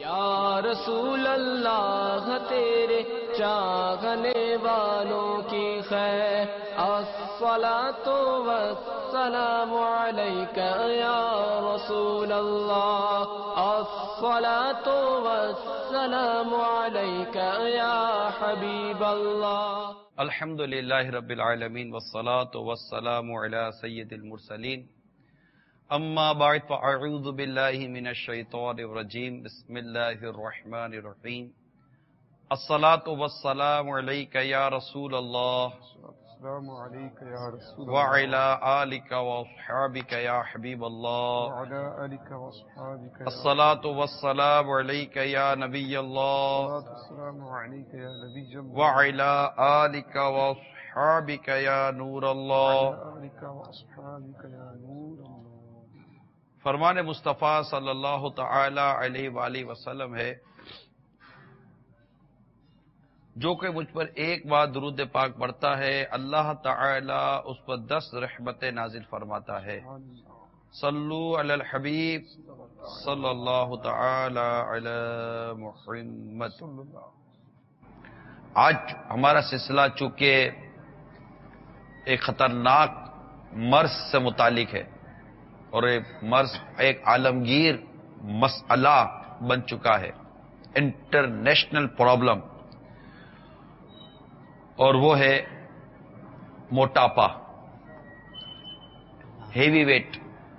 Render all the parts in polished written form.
یا رسول اللہ تیرے چاہنے والوں کی خیر، الصلاۃ والسلام علیک یا رسول اللہ، الصلاۃ والسلام علیک یا حبیب اللہ۔ الحمد للہ رب العالمین والصلاة والسلام علی سید المرسلین، اما بعد فاعوذ باللہ من الشیطان الرجیم، بسم اللہ الرحمن الرحیم۔ الصلاة والسلام علیک یا رسول اللہ السلام علیکم یا رسول اللہ وعلی آلک واصحابک یا حبیب اللہ۔ وعلی آلک واصحابک یا الصلاة والسلام علیک یا نبی اللہ السلام علیکم یا نبی اللہ وعلی آلک واصحابک یا نور اللہ۔ وعلی آلک واصحابک یا نور اللہ۔ فرمان مصطفیٰ صلی اللہ تعالی علیہ وآلہ وسلم ہے، جو کہ مجھ پر ایک بار درود پاک پڑھتا ہے اللہ تعالی اس پر 10 رحمتیں نازل فرماتا ہے۔ صلو علی الحبیب صلی اللہ تعالی علی محمد۔ آج ہمارا سلسلہ چونکہ ایک خطرناک مرض سے متعلق ہے، اور یہ مرض ایک عالمگیر مسئلہ بن چکا ہے، انٹرنیشنل پرابلم، اور وہ ہے موٹاپا، ہیوی ویٹ۔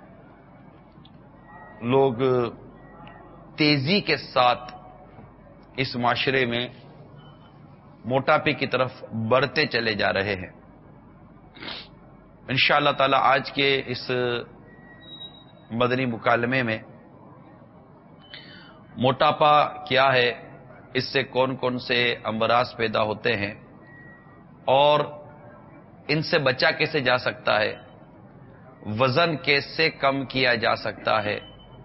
لوگ تیزی کے ساتھ اس معاشرے میں موٹاپے کی طرف بڑھتے چلے جا رہے ہیں۔ انشاءاللہ تعالی آج کے اس مدنی مکالمے میں موٹاپا کیا ہے، اس سے کون کون سے امراض پیدا ہوتے ہیں، اور ان سے بچا کیسے جا سکتا ہے، وزن کیسے کم کیا جا سکتا ہے۔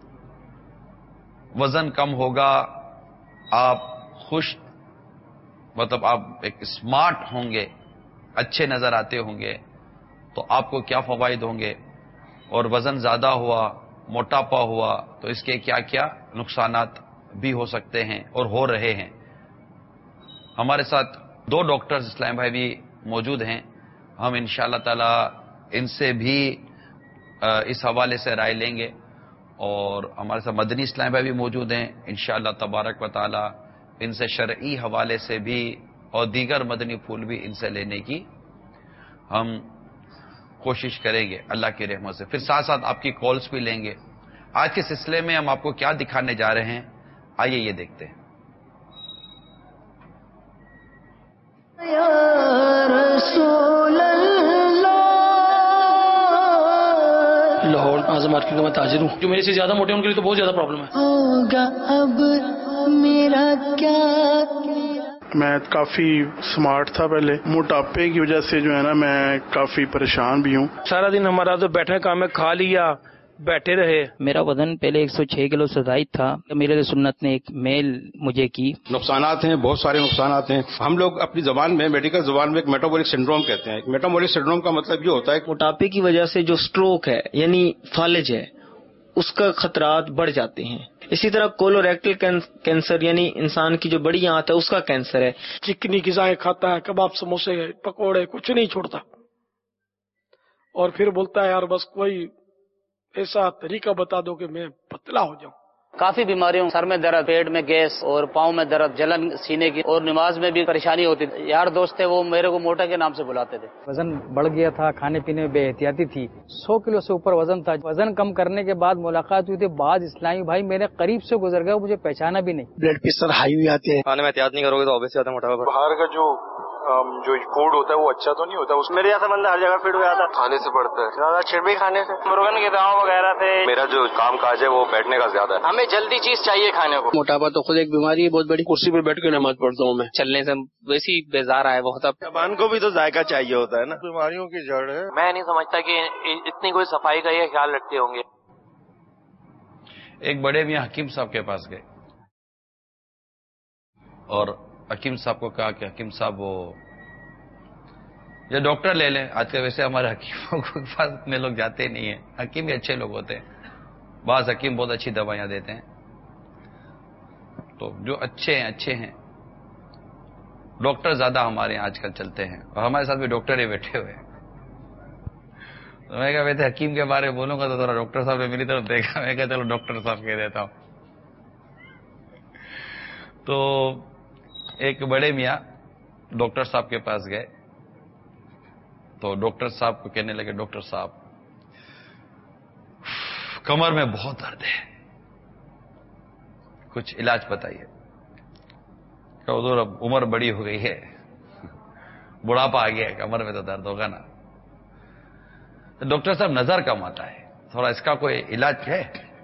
وزن کم ہوگا، آپ خوش، مطلب آپ ایک اسمارٹ ہوں گے، اچھے نظر آتے ہوں گے، تو آپ کو کیا فوائد ہوں گے، اور وزن زیادہ ہوا، موٹاپا ہوا تو اس کے کیا کیا نقصانات بھی ہو سکتے ہیں اور ہو رہے ہیں۔ ہمارے ساتھ 2 ڈاکٹرز اسلام بھائی بھی موجود ہیں، ہم انشاءاللہ تعالی ان سے بھی اس حوالے سے رائے لیں گے، اور ہمارے ساتھ مدنی اسلام بھائی بھی موجود ہیں، انشاءاللہ تبارک و تعالی ان سے شرعی حوالے سے بھی اور دیگر مدنی پھول بھی ان سے لینے کی ہم کوشش کریں گے اللہ کی رحمت سے۔ پھر ساتھ ساتھ آپ کی کالز بھی لیں گے۔ آج کے سلسلے میں ہم آپ کو کیا دکھانے جا رہے ہیں، آئیے یہ دیکھتے ہیں۔ یا رسول اللہ، لاہور اعظم مارکیٹ کا میں تاجر ہوں، جو میرے سے زیادہ موٹے ہیں ان کے لیے تو بہت زیادہ پرابلم ہے۔ ہوگا اب میرا کیا؟ میں کافی سمارٹ تھا پہلے، موٹاپے کی وجہ سے جو ہے نا میں کافی پریشان بھی ہوں۔ سارا دن ہمارا تو بیٹھنے کا کام ہے، کھا لیا بیٹھے رہے۔ میرا وزن پہلے 106 کلو سے زائد تھا۔ میرے سنت نے ایک میل مجھے کی۔ نقصانات ہیں، بہت سارے نقصانات ہیں۔ ہم لوگ اپنی زبان میں، میڈیکل زبان میں، ایک میٹابولک سنڈروم کہتے ہیں۔ میٹابولک سنڈروم کا مطلب یہ ہوتا ہے کہ موٹاپے کی وجہ سے جو سٹروک ہے یعنی فالج ہے، اس کا خطرات بڑھ جاتے ہیں۔ اسی طرح کولوریکٹل کینسر یعنی انسان کی جو بڑی آنت ہے اس کا کینسر ہے۔ چکنی غذائیں کھاتا ہے، کباب، سموسے، پکوڑے، کچھ نہیں چھوڑتا، اور پھر بولتا ہے یار بس کوئی ایسا طریقہ بتا دو کہ میں پتلا ہو جاؤں۔ کافی بیماریوں، سر میں درد، پیٹ میں گیس اور پاؤں میں درد، جلن سینے کی، اور نماز میں بھی پریشانی ہوتی تھی۔ یار دوست تھے وہ میرے کو موٹا کے نام سے بلاتے تھے۔ وزن بڑھ گیا تھا، کھانے پینے میں بے احتیاطی تھی، 100 کلو سے اوپر وزن تھا۔ وزن کم کرنے کے بعد ملاقات ہوئی تھی، بعض اسلامی بھائی میرے قریب سے گزر گئے، مجھے پہچانا بھی نہیں۔ بلڈ پریشر ہائی ہوئی آتے ہیں۔ کھانے میں احتیاط نہیں کرو گے تو obviously زیادہ موٹاپا۔ باہر کا جو فوڈ ہوتا ہے وہ اچھا تو نہیں ہوتا، اس میرے جیسا بندہ ہر جگہ فٹ ہو جاتا ہے، کھانے سے بڑھتا ہے، زیادہ چربی کھانے سے، مرغن کی دواؤں وغیرہ سے۔ میرا جو کام کاج ہے وہ بیٹھنے کا زیادہ ہے۔ ہمیں جلدی چیز چاہیے کھانے کو۔ موٹاپا تو خود ایک بیماری ہے بہت بڑی۔ کرسی پہ بیٹھ کے نماز پڑھتا ہوں میں، چلنے سے ویسی بیزار آئے بہت۔ اب زبان کو بھی تو ذائقہ چاہیے ہوتا ہے نا، بیماریوں کی جڑ ہے۔ میں نہیں سمجھتا کہ اتنی کوئی صفائی کا یہ خیال رکھتے ہوں گے۔ ایک بڑے میاں حکیم صاحب کے پاس گئے، اور حکیم صاحب کو کہا کہ حکیم صاحب وہ یہ ڈاکٹر لے لیں۔ آج کل ویسے ہمارے حکیموں کے پاس اتنے لوگ جاتے نہیں ہیں، حکیم بھی اچھے لوگ ہوتے ہیں، بعض حکیم بہت اچھی دوائیاں دیتے ہیں۔ تو جو اچھے ہیں ڈاکٹر زیادہ ہمارے یہاں آج کل چلتے ہیں، اور ہمارے ساتھ بھی ڈاکٹر ہی بیٹھے ہوئے ہیں. تو میں کہا ویسے حکیم کے بارے میں بولوں گا تو تھوڑا ڈاکٹر صاحب نے میری طرف دیکھا، میں کہا چلو ڈاکٹر صاحب کہہ دیتا ہوں. تو ایک بڑے میاں ڈاکٹر صاحب کے پاس گئے تو ڈاکٹر صاحب کو کہنے لگے ڈاکٹر صاحب کمر میں بہت درد ہے، کچھ علاج بتائیے. کہ حضور اب عمر بڑی ہو گئی ہے، بڑھاپا آ گیا ہے، کمر میں تو درد ہوگا نا. ڈاکٹر صاحب نظر کم آتا ہے، تھوڑا اس کا کوئی علاج ہے؟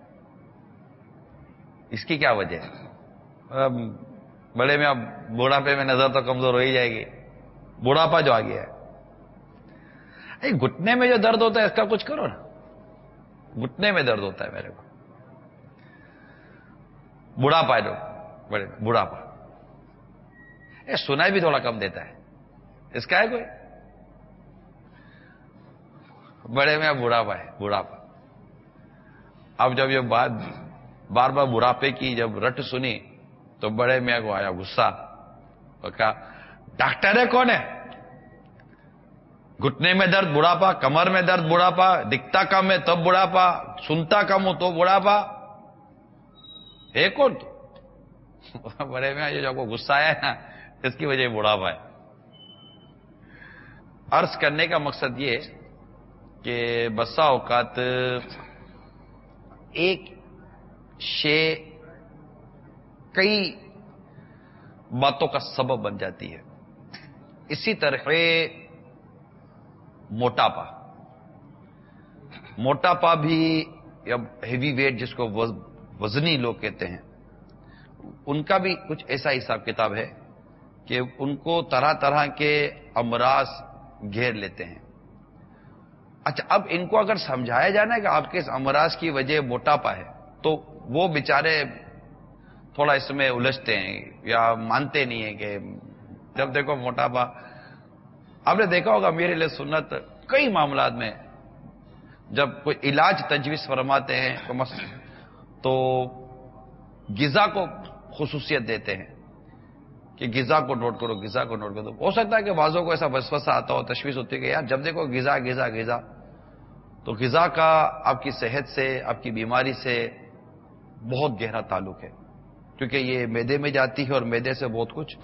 اس کی کیا وجہ ہے؟ بڑے میں اب بڑھاپے میں نظر تو کمزور ہو ہی جائے گی، بڑھاپا جو آ گیا ہے. گھٹنے میں جو درد ہوتا ہے اس کا کچھ کرو نا. گھٹنے میں درد ہوتا ہے میرے کو، بڑھاپا ہے جو بڑے بڑھاپا. سنائی بھی تھوڑا کم دیتا ہے، اس کا ہے کوئی؟ بڑے میں اب بڑھاپا ہے، بڑھاپا. اب جب یہ بات بار بار بڑھاپے کی جب رٹ سنی تو بڑے میاں کو آیا غصہ، اور کہا ڈاکٹر ہے کون ہے؟ گھٹنے میں درد بڑھاپا، کمر میں درد بڑھاپا، دکھتا کم ہے تب بڑھاپا، سنتا کم ہو تو بڑھاپا ہے کون؟ تو بڑے میاں جو آپ کو غصہ آیا ہے نا، اس کی وجہ بڑھاپا ہے. عرض کرنے کا مقصد یہ کہ بسا اوقات ایک شے کئی باتوں کا سبب بن جاتی ہے. اسی طرح موٹاپا بھی، یا ہیوی ویٹ جس کو وزنی لوگ کہتے ہیں، ان کا بھی کچھ ایسا حساب کتاب ہے کہ ان کو طرح طرح کے امراض گھیر لیتے ہیں. اچھا، اب ان کو اگر سمجھایا جائے نا کہ آپ کے اس امراض کی وجہ موٹاپا ہے، تو وہ بیچارے تھوڑا اس میں الجھتے ہیں یا مانتے نہیں ہیں. کہ جب دیکھو موٹاپا، آپ نے دیکھا ہوگا میرے لیے سنت کئی معاملات میں جب کوئی علاج تجویز فرماتے ہیں تو غذا کو خصوصیت دیتے ہیں کہ غذا کو نوٹ کرو، غذا کو نوٹ کرو. ہو سکتا ہے کہ بعضوں کو ایسا وسوسہ آتا ہو، تشویش ہوتی ہے کہ یار جب دیکھو غذا غذا غذا. تو غذا کا آپ کی صحت سے، آپ کی بیماری سے بہت گہرا تعلق ہے، کیونکہ یہ معدے میں جاتی ہے اور معدے سے بہت کچھ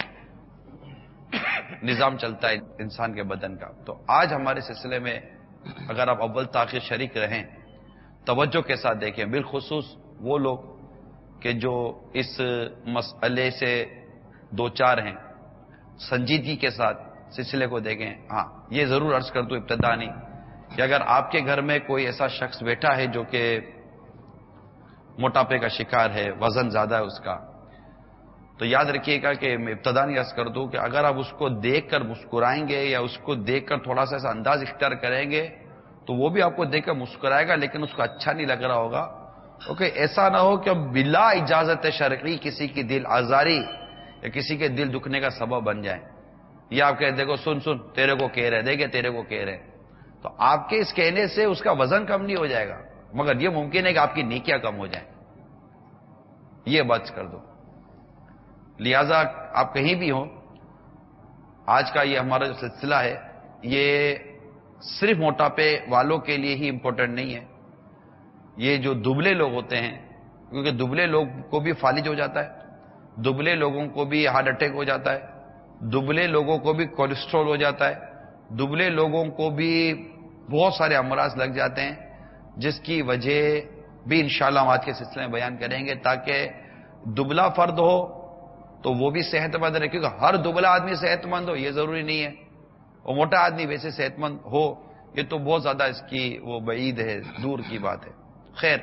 نظام چلتا ہے انسان کے بدن کا. تو آج ہمارے سلسلے میں اگر آپ اول تاخیر شریک رہیں، توجہ کے ساتھ دیکھیں، بالخصوص وہ لوگ کہ جو اس مسئلے سے دو چار ہیں، سنجیدگی کے ساتھ سلسلے کو دیکھیں. ہاں، یہ ضرور عرض کر دوں ابتدا نہیں کہ اگر آپ کے گھر میں کوئی ایسا شخص بیٹھا ہے جو کہ موٹاپے کا شکار ہے، وزن زیادہ ہے اس کا، تو یاد رکھیے گا کہ میں ابتدا نہیں عرض کر دوں کہ اگر آپ اس کو دیکھ کر مسکرائیں گے یا اس کو دیکھ کر تھوڑا سا ایسا انداز اختیار کریں گے تو وہ بھی آپ کو دیکھ کر مسکرائے گا، لیکن اس کو اچھا نہیں لگ رہا ہوگا. کیونکہ ایسا نہ ہو کہ بلا اجازت شرعی کسی کی دل آزاری یا کسی کے دل دکھنے کا سبب بن جائیں. یا آپ کہتے دیکھو سن تیرے کو کہہ رہے، دیکھے تیرے کو کہہ رہے، تو آپ کے اس کہنے سے اس کا وزن کم نہیں ہو جائے گا، مگر یہ ممکن ہے کہ آپ کی نیکیاں کم ہو جائیں. یہ بات کر دو. لہذا آپ کہیں بھی ہوں، آج کا یہ ہمارا جو سلسلہ ہے یہ صرف موٹاپے والوں کے لیے ہی امپورٹنٹ نہیں ہے. یہ جو دبلے لوگ ہوتے ہیں، کیونکہ دبلے لوگ کو بھی فالج ہو جاتا ہے، دبلے لوگوں کو بھی ہارٹ اٹیک ہو جاتا ہے، دبلے لوگوں کو بھی کولیسٹرول ہو جاتا ہے، دبلے لوگوں کو بھی بہت سارے امراض لگ جاتے ہیں، جس کی وجہ بھی انشاءاللہ ہم آج کے سلسلے میں بیان کریں گے، تاکہ دبلا فرد ہو تو وہ بھی صحت مند رہے. کیونکہ ہر دبلا آدمی صحت مند ہو یہ ضروری نہیں ہے، اور موٹا آدمی ویسے صحت مند ہو یہ تو بہت زیادہ اس کی وہ بعید ہے، دور کی بات ہے. خیر،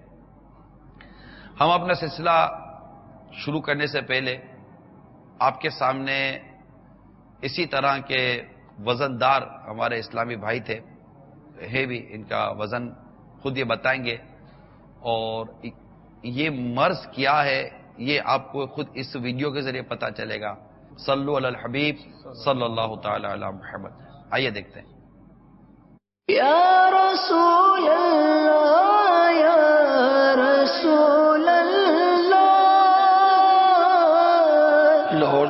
ہم اپنا سلسلہ شروع کرنے سے پہلے آپ کے سامنے اسی طرح کے وزن دار ہمارے اسلامی بھائی تھے، ہے بھی، ان کا وزن خود یہ بتائیں گے، اور یہ مرض کیا ہے یہ آپ کو خود اس ویڈیو کے ذریعے پتا چلے گا. صلو علی الحبیب صلی اللہ تعالی علی محمد. آئیے دیکھتے ہیں. یا رسول اللہ یا رسول اللہ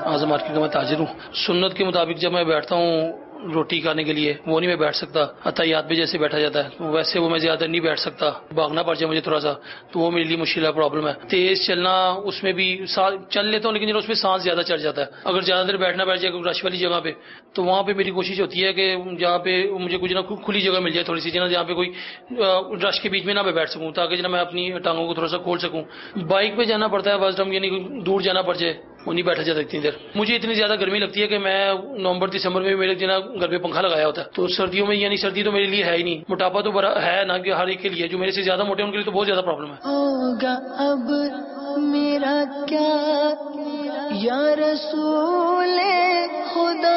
اعظم مارکیٹ کا میں تاجر ہوں. سنت کے مطابق جب میں بیٹھتا ہوں روٹی کھانے کے لیے وہ نہیں میں بیٹھ سکتا. عطیات پہ جیسے بیٹھا جاتا ہے ویسے وہ میں زیادہ نہیں بیٹھ سکتا. بھاگنا پڑ جائے مجھے تھوڑا سا تو وہ میرے لیے مشکل پرابلم ہے. تیز چلنا اس میں بھی چل لیتا ہوں لیکن اس میں سانس زیادہ چڑھ جاتا ہے. اگر زیادہ دیر بیٹھنا بیٹھ جائے رش والی جگہ پہ تو وہاں پہ میری کوشش ہوتی ہے کہ جہاں پہ مجھے کچھ نہ کھلی جگہ مل جائے تھوڑی سی جہاں پہ کوئی رش کے بیچ میں نہ میں بیٹھ سکوں تاکہ میں اپنی ٹانگوں کو تھوڑا سا کھول سکوں. بائک پہ جانا پڑتا ہے بس یعنی دور جانا پڑ جائے وہ نہیں بیٹھا جاتا اتنی دیر. مجھے اتنی زیادہ گرمی لگتی ہے کہ میں نومبر دسمبر میں میرے گھر پہ پنکھا لگایا ہوتا ہے تو سردیوں میں یعنی سردی تو میرے لیے ہے ہی نہیں. موٹاپا تو بڑا ہے نا کہ ہر ایک کے لیے جو میرے سے زیادہ موٹے ان کے لیے تو بہت زیادہ پرابلم ہے. ہوگا اب میرا کیا یا رسول خدا.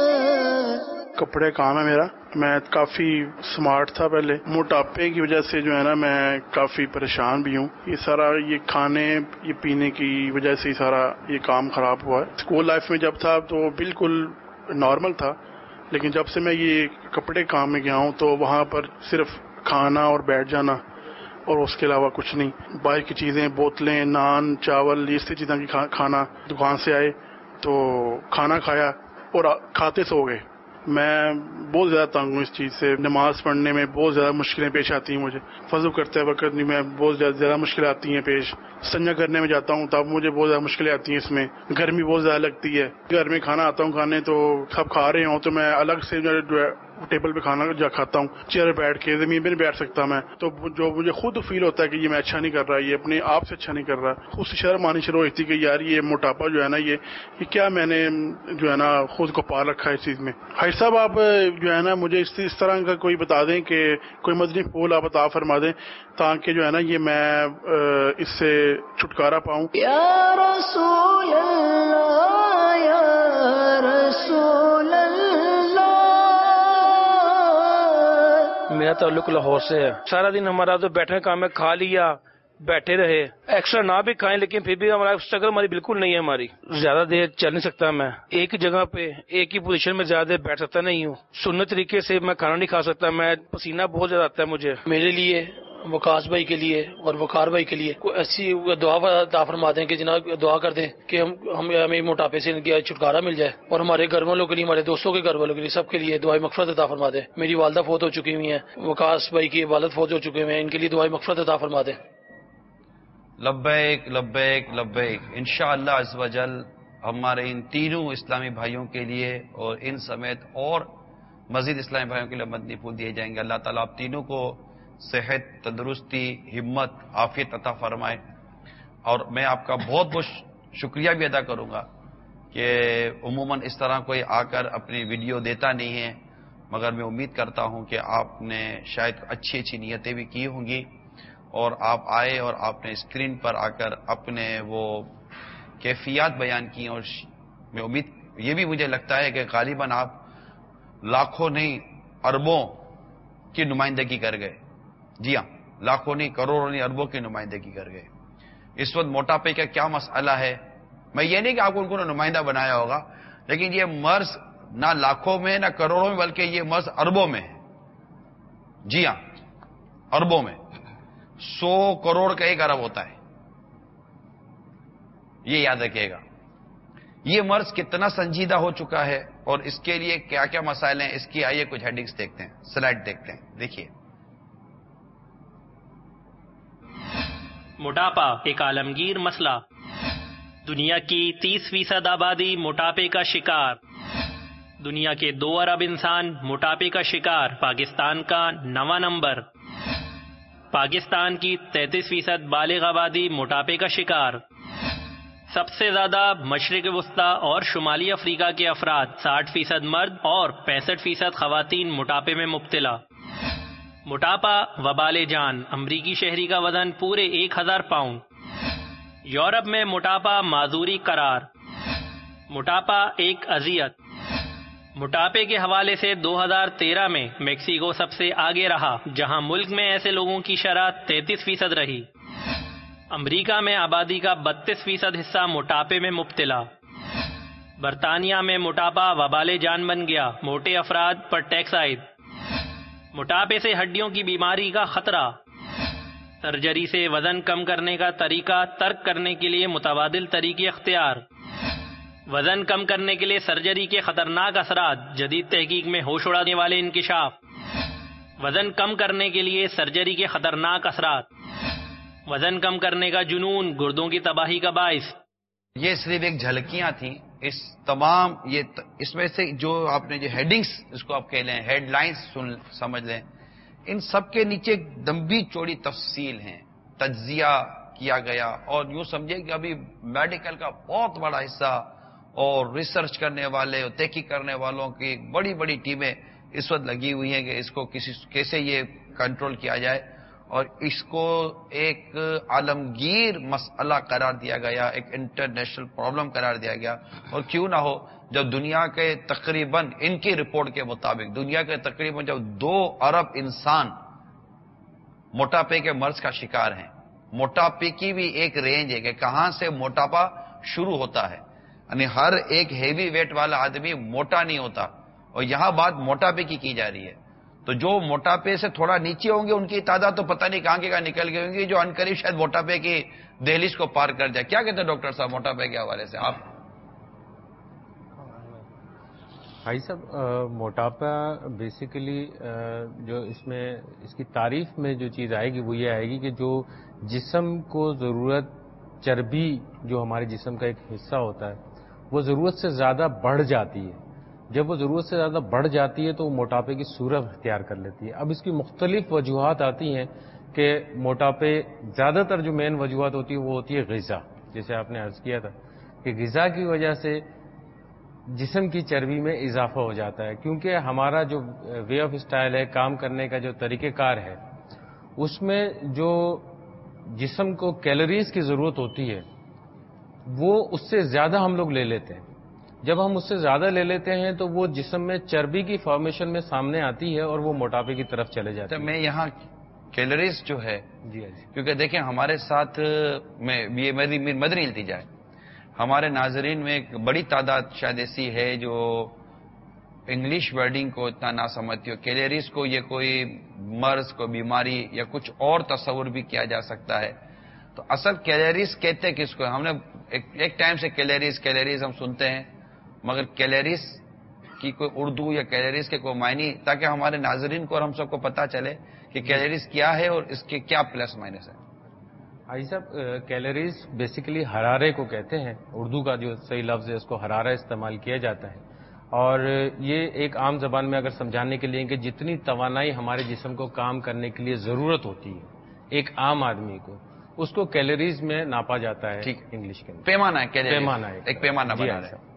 کپڑے کام ہے میرا. میں کافی سمارٹ تھا پہلے. موٹاپے کی وجہ سے جو ہے نا میں کافی پریشان بھی ہوں. یہ سارا یہ کھانے یہ پینے کی وجہ سے سارا یہ کام خراب ہوا ہے. اسکول لائف میں جب تھا تو بالکل نارمل تھا لیکن جب سے میں یہ کپڑے کام میں گیا ہوں تو وہاں پر صرف کھانا اور بیٹھ جانا اور اس کے علاوہ کچھ نہیں. باہر کی چیزیں بوتلیں نان چاول یہ سی چیزیں کی کھانا. دکان سے آئے تو کھانا کھایا اور کھاتے سو گئے. میں بہت زیادہ تنگ ہوں اس چیز سے. نماز پڑھنے میں بہت زیادہ مشکلیں پیش آتی ہیں مجھے. وضو کرتے وقت میں بہت زیادہ مشکلیں آتی ہیں پیش. سنجا کرنے میں جاتا ہوں تب مجھے بہت زیادہ مشکلیں آتی ہیں. اس میں گرمی بہت زیادہ لگتی ہے. گھر میں کھانا آتا ہوں کھانے تو سب کھا رہے ہوں تو میں الگ سے ٹیبل پہ کھانا جا کھاتا ہوں. چیئر پہ بیٹھ کے زمین پہ نہیں بیٹھ سکتا میں. تو جو مجھے خود فیل ہوتا ہے کہ یہ میں اچھا نہیں کر رہا, یہ اپنے آپ سے اچھا نہیں کر رہا. خود سے شرم آنی شروع ہوتی کہ یار یہ موٹاپا جو ہے نا یہ کیا میں نے جو ہے نا خود کو پال رکھا ہے اس چیز میں. حاجی صاحب آپ جو ہے نا مجھے اس طرح کا کوئی بتا دیں کہ کوئی مدنی پھول آپ عطا فرما دیں تاکہ جو ہے نا یہ میں اس سے چھٹکارا پاؤں. یا رسول اللہ یا رسول اللہ. میرا تعلق لاہور سے ہے. سارا دن ہمارا تو بیٹھنے کا کام ہے. کھا لیا بیٹھے رہے, ایکسٹرا نہ بھی کھائیں لیکن پھر بھی ہمارا اسٹرگل ہماری بالکل نہیں ہے. ہماری زیادہ دیر چل نہیں سکتا میں. ایک جگہ پہ ایک ہی پوزیشن میں زیادہ دیر بیٹھ سکتا نہیں ہوں. سنت طریقے سے میں کھانا نہیں کھا سکتا. میں پسینہ بہت زیادہ آتا ہے مجھے. میرے لیے وقاص بھائی کے لیے اور وقار بھائی کے لیے کوئی ایسی دعا عطا فرما دیں کہ جناب دعا کر دیں کہ ہمیں موٹاپے سے چھٹکارا مل جائے اور ہمارے گھر والوں کے لیے ہمارے دوستوں کے گھر والوں کے لیے سب کے لیے دعائیں مغفرت عطا فرما دیں. میری والدہ فوت ہو چکی ہوئی ہیں, وقاص بھائی کی والد فوت ہو چکے ہوئے ہیں, ان کے لیے دعائیں مغفرت عطا فرما دیں. لبیک لبیک لبیک. انشاءاللہ عز و جل ہمارے ان تینوں اسلامی بھائیوں کے لیے اور ان سمیت اور مزید اسلامی بھائیوں کے لیے مدنی پھول دیے جائیں گے. اللہ تعالیٰ آپ تینوں کو صحت, تندرستی, ہمت, عافیت عطا فرمائے. اور میں آپ کا بہت بہت شکریہ بھی ادا کروں گا کہ عموماً اس طرح کوئی آ کر اپنی ویڈیو دیتا نہیں ہے, مگر میں امید کرتا ہوں کہ آپ نے شاید اچھی اچھی نیتیں بھی کی ہوں گی اور آپ آئے اور آپ نے اسکرین پر آ کر اپنے وہ کیفیات بیان کی. اور میں امید یہ بھی مجھے لگتا ہے کہ غالباً آپ لاکھوں نہیں اربوں کی نمائندگی کر گئے. جی ہاں, لاکھوں نہیں کروڑوں نہیں اربوں کی نمائندگی کر گئے. اس وقت موٹاپے کا کیا مسئلہ ہے, میں یہ نہیں کہ آپ کو ان کو نمائندہ بنایا ہوگا, لیکن یہ مرض نہ لاکھوں میں نہ کروڑوں میں بلکہ یہ مرض اربوں میں ہے. جی ہاں, اربوں میں. 100 کروڑ کا 1 ارب ہوتا ہے, یہ یاد رکھیے گا. یہ مرض کتنا سنجیدہ ہو چکا ہے اور اس کے لیے کیا کیا مسائل ہیں, اس کی آئیے کچھ ہیڈنگز دیکھتے ہیں, سلائڈ دیکھتے ہیں. دیکھیے, موٹاپا ایک عالمگیر مسئلہ. دنیا کی 30% آبادی موٹاپے کا شکار. دنیا کے 2 ارب انسان موٹاپے کا شکار. پاکستان کا 9واں نمبر. پاکستان کی 33% بالغ آبادی موٹاپے کا شکار. سب سے زیادہ مشرق وسطی اور شمالی افریقہ کے افراد 60% مرد اور 65% خواتین موٹاپے میں مبتلا. موٹاپا وبال جان. امریکی شہری کا وزن پورے 1000 پاؤنڈ. یورپ میں موٹاپا معذوری قرار. موٹاپا ایک اذیت. موٹاپے کے حوالے سے 2013 میں میکسیکو سب سے آگے رہا, جہاں ملک میں ایسے لوگوں کی شرح 33% رہی. امریکہ میں آبادی کا 32% حصہ موٹاپے میں مبتلا. برطانیہ میں موٹاپا وبال جان بن گیا. موٹے افراد پر ٹیکس عائد. موٹاپے سے ہڈیوں کی بیماری کا خطرہ. سرجری سے وزن کم کرنے کا طریقہ ترک کرنے کے لیے متبادل طریقے اختیار. وزن کم کرنے کے لیے سرجری کے خطرناک اثرات، جدید تحقیق میں ہوش اڑانے والے انکشاف۔ وزن کم کرنے کے لیے سرجری کے خطرناک اثرات۔ وزن کم کرنے کا جنون گردوں کی تباہی کا باعث۔ یہ صرف ایک جھلکیاں تھیں، اس تمام اس میں سے جو آپ نے جو ہیڈنگز اس کو آپ کہہ لیں، ہیڈ لائنز سمجھ لیں، ان سب کے نیچے ایک لمبی چوڑی تفصیل ہیں، تجزیہ کیا گیا، اور یوں سمجھے کہ ابھی میڈیکل کا بہت بڑا حصہ اور ریسرچ کرنے والے اور تحقیق کرنے والوں کی ایک بڑی بڑی ٹیمیں اس وقت لگی ہوئی ہیں کہ اس کو کیسے یہ کنٹرول کیا جائے، اور اس کو ایک عالمگیر مسئلہ قرار دیا گیا، ایک انٹرنیشنل پرابلم قرار دیا گیا۔ اور کیوں نہ ہو، جب دنیا کے تقریباً ان کی رپورٹ کے مطابق دنیا کے تقریباً جب 2 ارب انسان موٹاپے کے مرض کا شکار ہیں۔ موٹاپے کی بھی ایک رینج ہے کہ کہاں سے موٹاپا شروع ہوتا ہے، یعنی ہر ایک ہیوی ویٹ والا آدمی موٹا نہیں ہوتا، اور یہاں بات موٹاپے کی جا رہی ہے۔ تو جو موٹاپے سے تھوڑا نیچے ہوں گے ان کی تعداد تو پتہ نہیں کہاں کے کہاں نکل گئی ہوں گی، جو عنقریب شاید موٹاپے کی دہلیز کو پار کر جائے۔ کیا کہتے ہیں ڈاکٹر صاحب موٹاپے کے حوالے سے آپ؟ بھائی صاحب، موٹاپا بیسیکلی جو اس کی تعریف میں جو چیز آئے گی وہ یہ آئے گی کہ جو جسم کو ضرورت چربی جو ہمارے جسم کا ایک حصہ ہوتا ہے وہ ضرورت سے زیادہ بڑھ جاتی ہے۔ جب وہ ضرورت سے زیادہ بڑھ جاتی ہے تو وہ موٹاپے کی صورت اختیار کر لیتی ہے۔ اب اس کی مختلف وجوہات آتی ہیں کہ موٹاپے زیادہ تر جو مین وجوہات ہوتی ہے وہ ہوتی ہے غذا، جیسے آپ نے عرض کیا تھا کہ غذا کی وجہ سے جسم کی چربی میں اضافہ ہو جاتا ہے، کیونکہ ہمارا جو وے آف اسٹائل ہے، کام کرنے کا جو طریقہ کار ہے، اس میں جو جسم کو کیلوریز کی ضرورت ہوتی ہے وہ اس سے زیادہ ہم لوگ لے لیتے ہیں۔ جب ہم اس سے زیادہ لے لیتے ہیں تو وہ جسم میں چربی کی فارمیشن میں سامنے آتی ہے اور وہ موٹاپے کی طرف چلے جاتے ہیں۔ میں یہاں کیلوریز جو ہے، کیونکہ دیکھیں ہمارے ساتھ یہ میری مدنی التجا ہے، ہمارے ناظرین میں ایک بڑی تعداد شاید ایسی ہے جو انگلش ورڈنگ کو اتنا نہ سمجھتی ہو۔ کیلوریز کو یہ کوئی مرض، کوئی بیماری یا کچھ اور تصور بھی کیا جا سکتا ہے۔ تو اصل کیلوریز کہتے کس کو؟ ہم نے ایک ٹائم سے کیلوریز ہم سنتے ہیں، مگر کیلوریز کی کوئی اردو یا کیلوریز کے کوئی معنی، تاکہ ہمارے ناظرین کو اور ہم سب کو پتہ چلے کہ کیلوریز کیا ہے اور اس کے کیا پلس مائنس ہے۔ بھائی صاحب، کیلوریز بیسیکلی حرارے کو کہتے ہیں، اردو کا جو صحیح لفظ ہے اس کو حرارہ استعمال کیا جاتا ہے، اور یہ ایک عام زبان میں اگر سمجھانے کے لیے کہ جتنی توانائی ہمارے جسم کو کام کرنے کے لیے ضرورت ہوتی ہے ایک عام آدمی کو، اس کو کیلوریز میں ناپا جاتا ہے انگلش کے اندر۔ پیمانہ ہے، پیمانہ ہے، ایک پیمانہ بنا رہے ہیں۔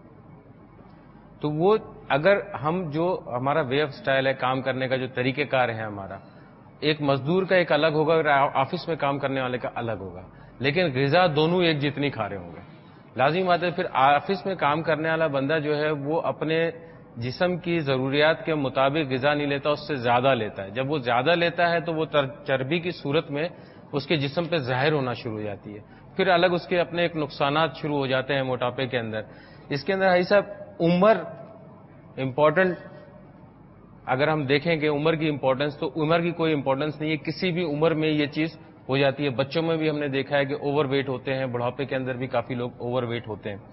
تو وہ اگر ہم جو ہمارا وے آف سٹائل ہے، کام کرنے کا جو طریقہ کار ہے ہمارا، ایک مزدور کا ایک الگ ہوگا اور آفس میں کام کرنے والے کا الگ ہوگا، لیکن غذا دونوں ایک جتنی کھا رہے ہوں گے۔ لازمی بات ہے پھر آفس میں کام کرنے والا بندہ جو ہے وہ اپنے جسم کی ضروریات کے مطابق غذا نہیں لیتا، اس سے زیادہ لیتا ہے۔ جب وہ زیادہ لیتا ہے تو وہ چربی کی صورت میں اس کے جسم پہ ظاہر ہونا شروع ہو جاتی ہے، پھر الگ اس کے اپنے ایک نقصانات شروع ہو جاتے ہیں موٹاپے کے اندر۔ اس کے اندر صاحب عمر امپورٹنٹ، اگر ہم دیکھیں کہ عمر کی امپورٹنس، تو عمر کی کوئی امپورٹنس نہیں ہے، کسی بھی عمر میں یہ چیز ہو جاتی ہے۔ بچوں میں بھی ہم نے دیکھا ہے کہ اوور ویٹ ہوتے ہیں، بڑھاپے کے اندر بھی کافی لوگ اوور ویٹ ہوتے ہیں۔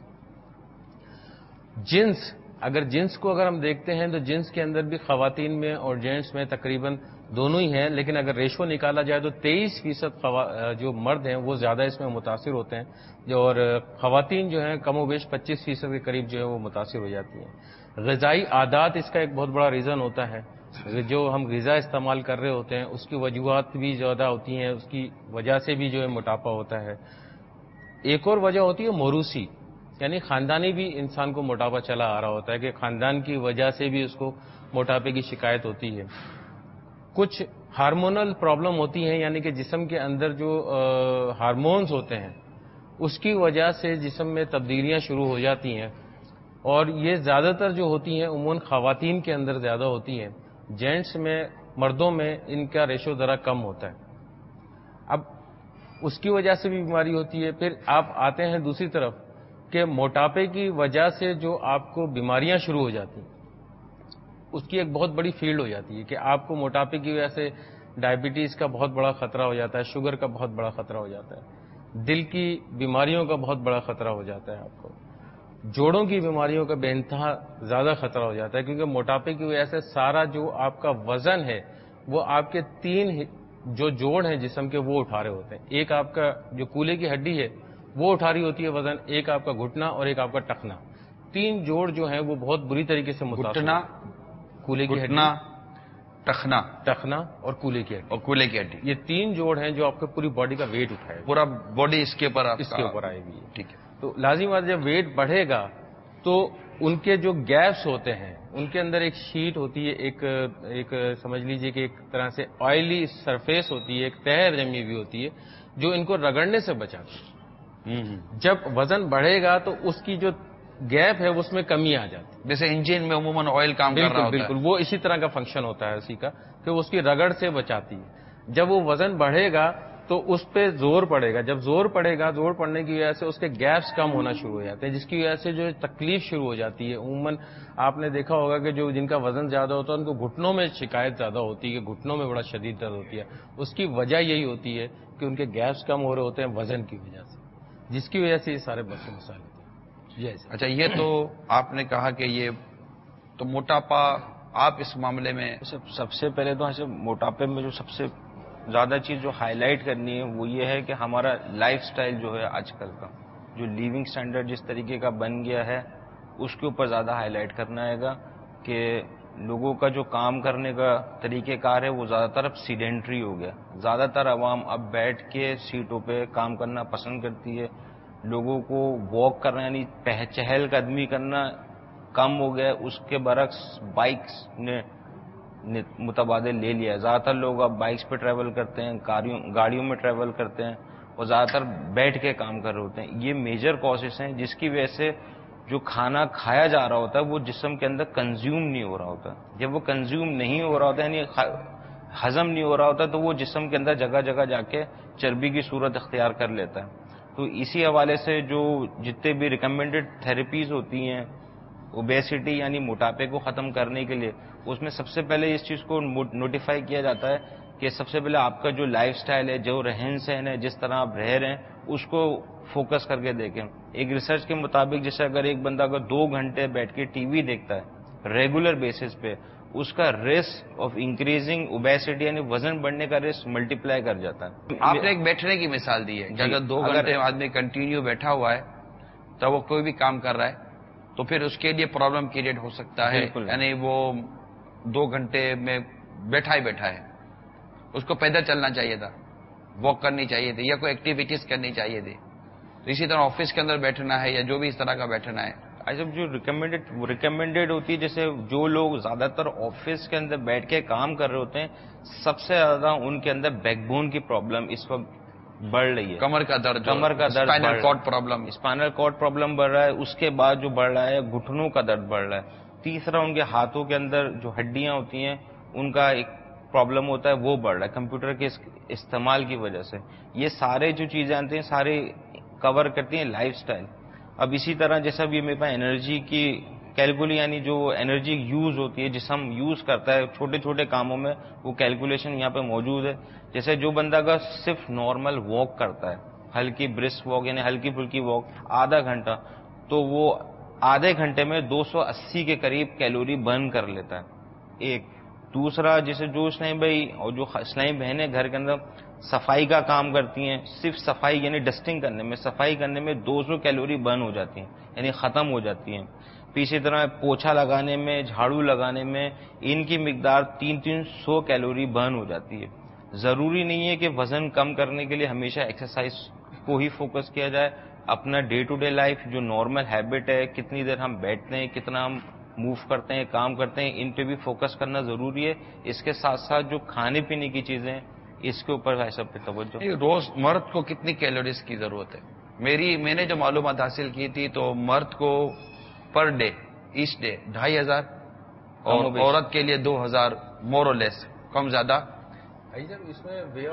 جنس کو اگر ہم دیکھتے ہیں تو جنس کے اندر بھی خواتین میں اور جینٹس میں تقریباً دونوں ہی ہیں، لیکن اگر ریشو نکالا جائے تو 23% جو مرد ہیں وہ زیادہ اس میں متاثر ہوتے ہیں، اور خواتین جو ہیں کم و بیش 25% کے قریب جو ہے وہ متاثر ہو جاتی ہیں۔ غذائی عادات اس کا ایک بہت بڑا ریزن ہوتا ہے، جو ہم غذا استعمال کر رہے ہوتے ہیں اس کی وجوہات بھی زیادہ ہوتی ہیں، اس کی وجہ سے بھی جو ہے موٹاپا ہوتا ہے۔ ایک اور وجہ ہوتی ہے موروثی، یعنی خاندانی بھی انسان کو موٹاپا چلا آ رہا ہوتا ہے کہ خاندان کی وجہ سے بھی اس کو موٹاپے کی شکایت ہوتی ہے۔ کچھ ہارمونل پرابلم ہوتی ہیں، یعنی کہ جسم کے اندر جو ہارمونز ہوتے ہیں اس کی وجہ سے جسم میں تبدیلیاں شروع ہو جاتی ہیں، اور یہ زیادہ تر جو ہوتی ہیں عموماً خواتین کے اندر زیادہ ہوتی ہیں، جینٹس میں، مردوں میں ان کا ریشو ذرا کم ہوتا ہے۔ اب اس کی وجہ سے بھی بیماری ہوتی ہے۔ پھر آپ آتے ہیں دوسری طرف کہ موٹاپے کی وجہ سے جو آپ کو بیماریاں شروع ہو جاتی ہیں اس کی ایک بہت بڑی فیلڈ ہو جاتی ہے کہ آپ کو موٹاپے کی وجہ سے ڈائبٹیز کا بہت بڑا خطرہ ہو جاتا ہے، شوگر کا بہت بڑا خطرہ ہو جاتا ہے، دل کی بیماریوں کا بہت بڑا خطرہ ہو جاتا ہے آپ کو۔ جوڑوں کی بیماریوں کا بے انتہا زیادہ خطرہ ہو جاتا ہے، کیونکہ موٹاپے کی وجہ سے سارا جو آپ کا وزن ہے وہ آپ کے 3 جو جوڑ ہیں جسم کے وہ اٹھا رہے ہوتے ہیں. ایک آپ کا جو کولے کی ہڈی ہے وہ اٹھا رہی ہوتی ہے وزن، ایک آپ کا گھٹنا اور ایک آپ کا ٹخنا. 3 جوڑ جو ہیں وہ بہت بری طریقے سے متاثر، گھٹنا، کولے کی ہڈی، ٹخنا اور کولے کی ہڈی. یہ 3 جوڑ ہیں جو آپ کے پوری باڈی کا ویٹ اٹھائے، پورا باڈی اس کے اوپر آئے گی. ٹھیک ہے. تو لازمی بات جب ویٹ بڑھے گا تو ان کے جو گیپس ہوتے ہیں ان کے اندر ایک شیٹ ہوتی ہے، ایک سمجھ لیجئے کہ ایک طرح سے آئلی سرفیس ہوتی ہے، ایک تہر جمی ہوئی ہوتی ہے جو ان کو رگڑنے سے بچاتی ہے. جب وزن بڑھے گا تو اس کی جو گیپ ہے اس میں کمی آ جاتی ہے. جیسے انجن میں عموماً آئل کام کر رہا ہوتا ہے، بالکل وہ اسی طرح کا فنکشن ہوتا ہے اسی کا کہ اس کی رگڑ سے بچاتی ہے. جب وہ وزن بڑھے گا تو اس پہ زور پڑے گا، جب زور پڑے گا، زور پڑنے کی وجہ سے اس کے گیپس کم ہونا شروع ہو جاتے ہیں، جس کی وجہ سے جو تکلیف شروع ہو جاتی ہے. عموماً آپ نے دیکھا ہوگا کہ جو جن کا وزن زیادہ ہوتا ہے ان کو گھٹنوں میں شکایت زیادہ ہوتی ہے، کہ گھٹنوں میں بڑا شدید درد ہوتی ہے. اس کی وجہ یہی ہوتی ہے کہ ان کے گیپس کم ہو رہے ہوتے ہیں وزن کی وجہ سے، جس کی وجہ سے یہ سارے مسائل ہوتے ہیں. اچھا، یہ تو آپ نے کہا کہ یہ تو موٹاپا، آپ اس معاملے میں سب سے پہلے تو موٹاپے میں جو سب سے زیادہ چیز جو ہائی لائٹ کرنی ہے وہ یہ ہے کہ ہمارا لائف سٹائل جو ہے آج کل کا جو لیونگ سٹینڈرڈ جس طریقے کا بن گیا ہے اس کے اوپر زیادہ ہائی لائٹ کرنا ہے گا کہ لوگوں کا جو کام کرنے کا طریقہ کار ہے وہ زیادہ تر اب سیڈینٹری ہو گیا. زیادہ تر عوام اب بیٹھ کے سیٹوں پہ کام کرنا پسند کرتی ہے. لوگوں کو واک کرنا یعنی چہل قدمی کرنا کم ہو گیا. اس کے برعکس بائکس نے متبادل لے لیا ہے. زیادہ تر لوگ اب بائکس پہ ٹریول کرتے ہیں، گاڑیوں میں ٹریول کرتے ہیں اور زیادہ تر بیٹھ کے کام کر رہے ہوتے ہیں. یہ میجر کازز ہیں جس کی وجہ سے جو کھانا کھایا جا رہا ہوتا ہے وہ جسم کے اندر کنزیوم نہیں ہو رہا ہوتا. جب وہ کنزیوم نہیں ہو رہا ہوتا یعنی ہضم نہیں ہو رہا ہوتا تو وہ جسم کے اندر جگہ جگہ جا کے چربی کی صورت اختیار کر لیتا ہے. تو اسی حوالے سے جو جتنے بھی ریکمینڈڈ تھراپیز ہوتی ہیں اوبیسٹی یعنی موٹاپے کو ختم کرنے کے لیے، اس میں سب سے پہلے اس چیز کو نوٹیفائی کیا جاتا ہے کہ سب سے پہلے آپ کا جو لائف سٹائل ہے، جو رہن سہن ہے، جس طرح آپ رہ رہے ہیں اس کو فوکس کر کے دیکھیں. ایک ریسرچ کے مطابق جیسے اگر ایک بندہ اگر 2 گھنٹے بیٹھ کے ٹی وی دیکھتا ہے ریگولر بیسس پہ، اس کا رسک آف انکریزنگ اوبیسٹی یعنی وزن بڑھنے کا رسک ملٹیپلائی کر جاتا ہے. آپ نے ایک بیٹھنے کی مثال دی ہے کہ اگر 2 گھنٹے آدمی کنٹینیو بیٹھا ہوا ہے تو وہ کوئی بھی کام کر رہا ہے تو پھر اس کے لیے پرابلم کریٹ ہو سکتا ہے. یعنی وہ 2 گھنٹے میں بیٹھا ہے، اس کو پیدل چلنا چاہیے تھا، واک کرنی چاہیے تھی یا کوئی ایکٹیویٹیز کرنی چاہیے تھی. تو اسی طرح آفس کے اندر بیٹھنا ہے یا جو بھی اس طرح کا بیٹھنا ہے. جب جو ریکمینڈڈ ہوتی ہے، جیسے جو لوگ زیادہ تر آفس کے اندر بیٹھ کے کام کر رہے ہوتے ہیں سب سے زیادہ ان کے اندر بیک بون کی پرابلم اس وقت بڑھ رہی ہے. کمر کا درد، اسپائنل کارڈ پرابلم بڑھ رہا ہے. اس کے بعد جو بڑھ رہا ہے گھٹنوں کا درد بڑھ رہا ہے. تیسرا ان کے ہاتھوں کے اندر جو ہڈیاں ہوتی ہیں ان کا ایک پرابلم ہوتا ہے وہ بڑھ رہا ہے کمپیوٹر کے استعمال کی وجہ سے. یہ سارے جو چیزیں آتی ہیں سارے کور کرتی ہیں لائف سٹائل. اب اسی طرح جیسا بھی میرے پاس انرجی کی کیلکولی یعنی جو انرجی یوز ہوتی ہے جسم یوز کرتا ہے چھوٹے چھوٹے کاموں میں وہ کیلکولیشن یہاں پہ موجود ہے. جیسے جو بندہ کا صرف نارمل واک کرتا ہے، ہلکی برسک واک یعنی ہلکی پھلکی واک آدھا گھنٹہ، تو وہ آدھے گھنٹے میں 280 کے قریب کیلوری برن کر لیتا ہے. ایک دوسرا جیسے جو اسلامی بھائی اور جو اسلامی بہنیں گھر کے اندر صفائی کا کام کرتی ہیں، صرف صفائی یعنی ڈسٹنگ کرنے میں، صفائی کرنے میں 200 کیلوری برن ہو جاتی ہیں یعنی ختم ہو جاتی ہیں. اسی طرح پوچھا لگانے میں، جھاڑو لگانے میں ان کی مقدار 300 کیلوری برن ہو جاتی ہے. ضروری نہیں ہے کہ وزن کم کرنے کے لیے ہمیشہ ایکسرسائز کو ہی فوکس کیا جائے. اپنا ڈے ٹو ڈے لائف جو نارمل ہیبٹ ہے، کتنی دیر ہم بیٹھتے ہیں، کتنا ہم موو کرتے ہیں، کام کرتے ہیں، ان پہ بھی فوکس کرنا ضروری ہے. اس کے ساتھ ساتھ جو کھانے پینے کی چیزیں اس کے اوپر ایسا پہ توجہ. روز مرد کو کتنی کیلوریز کی ضرورت ہے؟ میں نے جو معلومات حاصل کی تھی تو مرد کو پر ڈے ایچ ڈے 2500 اور عورت کے لیے 2000 مور اور لیس، کم زیادہ. اس میں وے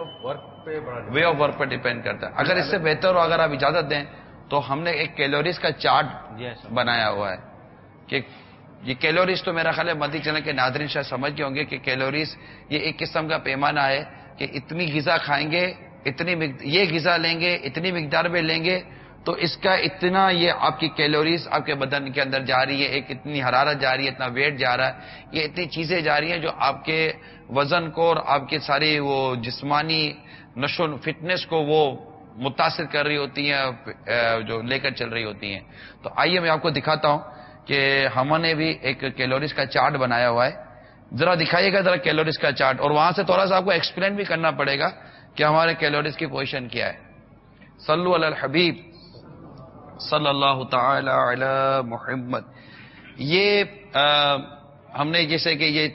آف ورک پر ڈیپینڈ کرتا ہے. اگر اس سے بہتر ہو، اگر آپ اجازت دیں تو ہم نے ایک کیلوریز کا چارٹ بنایا ہوا ہے کہ یہ کیلوریز تو میرا خیال ہے مدی چینل کے ناظرین شاید سمجھ گئے ہوں گے کہ کیلوریز یہ ایک قسم کا پیمانہ ہے کہ اتنی غذا کھائیں گے، یہ غذا لیں گے، اتنی مقدار میں لیں گے تو اس کا اتنا یہ آپ کی کیلوریز آپ کے بدن کے اندر جا رہی ہے، ایک اتنی حرارت جا رہی ہے، اتنا ویٹ جا رہا ہے، یہ اتنی چیزیں جا رہی ہیں جو آپ کے وزن کو اور آپ کے ساری وہ جسمانی نشو فٹنس کو وہ متاثر کر رہی ہوتی ہیں، جو لے کر چل رہی ہوتی ہیں. تو آئیے میں آپ کو دکھاتا ہوں کہ ہم نے بھی ایک کیلوریز کا چارٹ بنایا ہوا ہے. ذرا دکھائیے گا ذرا کیلوریز کا چارٹ، اور وہاں سے تھوڑا سا آپ کو ایکسپلین بھی کرنا پڑے گا کہ ہمارے کیلوریز کی پوزیشن کیا ہے. صلو علی الحبیب صلی اللہ تعالی علی محمد. یہ ہم نے جیسے کہ یہ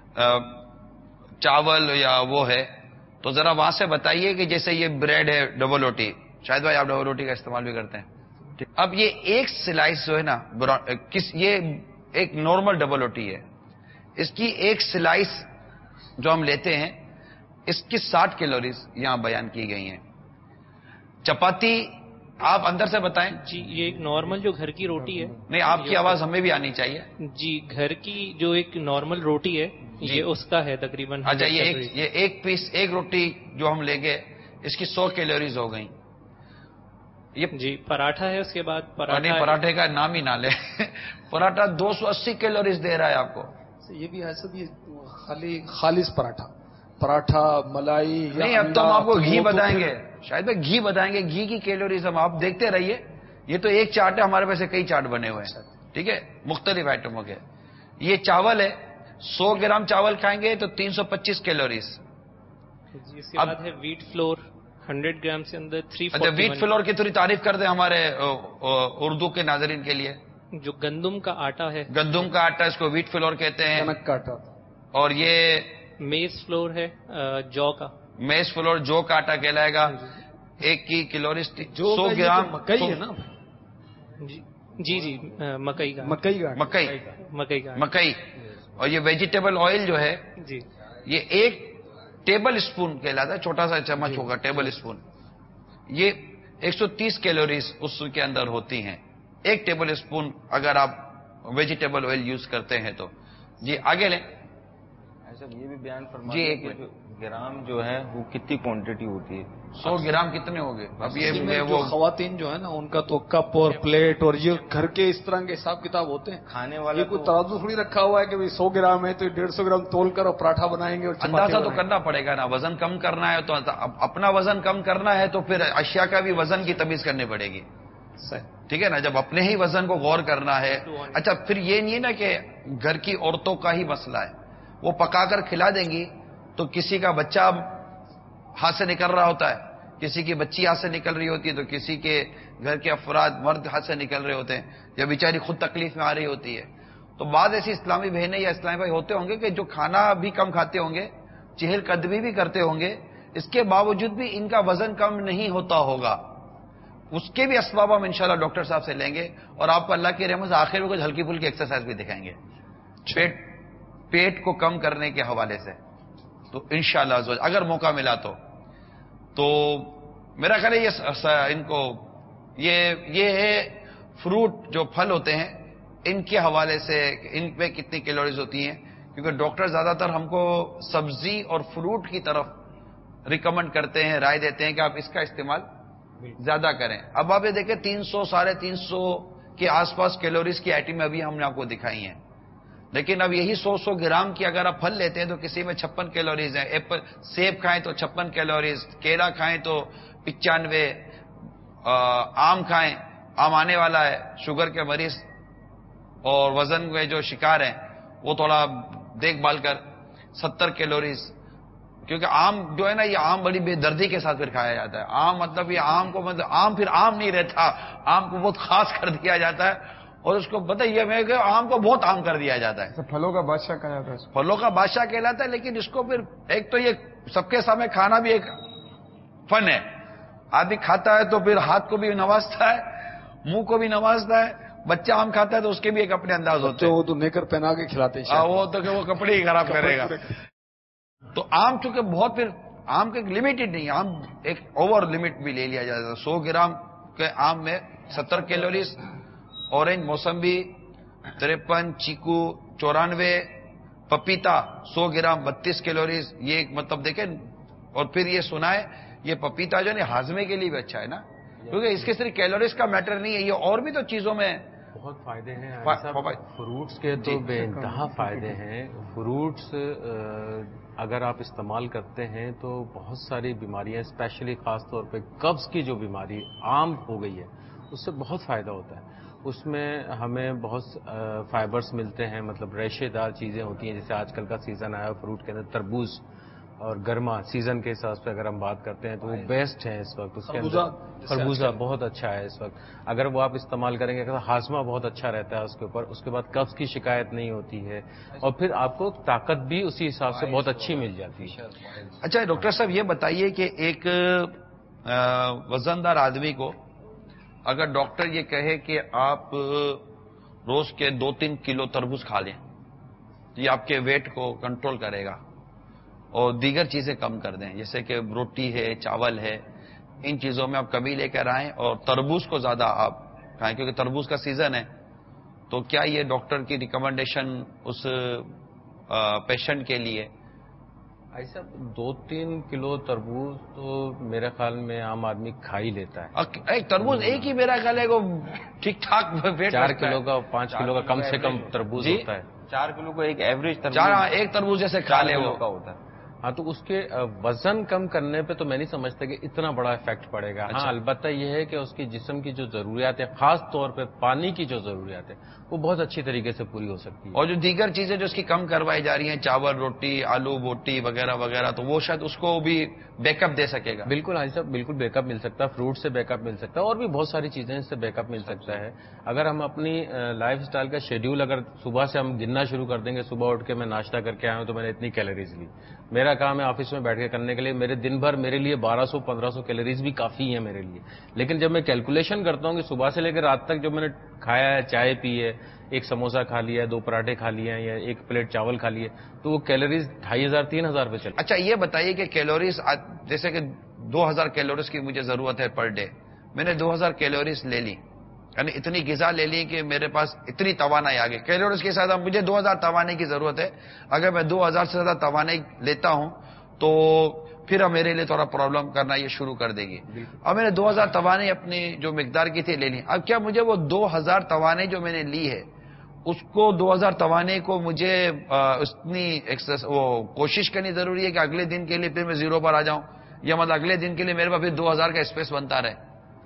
چاول یا وہ ہے، تو ذرا وہاں سے بتائیے کہ جیسے یہ بریڈ ہے ڈبل روٹی، شاید بھائی آپ ڈبل روٹی کا استعمال بھی کرتے ہیں. اب یہ ایک سلائس جو ہے نا، یہ ایک نارمل ڈبل روٹی ہے، اس کی ایک سلائس جو ہم لیتے ہیں اس کی 60 کیلوریز یہاں بیان کی گئی ہیں. چپاتی آپ اندر سے بتائیں. جی یہ ایک نارمل جو گھر کی روٹی ہے. نہیں، آپ کی آواز ہمیں بھی آنی چاہیے. جی گھر کی جو ایک نارمل روٹی ہے یہ اس کا ہے تقریباً. اچھا، یہ ایک پیس ایک روٹی جو ہم لیں گے اس کی 100 کیلوریز ہو گئی. یہ جی پراٹھا ہے، اس کے بعد پراٹھے کا نام ہی نہ لے. پراٹھا 280 کیلوریز دے رہا ہے آپ کو. یہ بھی ہے سب، یہ خالص پراٹھا ملائی. نہیں، اب تو ہم آپ کو گھی بتائیں گے، شاید میں گھی بتائیں گے. گھی کی کیلوریز ہم آپ دیکھتے رہیے. یہ تو ایک چارٹ ہے، ہمارے پاس کئی چارٹ بنے ہوئے ہیں، ٹھیک ہے، مختلف آئٹموں کے. یہ چاول ہے، 100 گرام چاول کھائیں گے تو 325 کیلوریز. اس کے بعد ہے ویٹ فلور، 100 گرام سے اندر 341. اچھا، ویٹ فلور کی تھوڑی تعریف کر دیں ہمارے اردو کے ناظرین کے لیے. جو گندم کا آٹا ہے، گندم کا آٹا، اس کو ویٹ فلور کہتے ہیں. کنک کا آٹا. اور یہ میز فلور ہے، جو کا. میز فلور جو کا آٹا کہلائے گا. ایک کی کیلوریز 100 گرام. مکئی ہے نا. جی مکئی کا. مکئی. اور یہ ویجیٹیبل آئل جو ہے جی یہ 1 ٹیبل اسپون کہلاتا ہے، چھوٹا سا چمچ ہوگا ٹیبل اسپون. یہ 130 کیلوریز اس کے اندر ہوتی ہیں. 1 ٹیبل اسپون اگر آپ ویجیٹیبل آئل یوز کرتے ہیں تو. جی آگے لیں. یہ بھی بیان فرمائیں. جی ایک گرام جو ہے وہ کتنی کوانٹٹی ہوتی ہے؟ 100 گرام کتنے ہو گئے؟ اب یہ وہ خواتین جو ہے نا ان کا تو کپ اور پلیٹ اور یہ گھر کے اس طرح کے حساب کتاب ہوتے ہیں. کھانے والے یہ کوئی ترازو تھوڑی رکھا ہوا ہے کہ 100 گرام ہے تو 150 گرام تول کر اور پراٹھا بنائیں گے. اور اندازہ تو کرنا پڑے گا نا. وزن کم کرنا ہے تو اپنا وزن کم کرنا ہے تو پھر اشیاء کا بھی وزن کی تمیز کرنی پڑے گی. ٹھیک ہے نا، جب اپنے ہی وزن کو غور کرنا ہے. اچھا، پھر یہ نہیں نا کہ گھر کی عورتوں کا ہی مسئلہ ہے، وہ پکا کر کھلا دیں گی تو کسی کا بچہ ہاتھ سے نکل رہا ہوتا ہے، کسی کی بچی ہاتھ سے نکل رہی ہوتی ہے، تو کسی کے گھر کے افراد مرد ہاتھ سے نکل رہے ہوتے ہیں، یا بیچاری خود تکلیف میں آ رہی ہوتی ہے. تو بعض ایسی اسلامی بہنیں یا اسلامی بھائی ہوتے ہوں گے کہ جو کھانا بھی کم کھاتے ہوں گے، چہل قدمی بھی کرتے ہوں گے، اس کے باوجود بھی ان کا وزن کم نہیں ہوتا ہوگا. اس کے بھی اسباب ہم انشاءاللہ ڈاکٹر صاحب سے لیں گے، اور آپ کو اللہ کی رحمت سے آخر میں کچھ ہلکی پھلکی ایکسرسائز بھی دکھائیں گے پیٹ کو کم کرنے کے حوالے سے. تو انشاءاللہ اگر موقع ملا تو میرا خیال ہے ان کو یہ ہے فروٹ جو پھل ہوتے ہیں ان کے حوالے سے ان پہ کتنی کیلوریز ہوتی ہیں، کیونکہ ڈاکٹر زیادہ تر ہم کو سبزی اور فروٹ کی طرف ریکمنڈ کرتے ہیں، رائے دیتے ہیں کہ آپ اس کا استعمال زیادہ کریں. اب آپ یہ دیکھیں 300 350 کے آس پاس کیلوریز کی آئٹم ابھی ہم نے آپ کو دکھائی ہیں، لیکن اب یہی 100 گرام کی اگر آپ پھل لیتے ہیں تو کسی میں 56 کیلوریز ہیں. ایپل سیب کھائیں تو 56 کیلوریز، کیلا کھائیں تو 95، آم کھائیں، آم آنے والا ہے، شوگر کے مریض اور وزن میں جو شکار ہیں وہ تھوڑا دیکھ بھال کر 70 کیلوریز. کیونکہ آم جو ہے نا، یہ آم بڑی بے دردی کے ساتھ پھر کھایا جاتا ہے. آم مطلب یہ آم کو آم پھر آم نہیں رہتا، آم کو بہت خاص کر دیا جاتا ہے، اور اس کو پتہ یہ ہے کہ آم کو بہت عام کر دیا جاتا ہے. پھلوں کا بادشاہ کہا جاتا ہے. پھلوں کا بادشاہ کہلاتا ہے، لیکن اس کو پھر ایک تو یہ سب کے سامنے کھانا بھی ایک فن ہے. آدمی کھاتا ہے تو پھر ہاتھ کو بھی نوازتا ہے، منہ کو بھی نوازتا ہے. بچہ آم کھاتا ہے تو اس کے بھی ایک اپنے انداز ہوتے ہیں. وہ تو نیکر پہنا کے کھلاتے ہیں، وہ تو کہ وہ کپڑے ہی خراب کرے گا. تو آم چونکہ بہت، پھر آم کا ایک لمیٹڈ نہیں، آم ایک اوور لمٹ بھی لے لیا جاتا ہے. 100 گرام کے آم میں 70 کیلوریز، اورنج موسمبی 53، چیکو 94، پپیتا 100 گرام 32 کیلوریز. یہ ایک مطلب دیکھیں. اور پھر یہ سنا ہے یہ پپیتا جو ہے ہاضمے کے لیے بھی اچھا ہے نا. کیونکہ اس کے صرف کیلوریز کا میٹر نہیں ہے، یہ اور بھی تو چیزوں میں بہت فائدے ہیں فروٹس کے تو بے انتہا فائدے ہیں. فروٹس اگر آپ استعمال کرتے ہیں تو بہت ساری بیماریاں اسپیشلی خاص طور پہ قبض کی جو بیماری عام ہو گئی ہے اس سے بہت فائدہ ہوتا ہے. اس میں ہمیں بہت فائبرز ملتے ہیں، مطلب ریشے دار چیزیں ہوتی ہیں. جیسے آج کل کا سیزن آیا فروٹ کے اندر تربوز اور گرما سیزن کے حساب سے اگر ہم بات کرتے ہیں تو وہ بیسٹ ہے اس وقت. اس کے اندر خربوزہ بہت اچھا ہے اس وقت، اگر وہ آپ استعمال کریں گے ہاضمہ بہت اچھا رہتا ہے اس کے اوپر. اس کے بعد قبض کی شکایت نہیں ہوتی ہے اور پھر آپ کو طاقت بھی اسی حساب سے بہت اچھی مل جاتی ہے. اچھا ڈاکٹر صاحب یہ بتائیے کہ ایک وزن دار آدمی کو اگر ڈاکٹر یہ کہے کہ آپ روز کے 2-3 کلو تربوز کھا لیں تو یہ آپ کے ویٹ کو کنٹرول کرے گا اور دیگر چیزیں کم کر دیں، جیسے کہ روٹی ہے، چاول ہے، ان چیزوں میں آپ کمی لے کر آئیں اور تربوز کو زیادہ آپ کھائیں کیونکہ تربوز کا سیزن ہے. تو کیا یہ ڈاکٹر کی ریکمنڈیشن اس پیشنٹ کے لیے؟ ایسا 2-3 کلو تربوز تو میرے خیال میں عام آدمی کھا ہی لیتا ہے. ایک تربوز ایک ہی میرا خیال ہے وہ ٹھیک ٹھاک ویٹ 4 کلو کا 5 کلو کا کم سے کم تربوز ہوتا ہے. 4 کلو کو ایک ایوریج ایک تربوز جیسے کھا لے وہ کا ہوتا ہے. ہاں تو اس کے وزن کم کرنے پہ تو میں نہیں سمجھتا کہ اتنا بڑا افیکٹ پڑے گا. ہاں البتہ یہ ہے کہ اس کی جسم کی جو ضروریات ہے خاص طور پہ پانی کی جو ضروریات ہے وہ بہت اچھی طریقے سے پوری ہو سکتی ہے. اور جو دیگر چیزیں جو اس کی کم کروائی جا رہی ہیں چاول روٹی آلو بوٹی وغیرہ وغیرہ تو وہ شاید اس کو بھی بیک اپ دے سکے گا. بالکل حاجی صاحب بالکل بیک اپ مل سکتا ہے، فروٹ سے بیک اپ مل سکتا ہے اور بھی بہت ساری چیزیں اس سے بیک اپ مل سکتا ہے. اگر ہم اپنی لائف سٹائل کا شیڈیول اگر صبح سے ہم گننا شروع کر دیں گے، صبح اٹھ کے میں ناشتہ کر کے آیا ہوں تو میں نے اتنی کیلوریز لی، میرا کام ہے آفس میں بیٹھ کے کرنے کے لیے میرے دن بھر میرے لیے 1200-1500 کیلوریز بھی کافی ہیں میرے لیے. لیکن جب میں کیلکولیشن کرتا ہوں کہ صبح سے لے کے رات تک جو میں نے کھایا ہے، چائے پی ہے، ایک سموسہ کھا لیا ہے، 2 پراٹھے کھا لیے ہیں یا 1 پلیٹ چاول کھا لیے تو وہ کیلوریز 2500-3000 پہ چلے. اچھا یہ بتائیے کہ کیلوریز جیسے کہ 2000 کیلوریز کی مجھے ضرورت ہے پر ڈے، میں نے 2000 کیلوریز لے لی، یعنی اتنی غذا لے لی کہ میرے پاس اتنی توانائی آ گئی. کیلوریز کے ساتھ مجھے 2000 توانائی کی ضرورت ہے. اگر میں 2000 سے زیادہ توانائی لیتا ہوں تو پھر اب میرے لیے تھوڑا پرابلم کرنا یہ شروع کر دے گی. اب میں نے 2000 توانائی اپنی جو مقدار کی تھی لے لی. اب کیا مجھے وہ 2000 توانائی جو میں نے لی ہے اس کو 2000 توانائی کو مجھے اتنی وہ کوشش کرنی ضروری ہے کہ اگلے دن کے لیے پھر میں زیرو پر آ جاؤں، یا مطلب اگلے دن کے لیے میرے پاس پھر 2000 کا اسپیس بنتا رہے؟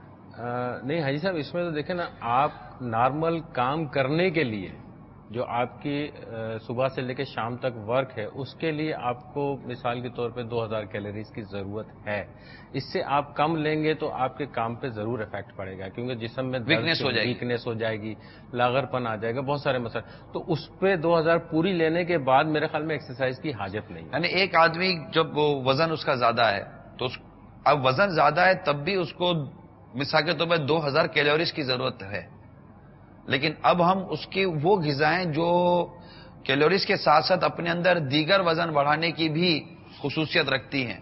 نہیں حاجی صاحب اس میں تو دیکھیں نا، آپ نارمل کام کرنے کے لیے جو آپ کی صبح سے لے کے شام تک ورک ہے اس کے لیے آپ کو مثال کے طور پہ 2000 کیلوریز کی ضرورت ہے. اس سے آپ کم لیں گے تو آپ کے کام پہ ضرور افیکٹ پڑے گا کیونکہ جسم میں ویکنیس ہو جائے گی، لاغر پن آ جائے گا، بہت سارے مسائل. تو اس پہ 2000 پوری لینے کے بعد میرے خیال میں ایکسرسائز کی حاجت نہیں. یعنی ایک آدمی جب وہ وزن اس کا زیادہ ہے تو اب وزن زیادہ ہے تب بھی اس کو مثال کے طور پہ 2000 کیلوریز کی ضرورت ہے، لیکن اب ہم اس کی وہ غذائیں جو کیلوریز کے ساتھ ساتھ اپنے اندر دیگر وزن بڑھانے کی بھی خصوصیت رکھتی ہیں،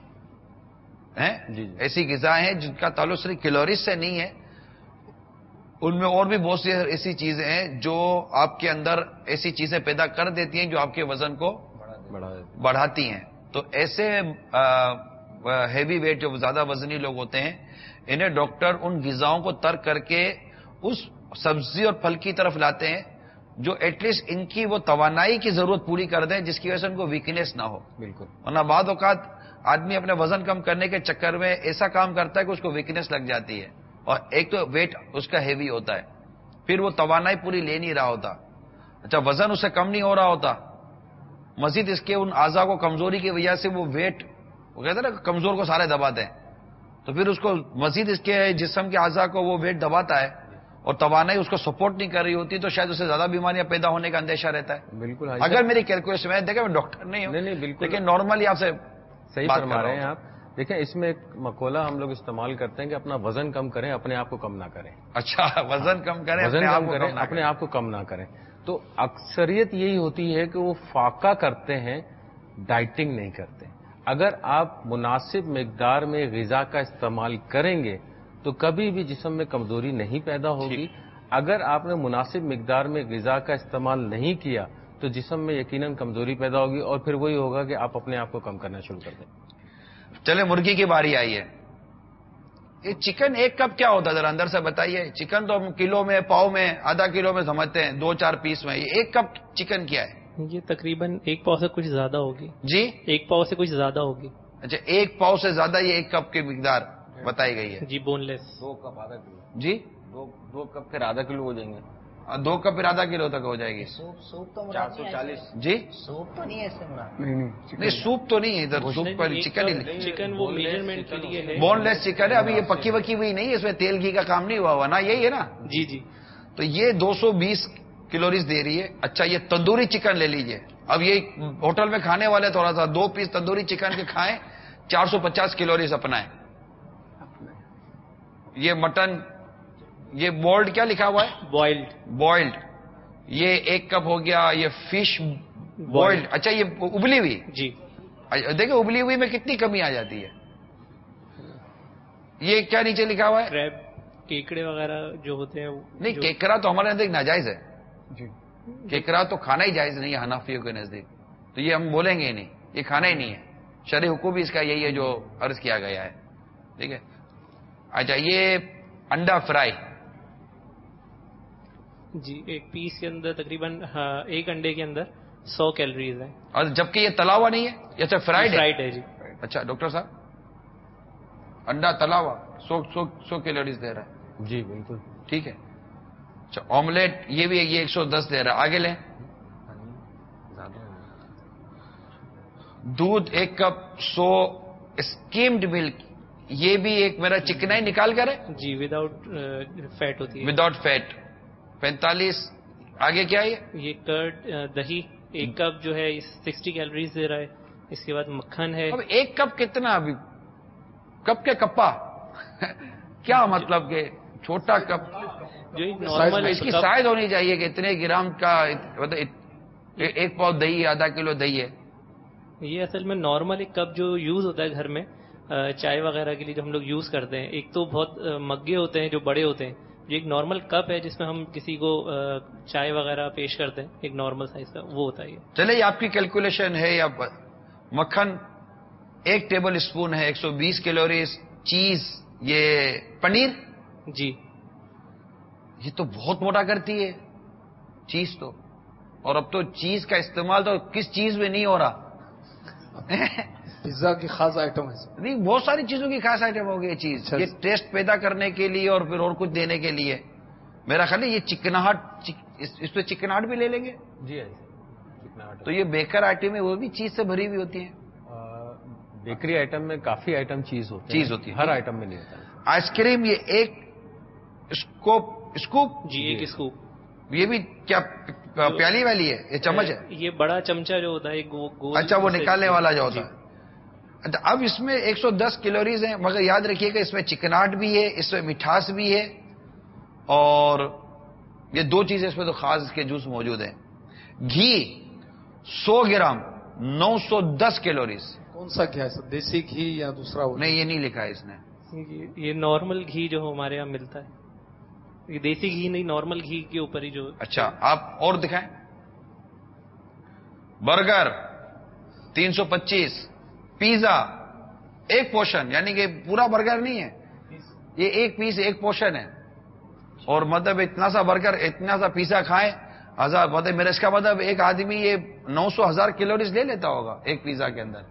ایسی غذائیں ہیں جن کا تعلق صرف کیلوریز سے نہیں ہے، ان میں اور بھی بہت سی ایسی چیزیں ہیں جو آپ کے اندر ایسی چیزیں پیدا کر دیتی ہیں جو آپ کے وزن کو بڑھاتی ہیں. تو ایسے ہیوی ویٹ جو زیادہ وزنی لوگ ہوتے ہیں انہیں ڈاکٹر ان غذاؤں کو ترک کر کے اس سبزی اور پھل کی طرف لاتے ہیں جو ایٹ لیسٹ ان کی وہ توانائی کی ضرورت پوری کر دیں جس کی وجہ سے ان کو ویکنیس نہ ہو. بالکل. ورنہ بعض اوقات آدمی اپنے وزن کم کرنے کے چکر میں ایسا کام کرتا ہے کہ اس کو ویکنیس لگ جاتی ہے اور ایک تو ویٹ اس کا ہیوی ہوتا ہے، پھر وہ توانائی پوری لے نہیں رہا ہوتا. اچھا وزن اس سے کم نہیں ہو رہا ہوتا، مزید اس کے ان اعضاء کو کمزوری کی وجہ سے وہ ویٹ، وہ کہتے ہیں نا کمزور کو سارے دباتے ہیں، تو پھر اس کو مزید اس کے جسم کے اعضاء کو وہ ویٹ دباتا ہے اور توانائی اس کو سپورٹ نہیں کر رہی ہوتی تو شاید اسے زیادہ بیماریاں پیدا ہونے کا اندیشہ رہتا ہے. بالکل. اگر میری کیلکولیشن میں دیکھیں میں ڈاکٹر نہیں ہوں، نہیں بالکل، لیکن نارملی آپ سے صحیح فرما رہے ہیں آپ. دیکھیں اس میں ایک مقولہ ہم لوگ استعمال کرتے ہیں کہ اپنا وزن کم کریں اپنے آپ کو کم نہ کریں. اچھا وزن کم کریں اپنے آپ کو کم نہ کریں. تو اکثریت یہی ہوتی ہے کہ وہ فاقہ کرتے ہیں، ڈائٹنگ نہیں کرتے. اگر آپ مناسب مقدار میں غذا کا استعمال کریں گے تو کبھی بھی جسم میں کمزوری نہیں پیدا ہوگی. اگر آپ نے مناسب مقدار میں غذا کا استعمال نہیں کیا تو جسم میں یقیناً کمزوری پیدا ہوگی اور پھر وہی ہوگا کہ آپ اپنے آپ کو کم کرنا شروع کر دیں. چلے مرغی کی باری آئی ہے. یہ چکن 1 کپ کیا ہوتا ہے ذرا اندر سے بتائیے. چکن تو ہم کلو میں، پاؤ میں، آدھا کلو میں سمجھتے ہیں، 2-4 پیس میں. یہ 1 کپ چکن کیا ہے؟ یہ تقریباً 1 پاؤ سے کچھ زیادہ ہوگی. جی 1 پاؤ سے کچھ زیادہ ہوگی. اچھا 1 پاؤ سے زیادہ یہ 1 کپ کی مقدار بتائی گئی ہے. جی بون لیس. 2 کپ آدھا کلو. جی 2 کپ پھر آدھا کلو ہو جائیں گے. 2 کپ پھر آدھا کلو تک ہو جائے گی. سوپ تو 440. جی سوپ تو نہیں ہے اس سے مراد. نہیں سوپ تو نہیں ہے ادھر. سوپ پر چکن ہی. چکن وہ میجرمنٹ کے لیے ہے. بون لیس چکن ہے. ابھی یہ پکی وکی ہوئی نہیں ہے، اس میں تیل گھی کا کام نہیں ہوا ہوا نا. یہی ہے نا. جی جی. تو یہ 220 کیلوریز دے رہی ہے. اچھا یہ تندوری چکن لے لیجئے. اب یہ ہوٹل میں کھانے والے تھوڑا سا 2 پیس تندوری چکن کے کھائیں، 450 کیلوریز اپنائیں. یہ مٹن، یہ بولڈ کیا لکھا ہوا ہے؟ بوائلڈ. یہ 1 کپ ہو گیا. یہ فش بوائلڈ. اچھا یہ ابلی ہوئی. جی دیکھیں ابلی ہوئی میں کتنی کمی آ جاتی ہے. یہ کیا نیچے لکھا ہوا ہے؟ کریب، کیکڑے وغیرہ جو ہوتے ہیں. نہیں کیکڑا تو ہمارے نزدیک ناجائز ہے. کیکڑا تو کھانا ہی جائز نہیں ہے حنفیوں کے نزدیک. تو یہ ہم بولیں گے ہی نہیں، یہ کھانا ہی نہیں ہے. شرعی حکم بھی اس کا یہی ہے جو عرض کیا گیا ہے. ٹھیک ہے. اچھا یہ انڈا فرائی. جی 1 پیس کے اندر تقریباً 1 انڈے کے اندر 100 کیلوریز ہیں. اور جبکہ یہ تلا ہوا نہیں ہے. یہ اچھا فرائیڈ ہے جی. اچھا ڈاکٹر صاحب انڈا تلا ہوا 100 کیلوریز دے رہا ہے. جی بالکل ٹھیک ہے. اچھا آملیٹ یہ بھی یہ 110 دے رہا ہے. آگے لیں. دودھ 1 کپ 100 اسکیمڈ ملک. یہ بھی ایک میرا چکنا ہی نکال کر ہے. جی وداؤٹ فیٹ ہوتی ہے. Without fat 45. آگے کیا ہے؟ یہ کرڈ دہی 1 کپ جو ہے 60 کیلوریز دے رہا ہے. اس کے بعد مکھن ہے. اب 1 کپ کتنا؟ ابھی کپ کے کپا کیا مطلب کہ چھوٹا کپ جو نارمل اس کی سائز ہونی چاہیے کہ اتنے گرام کا، مطلب 1 پاؤ دہی، آدھا کلو دہی ہے. یہ اصل میں نارمل 1 کپ جو یوز ہوتا ہے گھر میں چائے وغیرہ کے لیے جو ہم لوگ یوز کرتے ہیں. ایک تو بہت مگے ہوتے ہیں جو بڑے ہوتے ہیں، جو ایک نارمل کپ ہے جس میں ہم کسی کو چائے وغیرہ پیش کرتے ہیں، ایک نارمل سائز کا وہ ہوتا ہے. چلے یہ آپ کی کیلکولیشن ہے. یا مکھن 1 ٹیبل اسپون ہے 120 کیلوریز. چیز یہ پنیر جی یہ تو بہت موٹا کرتی ہے چیز تو. اور اب تو چیز کا استعمال تو کس چیز میں نہیں ہو رہا. پیزا کی خاص آئٹم ہے نہیں، بہت ساری چیزوں کی خاص آئٹم ہو گئی چیز. یہ ٹیسٹ پیدا کرنے کے لیے اور پھر اور کچھ دینے کے لیے. میرا خیال ہے یہ چکناہٹ، اس پہ چکناہٹ بھی لے لیں گے. جی تو یہ بیکر آئٹم ہے وہ بھی چیز سے بھری ہوئی ہوتی ہے. بیکری آئٹم میں کافی آئٹم چیز ہوتی ہے. ہر آئٹم میں نہیں ہوتا. آئس کریم یہ 1 اسکوپ. جی 1 اسکوپ. یہ بھی کیا پیالی والی ہے؟ یہ چمچ ہے. یہ بڑا چمچہ جو ہوتا ہے اچھا وہ نکالنے والا جو ہوتا ہے. اب اس میں 110 کیلوریز ہیں، مگر یاد رکھیے کہ اس میں چکناٹ بھی ہے، اس میں مٹھاس بھی ہے، اور یہ 2 چیزیں اس میں تو خاص اس کے جوس موجود ہیں. گھی 100 گرام 910 کیلوریز. کون سا گھی ہے؟ دیسی گھی یا دوسرا؟ نہیں یہ نہیں لکھا ہے اس نے. یہ نارمل گھی جو ہمارے یہاں ملتا ہے. یہ دیسی گھی نہیں، نارمل گھی کے اوپر ہی جو. اچھا آپ اور دکھائیں. برگر 325. پیزا 1 پورشن، یعنی کہ پورا برگر نہیں ہے یہ، 1 پیس 1 پورشن ہے. اور مطلب اتنا سا برگر، اتنا سا پیزا کھائیں 1000، مطلب میرا اس کا مطلب ایک آدمی یہ 900,000 کیلوریز لے لیتا ہوگا 1 پیزا کے اندر.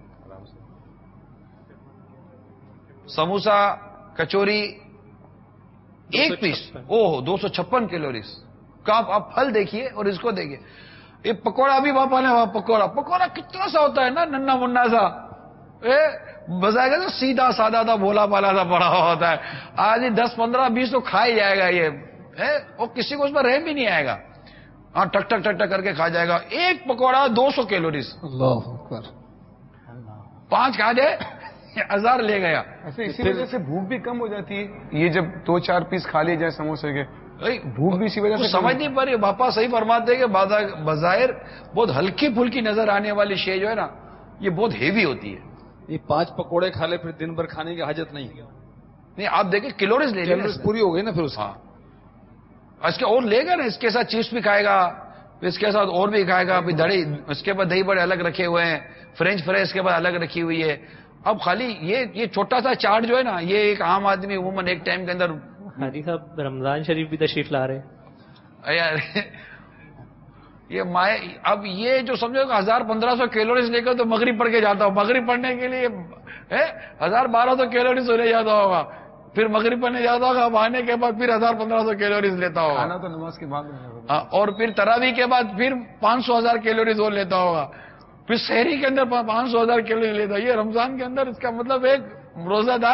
سموسا کچوری 1 پیس 256 کیلوریز کا. آپ پھل دیکھیے اور اس کو دیکھیے. یہ پکوڑا بھی باپا نے پکوڑا کتنا سا ہوتا ہے نا، ننا منا سا. بجائے گا تو سیدھا سادہ تھا، بھولا بالا سا پڑا ہوا ہوتا ہے. آج 10 15 20 تو کھا ہی جائے گا یہ، اور کسی کو اس پر رحم بھی نہیں آئے گا. ہاں ٹک ٹک ٹک ٹک کر کے کھا جائے گا. 1 پکوڑا 200 کیلوریز. اللہ اکبر. 5 کھا جائے 1000 لے گیا. اسی وجہ سے بھوک بھی کم ہو جاتی ہے. یہ جب 2-4 پیس کھا لیے جائے سموسے کے، بھوک بھی اسی وجہ سے سمجھ نہیں پا رہی. باپا صحیح فرماتے کہ بظاہر بہت ہلکی پھلکی نظر آنے والی شے جو ہے نا، یہ بہت ہیوی ہوتی ہے. یہ 5 پکوڑے کھا لے پھر دن بھر کھانے کی حاجت نہیں. آپ دیکھیں کیلوریز لے لیں، پوری ہو گئی نا پھر اس. ہاں اس کے اور لے گا نا، اس کے ساتھ چپس بھی کھائے گا، اس کے ساتھ اور بھی کھائے گا. دہی، اس کے بعد دہی بڑے الگ رکھے ہوئے ہیں، فرینچ فرائی اس کے بعد الگ رکھی ہوئی ہے، اب خالی یہ چھوٹا سا چارٹ جو ہے نا، یہ ایک عام آدمی عموماً ایک ٹائم کے اندر. حاجی صاحب رمضان شریف بھی تشریف لا رہے ہیں یار یہ اب یہ جو سمجھو کہ 1500 کیلوریز لے کر تو مغرب پڑھ کے جاتا ہوں، مغرب پڑھنے کے لیے 1200 کیلوریز ہونے جاتا ہوگا، پھر مغرب پڑھنے جاتا ہوگا، اب آنے کے بعد پھر 1500 کیلوریز لیتا ہوگا، کھانا تو نماز کے بعد اور پھر تراویح کے بعد پھر 500,000 کیلوریز اور لیتا ہوگا، پھر سحری کے اندر 500,000 کیلوریز لیتا. یہ رمضان کے اندر اس کا مطلب ایک روزہ دار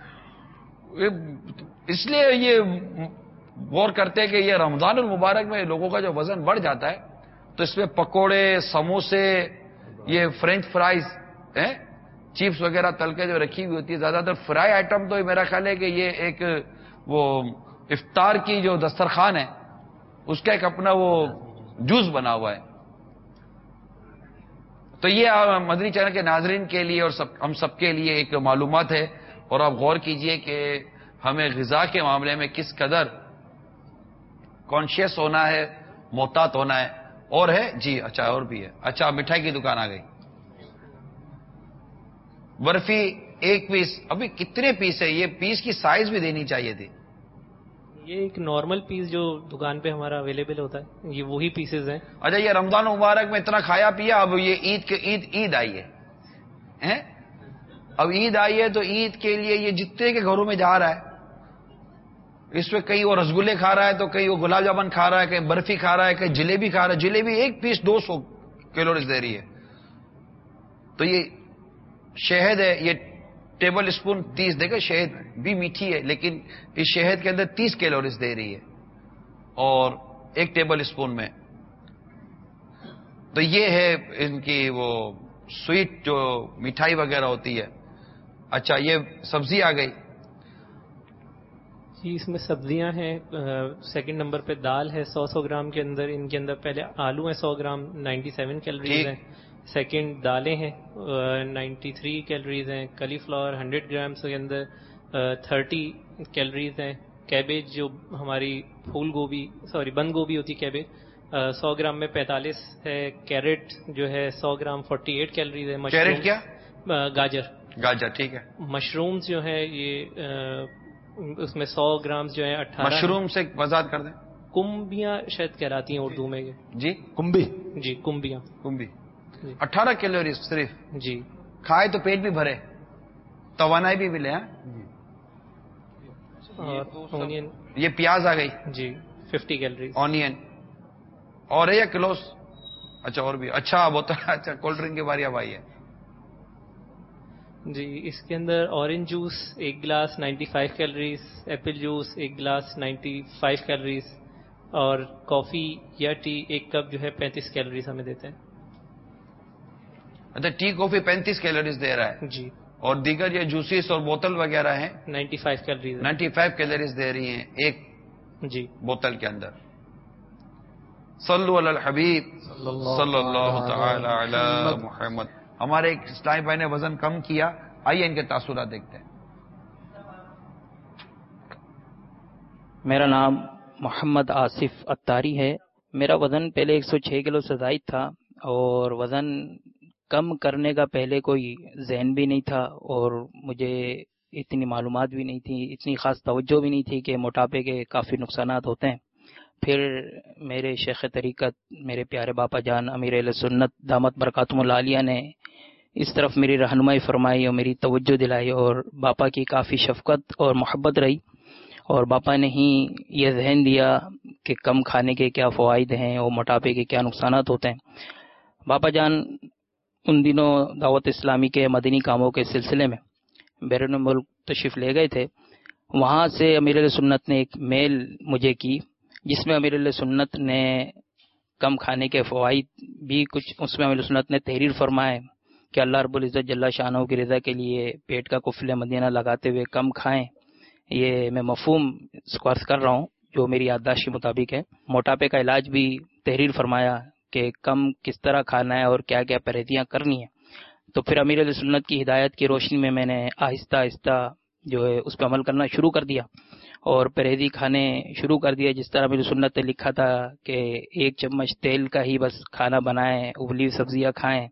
اس لیے یہ غور کرتے کہ یہ رمضان المبارک میں لوگوں کا جو وزن بڑھ جاتا ہے تو اس میں پکوڑے، سموسے، یہ فرینچ فرائز، چپس وغیرہ تل کے جو رکھی ہوئی ہوتی ہے، زیادہ تر فرائی آئٹم تو میرا خیال ہے کہ یہ ایک وہ افطار کی جو دسترخوان ہے اس کا ایک اپنا وہ جوس بنا ہوا ہے. تو یہ مدنی چینل کے ناظرین کے لیے اور ہم سب کے لیے ایک معلومات ہے، اور آپ غور کیجئے کہ ہمیں غذا کے معاملے میں کس قدر کانشیس ہونا ہے، محتاط ہونا ہے. اور ہے جی، اچھا اور بھی ہے. اچھا مٹھائی کی دکان آ گئی، برفی 1 پیس. ابھی کتنے پیس ہے؟ یہ پیس کی سائز بھی دینی چاہیے تھی. یہ ایک نارمل پیس جو دکان پہ ہمارا اویلیبل ہوتا ہے، یہ وہی پیسز ہیں. اچھا یہ رمضان مبارک میں اتنا کھایا پیا، اب یہ عید آئی ہے، اب عید آئی ہے تو عید کے لیے یہ جتنے کے گھروں میں جا رہا ہے، اس میں کہیں وہ رسگلے کھا رہا ہے تو کہیں وہ گلاب جامن کھا رہا ہے، کہیں برفی کھا رہا ہے، کہیں جلیبی کھا رہا ہے. جلیبی 1 پیس 200 کیلوریز دے رہی ہے. تو یہ شہد ہے، یہ ٹیبل اسپون 30. دیکھیں شہد بھی میٹھی ہے لیکن اس شہد کے اندر 30 کیلوریز دے رہی ہے، اور 1 ٹیبل اسپون میں. تو یہ ہے ان کی وہ سویٹ جو مٹھائی وغیرہ ہوتی ہے. اچھا یہ سبزی آ گئی جی، اس میں سبزیاں ہیں. سیکنڈ نمبر پہ دال ہے 100 گرام کے اندر. ان کے اندر پہلے آلو ہیں 100 گرام 97 کیلوریز ہیں. سیکنڈ دالیں ہیں 93 کیلوریز ہیں. کلی فلاور 100 گرامس کے اندر 30 کیلوریز ہیں. کیبیج جو ہماری بند گوبھی ہوتی کیبیج 100 گرام میں 45 ہے. کیرٹ جو ہے 100 گرام 48 کیلوریز ہے. کیرٹ کیا؟ گاجر ٹھیک ہے. مشرومز جو ہے یہ اس میں 100 گرامز جو ہیں 18. مشروم سے وضاحت کر دیں. کمبیاں شاید کہلاتی ہیں اردو میں. جی کمبی. جی کمبیاں. 18 کیلوریز صرف. جی کھائے تو پیٹ بھی بھرے، توانائی بھی ملے. اونین. یہ پیاز آ گئی جی 50 کیلوریز. آنین اور ہے یا کلوز؟ اچھا اور بھی. اچھا بوتل. اچھا کولڈ ڈرنک کی باری اب آئی ہے. جی اس کے اندر orange juice 1 glass 95 calories. Apple juice 1 glass 95 calories. اور کافی یا ٹی 1 کپ جو ہے 35 کیلوریز ہمیں دیتے ہیں. اچھا ٹی کافی 35 کیلوریز دے رہا ہے جی. اور دیگر یہ جوسیز اور بوتل وغیرہ ہیں 95 کیلوریز. 95 کیلوریز دے رہی ہیں ایک جی بوتل کے اندر. صلو علی الحبیب صلی اللہ تعالی علی محمد. ہمارے ایک اسلامی بھائی نے وزن کم کیا، آئیے ان کے تاثرات دیکھتے ہیں. میرا نام محمد آصف اتاری ہے. میرا وزن پہلے 106 کلو سے زائد تھا، اور وزن کم کرنے کا پہلے کوئی ذہن بھی نہیں تھا، اور مجھے اتنی معلومات بھی نہیں تھی، اتنی خاص توجہ بھی نہیں تھی کہ موٹاپے کے کافی نقصانات ہوتے ہیں. پھر میرے شیخ طریقت میرے پیارے باپا جان امیر اہل سنت دامت برکاتہم العالیہ نے اس طرف میری رہنمائی فرمائی اور میری توجہ دلائی، اور باپا کی کافی شفقت اور محبت رہی، اور باپا نے ہی یہ ذہن دیا کہ کم کھانے کے کیا فوائد ہیں اور موٹاپے کے کیا نقصانات ہوتے ہیں. باپا جان ان دنوں دعوت اسلامی کے مدنی کاموں کے سلسلے میں بیرون ملک تشریف لے گئے تھے. وہاں سے امیر اہل سنت نے ایک میل مجھے کی، جس میں امیر اہل سنت نے کم کھانے کے فوائد بھی کچھ، اس میں امیر اہل سنت نے تحریر فرمائے کہ اللہ رب العزت جل شانہ کی رضا کے لیے پیٹ کا قفل مدینہ لگاتے ہوئے کم کھائیں. یہ میں مفہوم اسکورس کر رہا ہوں جو میری یادداشت کے مطابق ہے. موٹاپے کا علاج بھی تحریر فرمایا کہ کم کس طرح کھانا ہے اور کیا کیا پرہیزیاں کرنی ہیں. تو پھر امیر اہل سنت کی ہدایت کی روشنی میں نے آہستہ آہستہ جو ہے اس پہ عمل کرنا شروع کر دیا اور پرہیزی کھانے شروع کر دیا. جس طرح امیر سنت نے لکھا تھا کہ 1 چمچ تیل کا ہی بس کھانا بنائیں، ابلی سبزیاں کھائیں،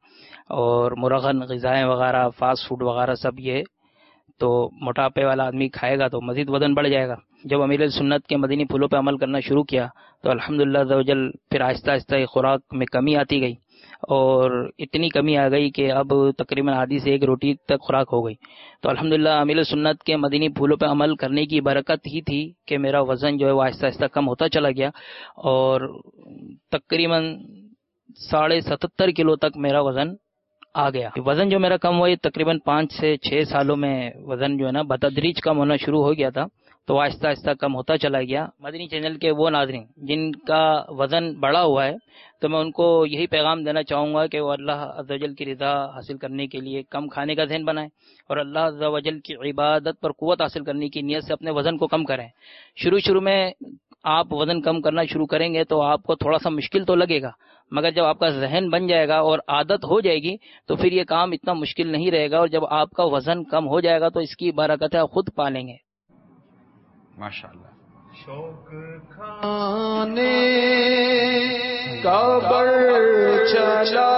اور مرغن غذائیں وغیرہ فاسٹ فوڈ وغیرہ سب یہ تو موٹاپے والا آدمی کھائے گا تو مزید وزن بڑھ جائے گا. جب امیر سنت کے مدنی پھولوں پہ عمل کرنا شروع کیا تو الحمدللہ عز و جل پھر آہستہ آہستہ خوراک میں کمی آتی گئی اور اتنی کمی آ گئی کہ اب تقریباً آدھی سے 1 روٹی تک خوراک ہو گئی. تو الحمدللہ امیر سنت کے مدنی پھولوں پہ عمل کرنے کی برکت ہی تھی کہ میرا وزن جو ہے وہ آہستہ آہستہ کم ہوتا چلا گیا اور تقریباً 77.5 کلو تک میرا وزن آ گیا. وزن جو میرا کم ہوا یہ تقریباً 5 سے 6 سالوں میں وزن جو ہے نا بتدریج کم ہونا شروع ہو گیا تھا تو آہستہ آہستہ کم ہوتا چلا گیا. مدنی چینل کے وہ ناظرین جن کا وزن بڑھا ہوا ہے تو میں ان کو یہی پیغام دینا چاہوں گا کہ وہ اللہ عز و جل کی رضا حاصل کرنے کے لیے کم کھانے کا ذہن بنائیں اور اللہ عز و جل کی عبادت پر قوت حاصل کرنے کی نیت سے اپنے وزن کو کم کریں. شروع میں آپ وزن کم کرنا شروع کریں گے تو آپ کو تھوڑا سا مشکل تو لگے گا مگر جب آپ کا ذہن بن جائے گا اور عادت ہو جائے گی تو پھر یہ کام اتنا مشکل نہیں رہے گا اور جب آپ کا وزن کم ہو جائے گا تو اس کی برکتیں آپ خود پالیں گے. ماشاءاللہ. شوق کھانے کا بڑھ چلا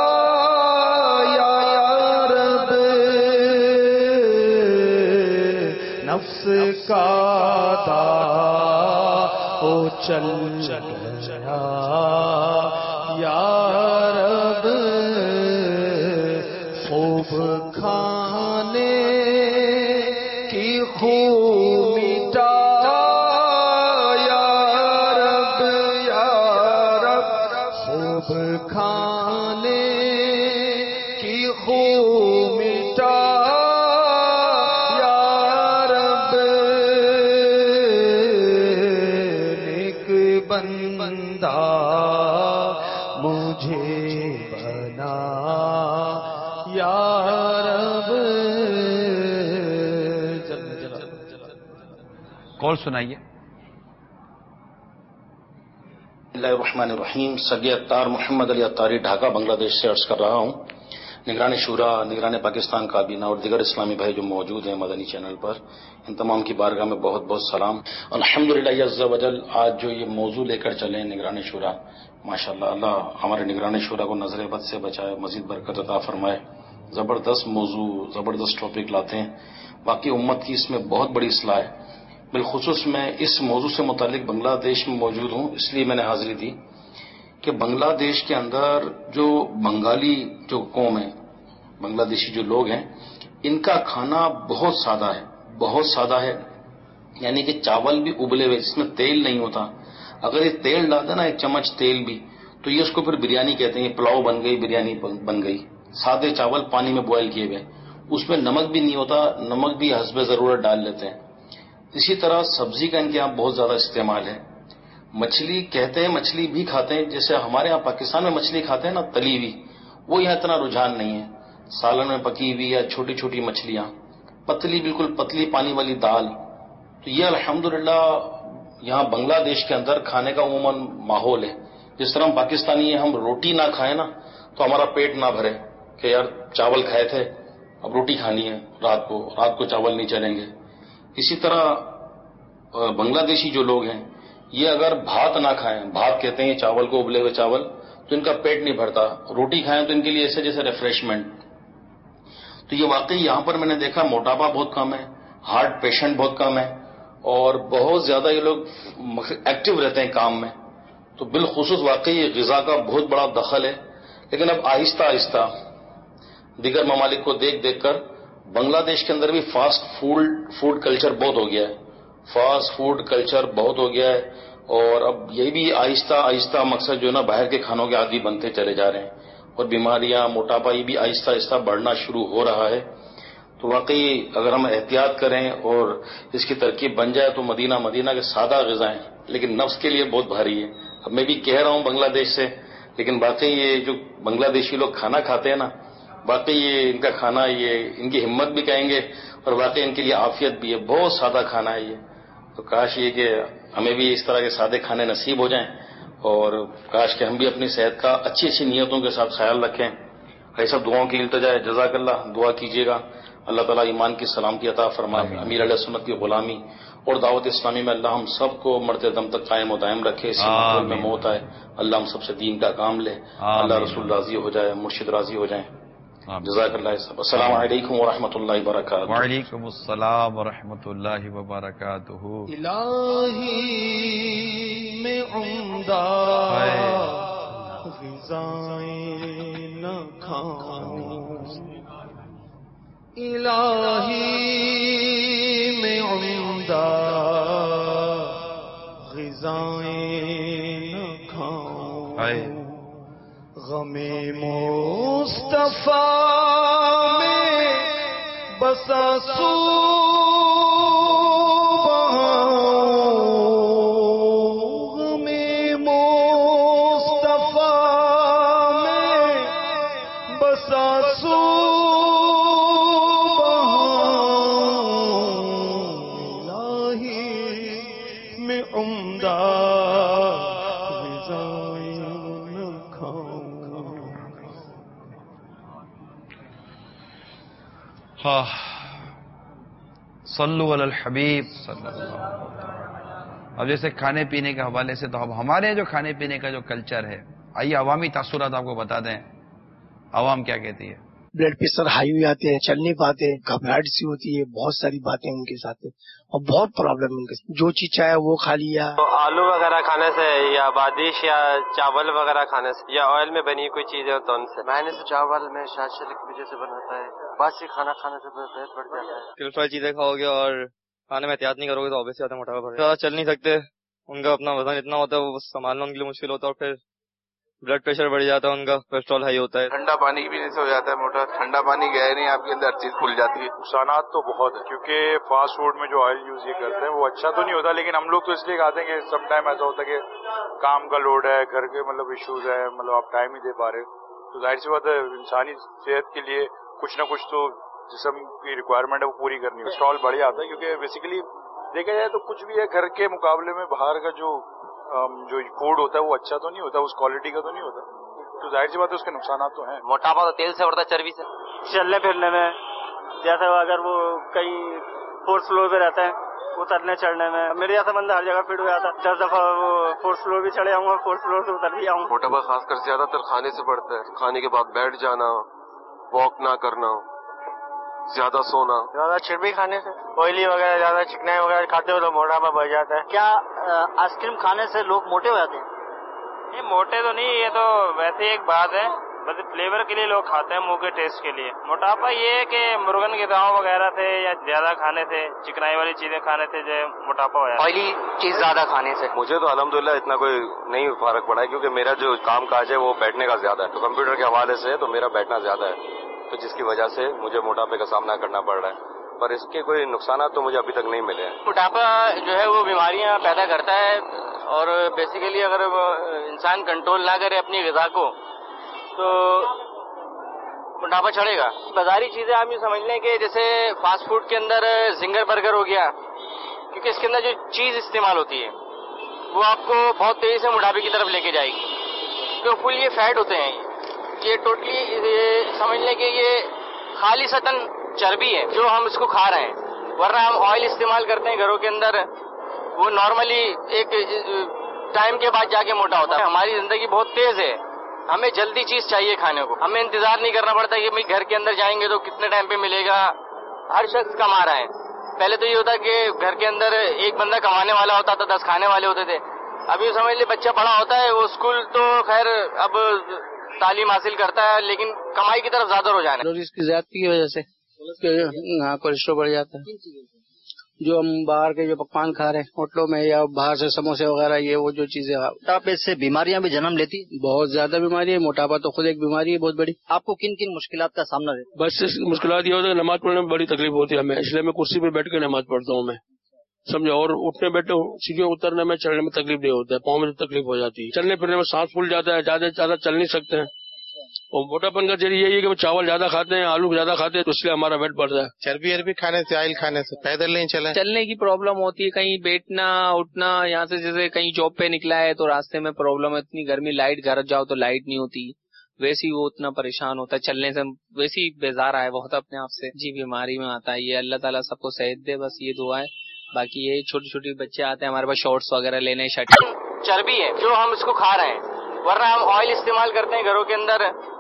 یا رب نفس کا او چل چلا یا رب خوب کھانے کی خوب مٹا یا رب خوب کھانے کی خوب مٹا مجھے بنا یا رب. کال سنائیے. اللہ الرحمن الرحیم. سگے اتار محمد علی اتاری ڈھاکہ بنگلہ دیش سے عرض کر رہا ہوں. نگران شورا، نگران پاکستان کابینہ اور دیگر اسلامی بھائی جو موجود ہیں مدنی چینل پر، ان تمام کی بارگاہ میں بہت بہت سلام. الحمدللہ عز و جل آج جو یہ موضوع لے کر چلے نگران شورا، ماشاءاللہ اللہ ہمارے نگران شورا کو نظر بد سے بچائے، مزید برکت عطا فرمائے. زبردست موضوع، زبردست ٹاپک لاتے ہیں. باقی امت کی اس میں بہت بڑی اصلاح ہے. بالخصوص میں اس موضوع سے متعلق بنگلہ دیش میں موجود ہوں، اس لیے میں نے حاضری دی کہ بنگلہ دیش کے اندر جو بنگالی جو قوم ہے، بنگلہ دیشی جو لوگ ہیں، ان کا کھانا بہت سادہ ہے، بہت سادہ ہے. یعنی کہ چاول بھی ابلے ہوئے جس میں تیل نہیں ہوتا. اگر یہ تیل ڈالتے نا 1 چمچ تیل بھی تو یہ اس کو پھر بریانی کہتے ہیں. یہ پلاؤ بن گئی، بریانی بن گئی. سادے چاول پانی میں بوائل کیے ہوئے، اس میں نمک بھی نہیں ہوتا، نمک بھی حسب ضرورت ڈال لیتے ہیں. اسی طرح سبزی کا ان کے یہاں بہت زیادہ استعمال ہے. مچھلی کہتے ہیں، مچھلی بھی کھاتے ہیں. جیسے ہمارے یہاں پاکستان میں مچھلی کھاتے ہیں نا تلی ہوئی، وہ یہاں اتنا رجحان نہیں ہے. سالن میں پکی ہوئی یا چھوٹی چھوٹی مچھلیاں، پتلی بالکل پتلی پانی والی دال. تو یہ الحمدللہ یہاں بنگلہ دیش کے اندر کھانے کا عموماً ماحول ہے. جس طرح ہم پاکستانی ہیں، ہم روٹی نہ کھائیں نا تو ہمارا پیٹ نہ بھرے کہ یار چاول کھائے تھے اب روٹی کھانی ہے، رات کو چاول نہیں چلیں گے. اسی طرح بنگلہ دیشی جو لوگ ہیں یہ اگر بھات نہ کھائیں، بھات کہتے ہیں چاول کو، ابلے ہوئے چاول، تو ان کا پیٹ نہیں بھرتا. روٹی کھائیں تو ان کے لیے ایسے جیسے ریفریشمنٹ. تو یہ واقعی یہاں پر میں نے دیکھا موٹاپا بہت کم ہے، ہارٹ پیشنٹ بہت کم ہے اور بہت زیادہ یہ لوگ ایکٹیو رہتے ہیں کام میں. تو بالخصوص واقعی یہ غذا کا بہت بڑا دخل ہے. لیکن اب آہستہ آہستہ دیگر ممالک کو دیکھ کر بنگلہ دیش کے اندر بھی فاسٹ فوڈ کلچر بہت ہو گیا ہے. فاسٹ فوڈ کلچر بہت ہو گیا ہے اور اب یہ بھی آہستہ آہستہ مقصد جو ہے نا باہر کے کھانوں کے عادی بنتے چلے جا رہے ہیں اور بیماریاں، موٹاپا یہ بھی آہستہ آہستہ بڑھنا شروع ہو رہا ہے. تو واقعی اگر ہم احتیاط کریں اور اس کی ترکیب بن جائے تو مدینہ کے سادہ غذائیں لیکن نفس کے لیے بہت بھاری ہے. اب میں بھی کہہ رہا ہوں بنگلہ دیش سے، لیکن واقعی یہ جو بنگلہ دیشی لوگ کھانا کھاتے ہیں نا، واقعی یہ ان کا کھانا، یہ ان کی ہمت بھی کہیں گے اور واقعی ان کے لیے عافیت بھی ہے. بہت سادہ کھانا ہے یہ. تو کاش یہ کہ ہمیں بھی اس طرح کے سادے کھانے نصیب ہو جائیں اور کاش کہ ہم بھی اپنی صحت کا اچھی نیتوں کے ساتھ خیال رکھیں. ایسا دعاؤں کی التجا ہے. جزاک اللہ. دعا کیجیے گا اللہ تعالیٰ ایمان کی سلامتی عطا فرمائے، امیر علیہ سنت کی غلامی اور دعوت اسلامی میں اللہ ہم سب کو مرتے دم تک قائم و دائم رکھے. اسی ماحول میں موت آئے اللہ ہم سب سے دین کا کام لے، اللہ رسول راضی ہو جائے، مرشد راضی ہو جائیں. جزاک اللہ صاحب. السلام علیکم ورحمۃ اللہ وبرکاتہ. وعلیکم السلام ورحمۃ اللہ وبرکاتہ. الہی میں عمدہ غذائیں نہ کھاؤں، الہی میں عمدہ غذائیں نہ کھاؤں، غم مصطفیٰ میں بسا غم مصطفیٰ میں بسا الہی میں عمدہ صلو علی الحبیب صلی اللہ علیہ وسلم. اب جیسے کھانے پینے کے حوالے سے تو اب ہمارے جو کھانے پینے کا جو کلچر ہے، آئیے عوامی تاثرات آپ کو بتا دیں. عوام کیا کہتی ہے؟ بلڈ پریشر ہائی ہو جاتے ہیں، چل نہیں پاتے، گھبراہٹ سی ہوتی ہے، بہت ساری باتیں ان کے ساتھ اور بہت پرابلم ان کے ساتھ. جو چیز چاہے وہ کھا لیا. آلو وغیرہ کھانے سے یا بادش یا چاول وغیرہ کھانے سے یا آئل میں بنی کوئی چیزیں تو ان سے مہینے سے چاول میں شاید شلک کی وجہ سے بناتا ہے، باسی کھانا کھانے سے پیٹ بڑھ جاتا ہے. کلفر چیزیں کھاؤ گے اور کھانے میں احتیاط نہیں کرو گے تو obviously زیادہ موٹاپا بڑھے گا. زیادہ چل نہیں سکتے، ان کا اپنا وزن اتنا ہوتا ہے وہ سنبھالنا ان کے لیے مشکل ہوتا ہے، اور پھر بلڈ پریشر بڑھ جاتا ہے، ان کا کولیسٹرول ہائی ہوتا ہے. ٹھنڈا پانی پینے سے ہو جاتا ہے موٹا. ٹھنڈا پانی گیا نہیں آپ کے اندر، ہر چیز کھل جاتی ہے. نقصانات تو بہت ہیں کیونکہ فاسٹ فوڈ میں جو آئل یوز یہ کرتے ہیں وہ اچھا تو نہیں ہوتا، لیکن ہم لوگ تو اس لیے کھاتے ہیں کہ سم ٹائم ایسا ہوتا ہے کہ کام کا لوڈ ہے، گھر کے ایشوز ہے، آپ ٹائم ہی دے پا رہے، تو ظاہر سی بات ہے انسانی صحت کے لیے کچھ نہ کچھ تو جسم کی ریکوائرمنٹ ہے وہ پوری کرنی ہے. کولیسٹرول بڑھ جاتا ہے کیونکہ بیسیکلی دیکھا جائے تو کچھ بھی ہے گھر کے مقابلے میں باہر کا جو فوڈ ہوتا ہے وہ اچھا تو نہیں ہوتا، اس کوالٹی کا تو نہیں ہوتا، تو ظاہر سی بات ہے اس کے نقصانات تو ہیں. موٹاپا تو تیل سے بڑھتا ہے، چربی سے. چلنے پھرنے میں جیسے اگر وہ کہیں فورس فلور پہ رہتا ہے، اترنے چڑھنے میں میرے جیسا بندہ ہر جگہ فٹ ہو جاتا ہے. 10 دفعہ وہ فورس فلور بھی چڑھے آؤں گا، فورس فلور سے اتر بھی آؤں. موٹاپا خاص کر زیادہ تر کھانے سے بڑھتا ہے. کھانے کے بعد بیٹھ جانا، واک نہ کرنا، زیادہ سونا، زیادہ چربی کھانے سے، آئلی وغیرہ زیادہ چکنائی وغیرہ کھاتے ہو تو موٹاپا بڑھ جاتا ہے. کیا آئس کریم کھانے سے لوگ موٹے ہو جاتے ہیں؟ نہیں موٹے تو نہیں، یہ تو ویسے ایک بات ہے، بس فلیور کے لیے لوگ کھاتے ہیں، منہ کے ٹیسٹ کے لیے. موٹاپا یہ ہے کہ مرغن غذاؤں وغیرہ سے یا زیادہ کھانے سے، چکنائی والی چیزیں کھانے سے جو موٹاپا ہو جاتا ہے. آئلی چیز زیادہ کھانے سے مجھے تو الحمدللہ اتنا کوئی نہیں فرق پڑا ہے کیونکہ میرا جو کام کاج ہے وہ بیٹھنے کا زیادہ ہے، تو کمپیوٹر کے حوالے سے تو میرا بیٹھنا زیادہ ہے، تو جس کی وجہ سے مجھے موٹاپے کا سامنا کرنا پڑ رہا ہے، پر اس کے کوئی نقصانات تو مجھے ابھی تک نہیں ملے ہیں. موٹاپا جو ہے وہ بیماریاں پیدا کرتا ہے، اور بیسیکلی اگر انسان کنٹرول نہ کرے اپنی غذا کو تو موٹاپا چڑھے گا. بازاری چیزیں آپ یہ سمجھ لیں کہ جیسے فاسٹ فوڈ کے اندر زنگر برگر ہو گیا، کیونکہ اس کے اندر جو چیز استعمال ہوتی ہے وہ آپ کو بہت تیزی سے موٹاپے کی طرف لے کے جائے گی، تو فل یہ فیٹ ہوتے ہیں، یہ ٹوٹلی سمجھ لیں کہ یہ خالصتاً چربی ہے جو ہم اس کو کھا رہے ہیں، ورنہ ہم آئل استعمال کرتے ہیں گھروں کے اندر، وہ نارملی ایک ٹائم کے بعد جا کے موٹا ہوتا ہے. ہماری زندگی بہت تیز ہے، ہمیں جلدی چیز چاہیے کھانے کو، ہمیں انتظار نہیں کرنا پڑتا کہ بھائی گھر کے اندر جائیں گے تو کتنے ٹائم پہ ملے گا. ہر شخص کما رہا ہے. پہلے تو یہ ہوتا کہ گھر کے اندر ایک بندہ کمانے والا ہوتا تھا، 10 کھانے والے ہوتے تھے. ابھی سمجھ لے بچہ بڑا ہوتا ہے، وہ اسکول تو خیر اب تعلیم حاصل کرتا ہے لیکن کمائی کی طرف زیادہ رجحان ہے. اس کی زیادتی کی وجہ سے کولیسٹرول بڑھ جاتا ہے. جو ہم باہر کے جو پکوان کھا رہے ہیں ہوٹلوں میں یا باہر سے سموسے وغیرہ، یہ وہ جو چیزیں، موٹاپے سے بیماریاں بھی جنم لیتی. بہت زیادہ بیماری ہے. موٹاپا تو خود ایک بیماری ہے بہت بڑی. آپ کو کن کن مشکلات کا سامنا ہے؟ بس مشکلات یہ ہوتا ہے کہ نماز پڑھنے میں بڑی تکلیف ہوتی ہے ہمیں، اس لیے میں کرسی پہ بیٹھ کے نماز پڑھتا ہوں میں، سمجھو. اور اٹھنے بیٹھے سیڑھیوں اترنے میں، چڑھنے میں تکلیف نہیں ہوتا ہے، پاؤں میں تکلیف ہو جاتی ہے، چلنے پھرنے میں سانس پھول جاتا ہے، زیادہ چل نہیں سکتے ہیں. اور موٹاپن کا ذریعہ یہی ہے کہ وہ چاول زیادہ کھاتے ہیں، آلو زیادہ کھاتے ہیں، تو اس لیے ہمارا ویٹ بڑھتا ہے. چربی کھانے سے، آئل کھانے سے، پیدل نہیں چلنے کی پرابلم ہوتی ہے، کہیں بیٹھنا اٹھنا، یہاں سے جیسے کہیں جاب پہ نکلا ہے تو راستے میں پرابلم ہے، اتنی گرمی، لائٹ گھر جاؤ تو لائٹ نہیں ہوتی، ویسے ہی وہ اتنا پریشان ہوتا ہے، چلنے سے ویسے ہی بیزار آئے بہت اپنے آپ سے. جی بیماری میں آتا ہے یہ، اللہ تعالیٰ سب کو صحت دے، بس یہ دعا ہے. باقی یہ چھوٹی چھوٹی بچے آتے ہیں ہمارے پاس شارٹس وغیرہ لینے، شرٹ. چربی ہے جو ہم اس کو کھا رہے ہیں، ورنہ ہم آئل استعمال کرتے ہیں گھروں کے اندر،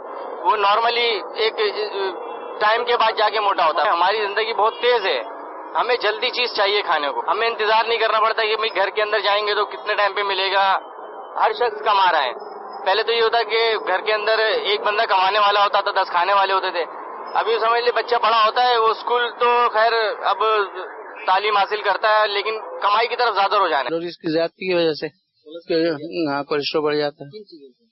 وہ نارملی ایک ٹائم کے بعد جا کے موٹا ہوتا ہے. ہماری زندگی بہت تیز ہے, ہمیں جلدی چیز چاہیے کھانے کو, ہمیں انتظار نہیں کرنا پڑتا کہ گھر کے اندر جائیں گے تو کتنے ٹائم پہ ملے گا. ہر شخص کما رہا ہے. پہلے تو یہ ہوتا کہ گھر کے اندر ایک بندہ کمانے والا ہوتا تھا, 10 کھانے والے ہوتے تھے. ابھی سمجھ لے بچہ بڑا ہوتا ہے, وہ اسکول تو خیر اب تعلیم حاصل کرتا ہے لیکن کمائی کی طرف زیادہ رجحان ہے. اس کی زیادتی کی وجہ سے کولیسٹرول بڑھ جاتا ہے.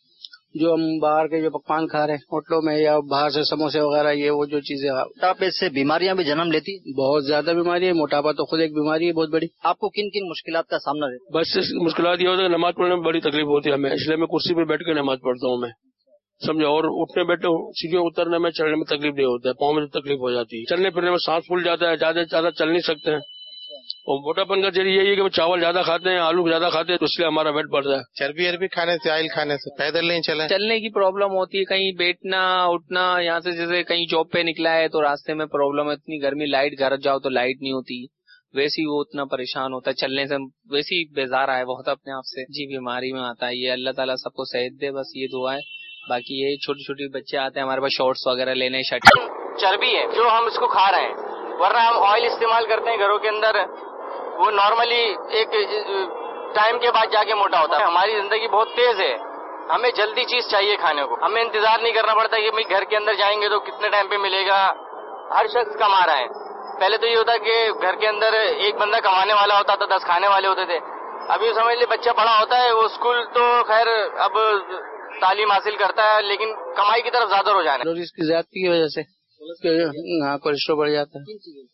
جو ہم باہر کے جو پکوان کھا رہے ہیں ہوٹلوں میں یا باہر سے سموسے وغیرہ, یہ وہ جو چیزیں, موٹاپے سے بیماریاں بھی جنم لیتی. بہت زیادہ بیماری ہے. موٹاپا تو خود ایک بیماری ہے بہت بڑی. آپ کو کن کن مشکلات کا سامنا ہے؟ بس مشکلات یہ ہوتا ہے کہ نماز پڑھنے میں بڑی تکلیف ہوتی ہے ہمیں, اس لیے میں کرسی پہ بیٹھ کے نماز پڑھتا ہوں میں, سمجھا. اور اٹھنے بیٹھے سیڑھیوں اترنے میں, چڑھنے میں تکلیف نہیں ہوتا ہے, پاؤں میں تکلیف ہو جاتی ہے, چلنے پھرنے میں سانس پھول جاتا ہے, زیادہ چل نہیں سکتے ہیں. اور موٹاپن کا ذریعہ یہی ہے کہ وہ چاول زیادہ کھاتے ہیں, آلو زیادہ کھاتے ہیں, تو اس لیے ہمارا ویٹ بڑھ رہا ہے. چربی اربی کھانے سے, آئل کھانے سے, پیدل نہیں چلنے کی پرابلم ہوتی ہے, کہیں بیٹھنا اٹھنا, یہاں سے جیسے کہیں جاب پہ نکلا ہے تو راستے میں پرابلم ہے, اتنی گرمی, لائٹ گھر جاؤ تو لائٹ نہیں ہوتی, ویسے ہی وہ اتنا پریشان ہوتا ہے, چلنے سے ویسے ہی بیزار آئے بہت اپنے آپ سے. جی بیماری میں آتا ہے یہ, اللہ تعالیٰ سب کو صحت دے, بس یہ دعا ہے. باقی یہ چھوٹی چھوٹی بچے آتے ہیں ہمارے پاس شارٹس وغیرہ لینے, شرٹ. چربی ہے جو ہم اس کو کھا رہے ہیں, ورنہ ہم آئل استعمال کرتے ہیں گھروں کے اندر, وہ نارملی ایک ٹائم کے بعد جا کے موٹا ہوتا ہے. ہماری زندگی بہت تیز ہے, ہمیں جلدی چیز چاہیے کھانے کو, ہمیں انتظار نہیں کرنا پڑتا کہ گھر کے اندر جائیں گے تو کتنے ٹائم پہ ملے گا. ہر شخص کما رہا ہے. پہلے تو یہ ہوتا کہ گھر کے اندر ایک بندہ کمانے والا ہوتا تھا, 10 کھانے والے ہوتے تھے. ابھی سمجھ لے بچہ بڑا ہوتا ہے, وہ اسکول تو خیر اب تعلیم حاصل کرتا ہے لیکن کمائی کی طرف زیادہ رجحان ہے. اس کی زیادتی کی وجہ سے کولیسٹرول بڑھ جاتا ہے.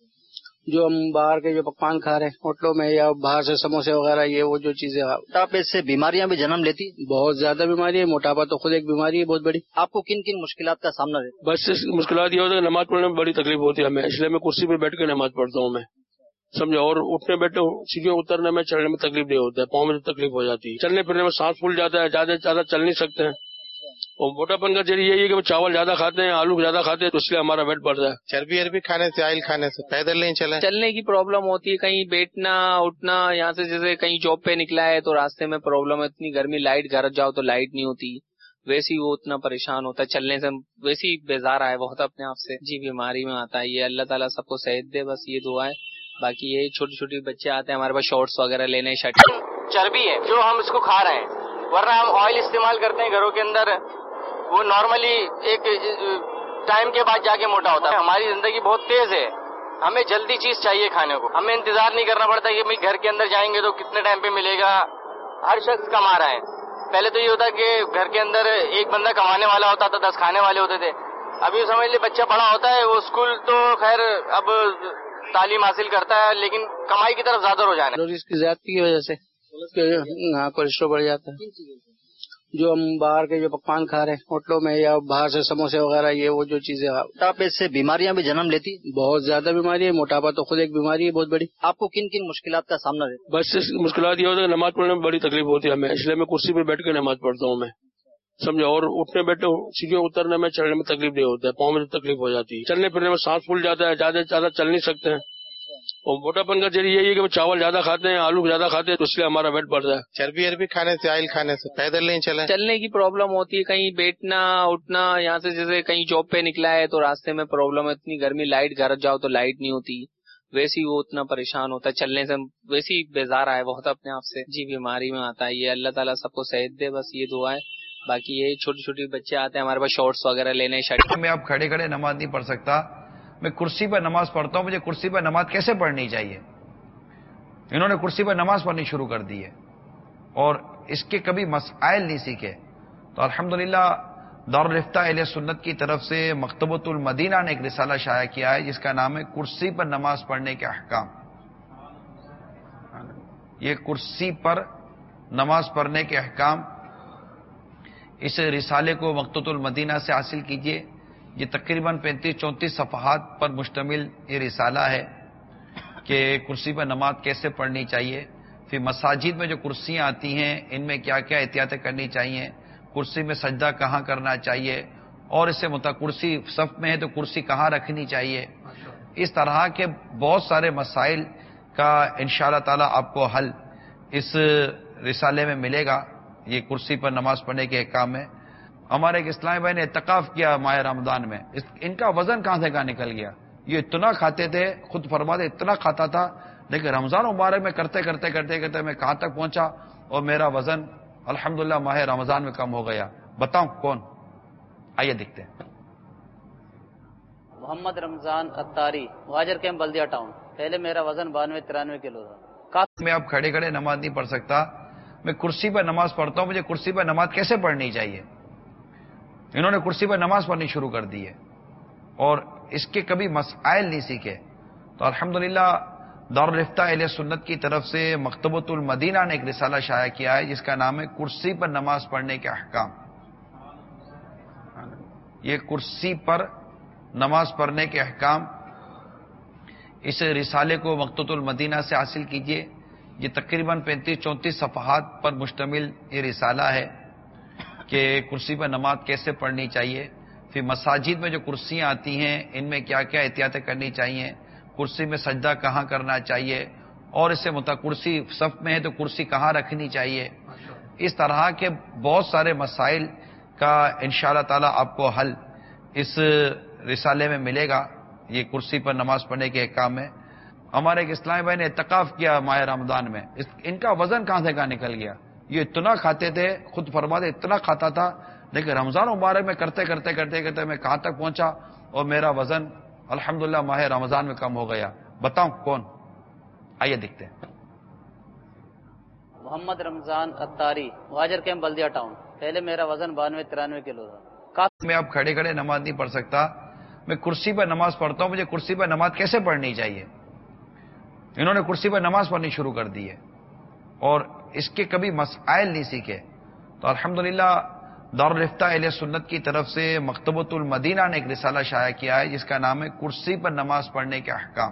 جو ہم باہر کے جو پکوان کھا رہے ہیں ہوٹلوں میں یا باہر سے سموسے وغیرہ, یہ وہ جو چیزیں, موٹاپے سے بیماریاں بھی جنم لیتی. بہت زیادہ بیماری ہے. موٹاپا تو خود ایک بیماری ہے بہت بڑی. آپ کو کن کن مشکلات کا سامنا ہے؟ بس مشکلات یہ ہوتا ہے کہ نماز پڑھنے میں بڑی تکلیف ہوتی ہے ہمیں, اس لیے میں کرسی پہ بیٹھ کے نماز پڑھتا ہوں میں, سمجھا. اور اٹھنے بیٹھے سیڑھیوں اترنے میں, چڑھنے میں تکلیف نہیں ہوتا ہے, پاؤں میں تکلیف ہو جاتی ہے, چلنے پھرنے میں سانس پھول جاتا ہے, زیادہ چل نہیں سکتے ہیں. اور موٹاپن کا ذریعہ یہی ہے کہ وہ چاول زیادہ کھاتے ہیں, آلو زیادہ کھاتے ہیں, تو اس لیے ہمارا ویٹ بڑھ رہا ہے. چربی اربی کھانے سے, آئل کھانے سے, پیدل نہیں چلنے کی پرابلم ہوتی ہے, کہیں بیٹھنا اٹھنا, یہاں سے جیسے کہیں جاب پہ نکلا ہے تو راستے میں پرابلم ہے, اتنی گرمی, لائٹ گھر جاؤ تو لائٹ نہیں ہوتی, ویسے ہی وہ اتنا پریشان ہوتا ہے, چلنے سے ویسے ہی بیزار آئے بہت اپنے آپ سے. جی بیماری میں آتا ہے یہ, اللہ تعالیٰ سب کو صحت دے, بس یہ دعا ہے. باقی یہ چھوٹی چھوٹی بچے آتے ہیں ہمارے پاس شارٹس وغیرہ لینے, شرٹ. چربی ہے جو ہم اس کو کھا رہے ہیں, ورنہ ہم آئل استعمال کرتے ہیں گھروں کے اندر, وہ نارملی ایک ٹائم کے بعد جا کے موٹا ہوتا ہے. ہماری زندگی بہت تیز ہے, ہمیں جلدی چیز چاہیے کھانے کو, ہمیں انتظار نہیں کرنا پڑتا کہ گھر کے اندر جائیں گے تو کتنے ٹائم پہ ملے گا. ہر شخص کما رہا ہے. پہلے تو یہ ہوتا کہ گھر کے اندر ایک بندہ کمانے والا ہوتا تھا, 10 کھانے والے ہوتے تھے. ابھی سمجھ لے بچہ بڑا ہوتا ہے, وہ اسکول تو خیر اب تعلیم حاصل کرتا ہے لیکن کمائی کی طرف زیادہ رجحان ہے. اس کی زیادتی کی وجہ سے کولیسٹرول بڑھ جاتا ہے. جو ہم باہر کے جو پکوان کھا رہے ہیں ہوٹلوں میں یا باہر سے سموسے وغیرہ, یہ وہ جو چیزیں, موٹاپے سے بیماریاں بھی جنم لیتی. بہت زیادہ بیماری ہے. موٹاپا تو خود ایک بیماری ہے بہت بڑی. آپ کو کن کن مشکلات کا سامنا ہے؟ بس مشکلات یہ ہوتا ہے کہ نماز پڑھنے میں بڑی تکلیف ہوتی ہے ہمیں, اس لیے میں کرسی پہ بیٹھ کے نماز پڑھتا ہوں میں, سمجھا. اور اٹھنے بیٹھے سیڑھیوں اترنے میں, چڑھنے میں تکلیف نہیں ہوتا ہے, پاؤں میں تکلیف ہو جاتی ہے, چلنے پھرنے میں سانس پھول جاتا ہے, زیادہ چل نہیں سکتے ہیں. اور موٹاپن کا ذریعہ یہی ہے کہ وہ چاول زیادہ کھاتے ہیں, آلو زیادہ کھاتے ہیں, تو اس لیے ہمارا ویٹ بڑھ رہا ہے. چربی اربی کھانے سے, آئل کھانے سے, پیدل نہیں چلنے کی پرابلم ہوتی ہے, کہیں بیٹھنا اٹھنا, یہاں سے جیسے کہیں جاب پہ نکلا ہے تو راستے میں پرابلم ہے, اتنی گرمی, لائٹ گھر جاؤ تو لائٹ نہیں ہوتی, ویسے ہی وہ اتنا پریشان ہوتا ہے, چلنے سے ویسے ہی بیزار آئے بہت اپنے آپ سے. جی بیماری میں آتا ہے یہ, اللہ تعالیٰ سب کو صحت دے, بس یہ دعا ہے. باقی یہ چھوٹی چھوٹی بچے آتے ہیں ہمارے پاس شارٹس وغیرہ لینے, شرٹ. میں اب کھڑے کھڑے نماز نہیں پڑھ سکتا, میں کرسی پر نماز پڑھتا ہوں. مجھے کرسی پر نماز کیسے پڑھنی چاہیے؟ انہوں نے کرسی پر نماز پڑھنی شروع کر دی ہے اور اس کے کبھی مسائل نہیں سیکھے. تو الحمدللہ دارالفتہ اہل سنت کی طرف سے مکتبۃ المدینہ نے ایک رسالہ شائع کیا ہے جس کا نام ہے کرسی پر نماز پڑھنے کے احکام. یہ کرسی پر نماز پڑھنے کے احکام, اس رسالے کو مکتبۃ المدینہ سے حاصل کیجئے. یہ تقریباً 35-34 صفحات پر مشتمل یہ رسالہ ہے کہ کرسی پر نماز کیسے پڑھنی چاہیے, پھر مساجد میں جو کرسیاں آتی ہیں ان میں کیا کیا احتیاطیں کرنی چاہیے, کرسی میں سجدہ کہاں کرنا چاہیے, اور اس سے کرسی صف میں ہے تو کرسی کہاں رکھنی چاہیے. اس طرح کے بہت سارے مسائل کا انشاءاللہ تعالی آپ کو حل اس رسالے میں ملے گا. یہ کرسی پر نماز پڑھنے کے احکام ہے. ہمارے ایک اسلامی بھائی نے اعتکاف کیا ماہ رمضان میں، ان کا وزن کہاں سے کہاں نکل گیا؟ یہ اتنا کھاتے تھے، خود فرماتے اتنا کھاتا تھا، لیکن رمضان مبارک میں کرتے کرتے کرتے کرتے میں کہاں تک پہنچا اور میرا وزن الحمدللہ ماہ رمضان میں کم ہو گیا۔ بتاؤں کون؟ آئیے دیکھتے ہیں۔ محمد رمضان اتاری، مہاجر کیمپ بلدیہ ٹاؤن۔ پہلے میرا وزن 92-93 کلو تھا۔ میں اب کھڑے کھڑے نماز نہیں پڑھ سکتا، میں کرسی پر نماز پڑھتا ہوں، مجھے کرسی پر نماز کیسے پڑھنی چاہیے؟ انہوں نے کرسی پر نماز پڑھنی شروع کر دی ہے اور اس کے کبھی مسائل نہیں سیکھے۔ تو الحمدللہ دارالفتہ اہل سنت کی طرف سے مکتبۃ المدینہ نے ایک رسالہ شائع کیا ہے جس کا نام ہے کرسی پر نماز پڑھنے کے احکام۔ یہ کرسی پر نماز پڑھنے کے احکام، اس رسالے کو مکتبۃ المدینہ سے حاصل کیجئے۔ یہ تقریباً 35-34 صفحات پر مشتمل یہ رسالہ ہے کہ کرسی پر نماز کیسے پڑھنی چاہیے، پھر مساجد میں جو کرسیاں آتی ہیں ان میں کیا کیا احتیاطیں کرنی چاہیے، کرسی میں سجدہ کہاں کرنا چاہیے، اور اس سے متعلق کرسی صف میں ہے تو کرسی کہاں رکھنی چاہیے۔ اس طرح کے بہت سارے مسائل کا انشاءاللہ تعالی آپ کو حل اس رسالے میں ملے گا، یہ کرسی پر نماز پڑھنے کے احکام میں۔ ہمارے ایک اسلامی بھائی نے اعتکاف کیا ماہ رمضان میں، ان کا وزن کہاں سے کہاں نکل گیا؟ یہ اتنا کھاتے تھے، خود فرماتے اتنا کھاتا تھا، لیکن رمضان مبارک میں کرتے کرتے کرتے کرتے میں کہاں تک پہنچا اور میرا وزن الحمدللہ ماہ رمضان میں کم ہو گیا۔ بتاؤں کون؟ آئیے دیکھتے ہیں۔ محمد رمضان اتاری، مہاجر کیمپ بلدیہ ٹاؤن۔ پہلے میرا وزن 92-93 کلو تھا۔ میں اب کھڑے کھڑے نماز نہیں پڑھ سکتا، میں کرسی پر نماز پڑھتا ہوں، مجھے کرسی پر نماز کیسے پڑھنی چاہیے؟ انہوں نے کرسی پر نماز پڑھنی شروع کر دی ہے اور اس کے کبھی مسائل نہیں سیکھے۔ تو الحمدللہ دارالفتہ اہل سنت کی طرف سے مکتبۃ المدینہ نے ایک رسالہ شائع کیا ہے جس کا نام ہے کرسی پر نماز پڑھنے کے احکام۔